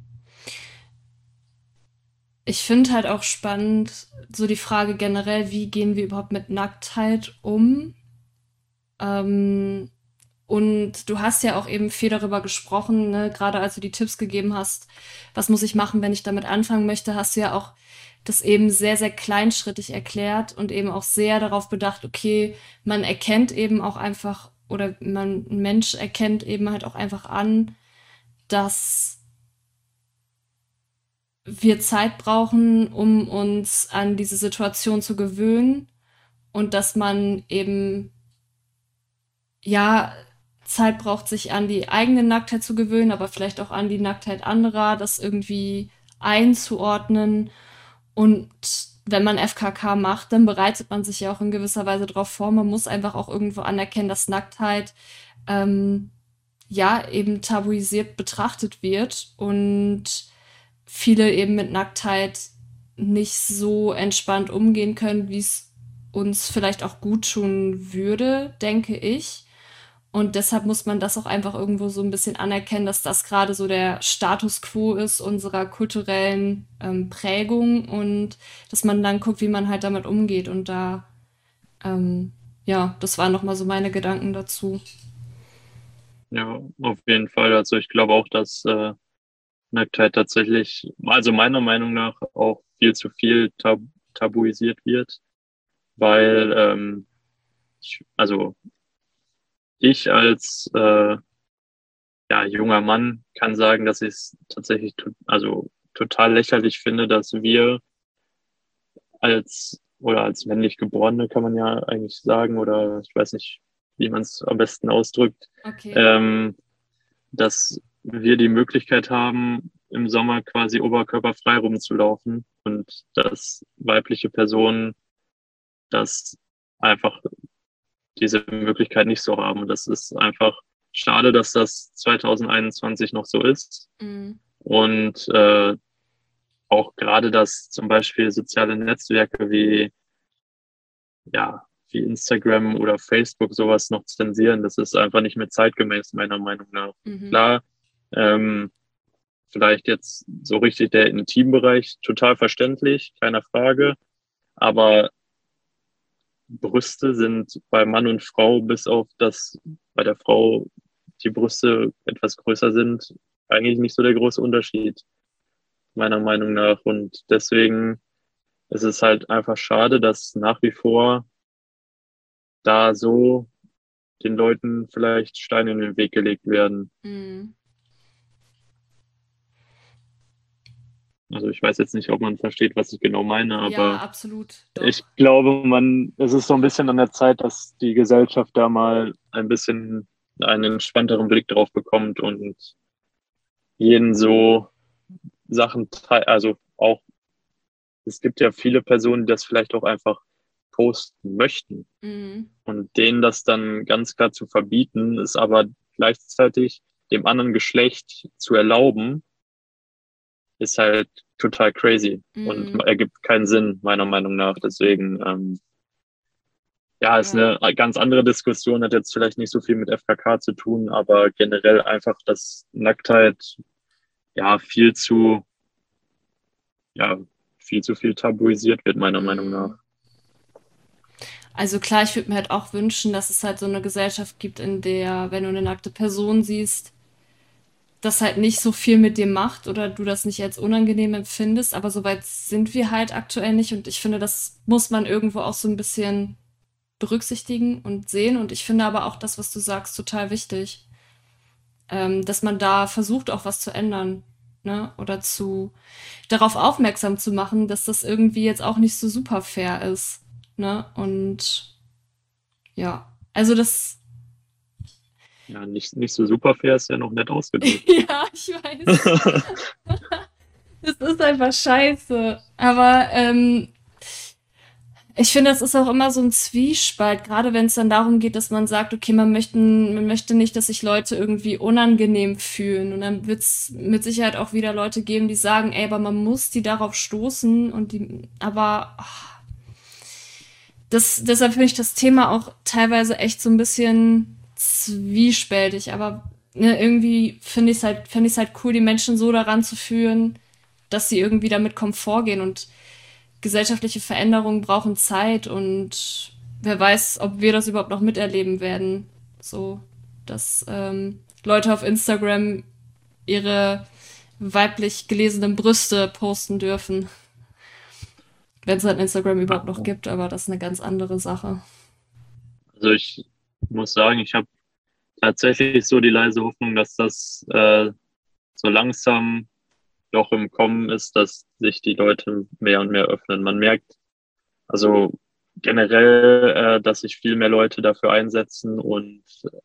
Ich finde halt auch spannend, so die Frage generell, wie gehen wir überhaupt mit Nacktheit um? Ähm, und du hast ja auch eben viel darüber gesprochen, ne? Gerade als du die Tipps gegeben hast, was muss ich machen, wenn ich damit anfangen möchte, hast du ja auch das eben sehr, sehr kleinschrittig erklärt und eben auch sehr darauf bedacht, okay, man erkennt eben auch einfach, oder ein Mensch erkennt eben halt auch einfach an, dass wir Zeit brauchen, um uns an diese Situation zu gewöhnen und dass man eben, ja, Zeit braucht, sich an die eigene Nacktheit zu gewöhnen, aber vielleicht auch an die Nacktheit anderer, das irgendwie einzuordnen. Und wenn man FKK macht, dann bereitet man sich ja auch in gewisser Weise darauf vor. Man muss einfach auch irgendwo anerkennen, dass Nacktheit ähm, ja eben tabuisiert betrachtet wird und viele eben mit Nacktheit nicht so entspannt umgehen können, wie es uns vielleicht auch gut tun würde, denke ich. Und deshalb muss man das auch einfach irgendwo so ein bisschen anerkennen, dass das gerade so der Status quo ist unserer kulturellen Prägung und dass man dann guckt, wie man halt damit umgeht. Und da, ähm, ja, das waren nochmal so meine Gedanken dazu. Ja, auf jeden Fall. Also ich glaube auch, dass Nacktheit tatsächlich, also meiner Meinung nach auch viel zu viel tabuisiert wird, weil also ich als ja, junger Mann kann sagen, dass ich es tatsächlich also total lächerlich finde, dass wir als oder als männlich Geborene kann man ja eigentlich sagen, oder ich weiß nicht, wie man es am besten ausdrückt, Okay. ähm, dass wir die Möglichkeit haben, im Sommer quasi oberkörperfrei rumzulaufen und dass weibliche Personen das einfach diese Möglichkeit nicht so haben. Und das ist einfach schade, dass das 2021 noch so ist. Mm, Und auch gerade, dass zum Beispiel soziale Netzwerke wie Instagram oder Facebook sowas noch zensieren, das ist einfach nicht mehr zeitgemäß, meiner Meinung nach. mhm. Klar, ähm, vielleicht jetzt so richtig der Intimbereich, total verständlich, keine Frage. Aber Brüste sind bei Mann und Frau, bis auf das bei der Frau die Brüste etwas größer sind, eigentlich nicht so der große Unterschied, meiner Meinung nach. Und deswegen ist es halt einfach schade, dass nach wie vor da so den Leuten vielleicht Steine in den Weg gelegt werden. Mhm. Also ich weiß jetzt nicht, ob man versteht, was ich genau meine, Ja, aber absolut, ich doch. glaube, es ist so ein bisschen an der Zeit, dass die Gesellschaft da mal ein bisschen einen entspannteren Blick drauf bekommt und jeden so Sachen, also auch, es gibt ja viele Personen, die das vielleicht auch einfach posten möchten. Mhm. Und denen das dann ganz klar zu verbieten, ist aber gleichzeitig dem anderen Geschlecht zu erlauben, ist halt total crazy und Mhm. ergibt keinen Sinn, meiner Meinung nach. Deswegen, ja, ist Ja. eine ganz andere Diskussion, hat jetzt vielleicht nicht so viel mit FKK zu tun, aber generell einfach, dass Nacktheit ja ja, viel zu viel tabuisiert wird, meiner Meinung nach. Mhm. Also klar, ich würde mir halt auch wünschen, dass es halt so eine Gesellschaft gibt, in der, wenn du eine nackte Person siehst, das halt nicht so viel mit dir macht oder du das nicht als unangenehm empfindest, aber soweit sind wir halt aktuell nicht und ich finde, das muss man irgendwo auch so ein bisschen berücksichtigen und sehen und ich finde aber auch das, was du sagst, total wichtig, dass man da versucht, auch was zu ändern, ne? Oder darauf aufmerksam zu machen, dass das irgendwie jetzt auch nicht so super fair ist, ne? Und ja, also das, Ja, nicht so super fair ist ja noch nett ausgedrückt. ja, ich weiß. Das ist einfach scheiße. Aber ich finde, das ist auch immer so ein Zwiespalt, gerade wenn es dann darum geht, dass man sagt, okay, man möchte nicht, dass sich Leute irgendwie unangenehm fühlen. Und dann wird es mit Sicherheit auch wieder Leute geben, die sagen, ey, aber man muss die darauf stoßen und die, aber deshalb finde ich das Thema auch teilweise echt so ein bisschen zwiespältig. Aber ne, irgendwie finde ich es halt cool, die Menschen so daran zu führen, dass sie irgendwie damit Komfort gehen und gesellschaftliche Veränderungen brauchen Zeit und wer weiß, ob wir das überhaupt noch miterleben werden. So, dass Leute auf Instagram ihre weiblich gelesenen Brüste posten dürfen. Wenn es halt Instagram überhaupt noch gibt, aber das ist eine ganz andere Sache. Also ich muss sagen, ich habe tatsächlich so die leise Hoffnung, dass das so langsam doch im Kommen ist, dass sich die Leute mehr und mehr öffnen. Man merkt also generell, dass sich viel mehr Leute dafür einsetzen und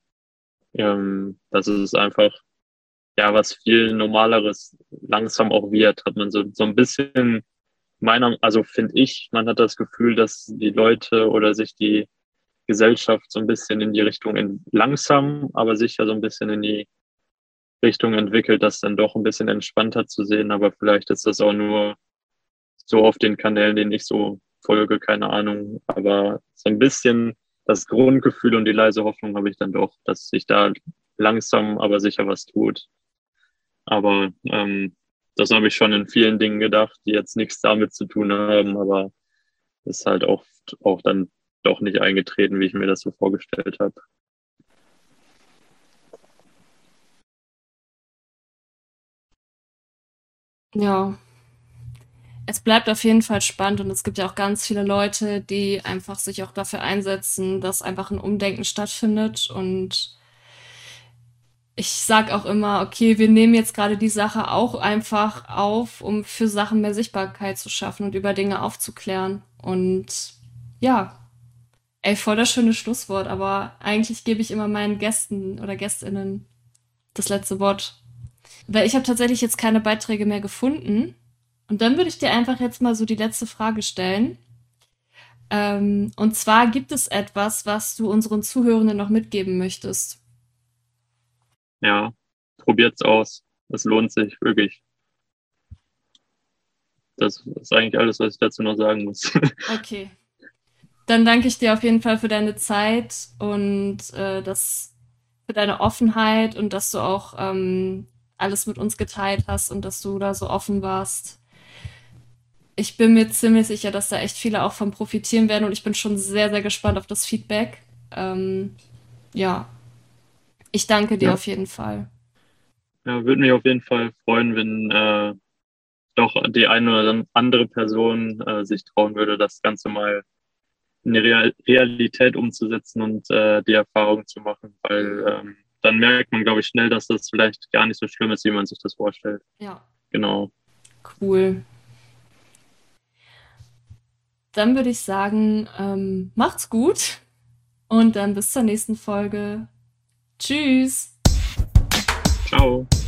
dass es einfach ja was viel Normaleres langsam auch wird. Hat man so ein bisschen also finde ich, man hat das Gefühl, dass die Leute oder sich die Gesellschaft so ein bisschen in die Richtung langsam, aber sicher so ein bisschen in die Richtung entwickelt, das dann doch ein bisschen entspannter zu sehen. Aber vielleicht ist das auch nur so auf den Kanälen, denen ich so folge, keine Ahnung. Aber so ein bisschen das Grundgefühl und die leise Hoffnung habe ich dann doch, dass sich da langsam, aber sicher was tut. Aber das habe ich schon in vielen Dingen gedacht, die jetzt nichts damit zu tun haben, aber ist halt auch dann doch nicht eingetreten, wie ich mir das so vorgestellt habe. Ja, es bleibt auf jeden Fall spannend und es gibt ja auch ganz viele Leute, die einfach sich auch dafür einsetzen, dass einfach ein Umdenken stattfindet und ich sag auch immer, okay, wir nehmen jetzt gerade die Sache auch einfach auf, um für Sachen mehr Sichtbarkeit zu schaffen und über Dinge aufzuklären. Und ja, ey, voll das schöne Schlusswort, aber eigentlich gebe ich immer meinen Gästen oder Gästinnen das letzte Wort. Weil ich habe tatsächlich jetzt keine Beiträge mehr gefunden. Und dann würde ich dir einfach jetzt mal so die letzte Frage stellen. Und zwar gibt es etwas, was du unseren Zuhörenden noch mitgeben möchtest? Ja, probiert's aus. Es lohnt sich wirklich. Das ist eigentlich alles, was ich dazu noch sagen muss. Okay. Dann danke ich dir auf jeden Fall für deine Zeit und für deine Offenheit und dass du auch alles mit uns geteilt hast und dass du da so offen warst. Ich bin mir ziemlich sicher, dass da echt viele auch von profitieren werden und ich bin schon sehr, sehr gespannt auf das Feedback. Ähm, ja, ich danke dir Ja, auf jeden Fall. ja, würde mich auf jeden Fall freuen, wenn doch die eine oder andere Person sich trauen würde, das Ganze mal in die Realität umzusetzen und die Erfahrung zu machen, weil dann merkt man, glaube ich, schnell, dass das vielleicht gar nicht so schlimm ist, wie man sich das vorstellt. Ja, Genau. cool. Dann würde ich sagen, macht's gut und dann bis zur nächsten Folge. Tschüss. Ciao.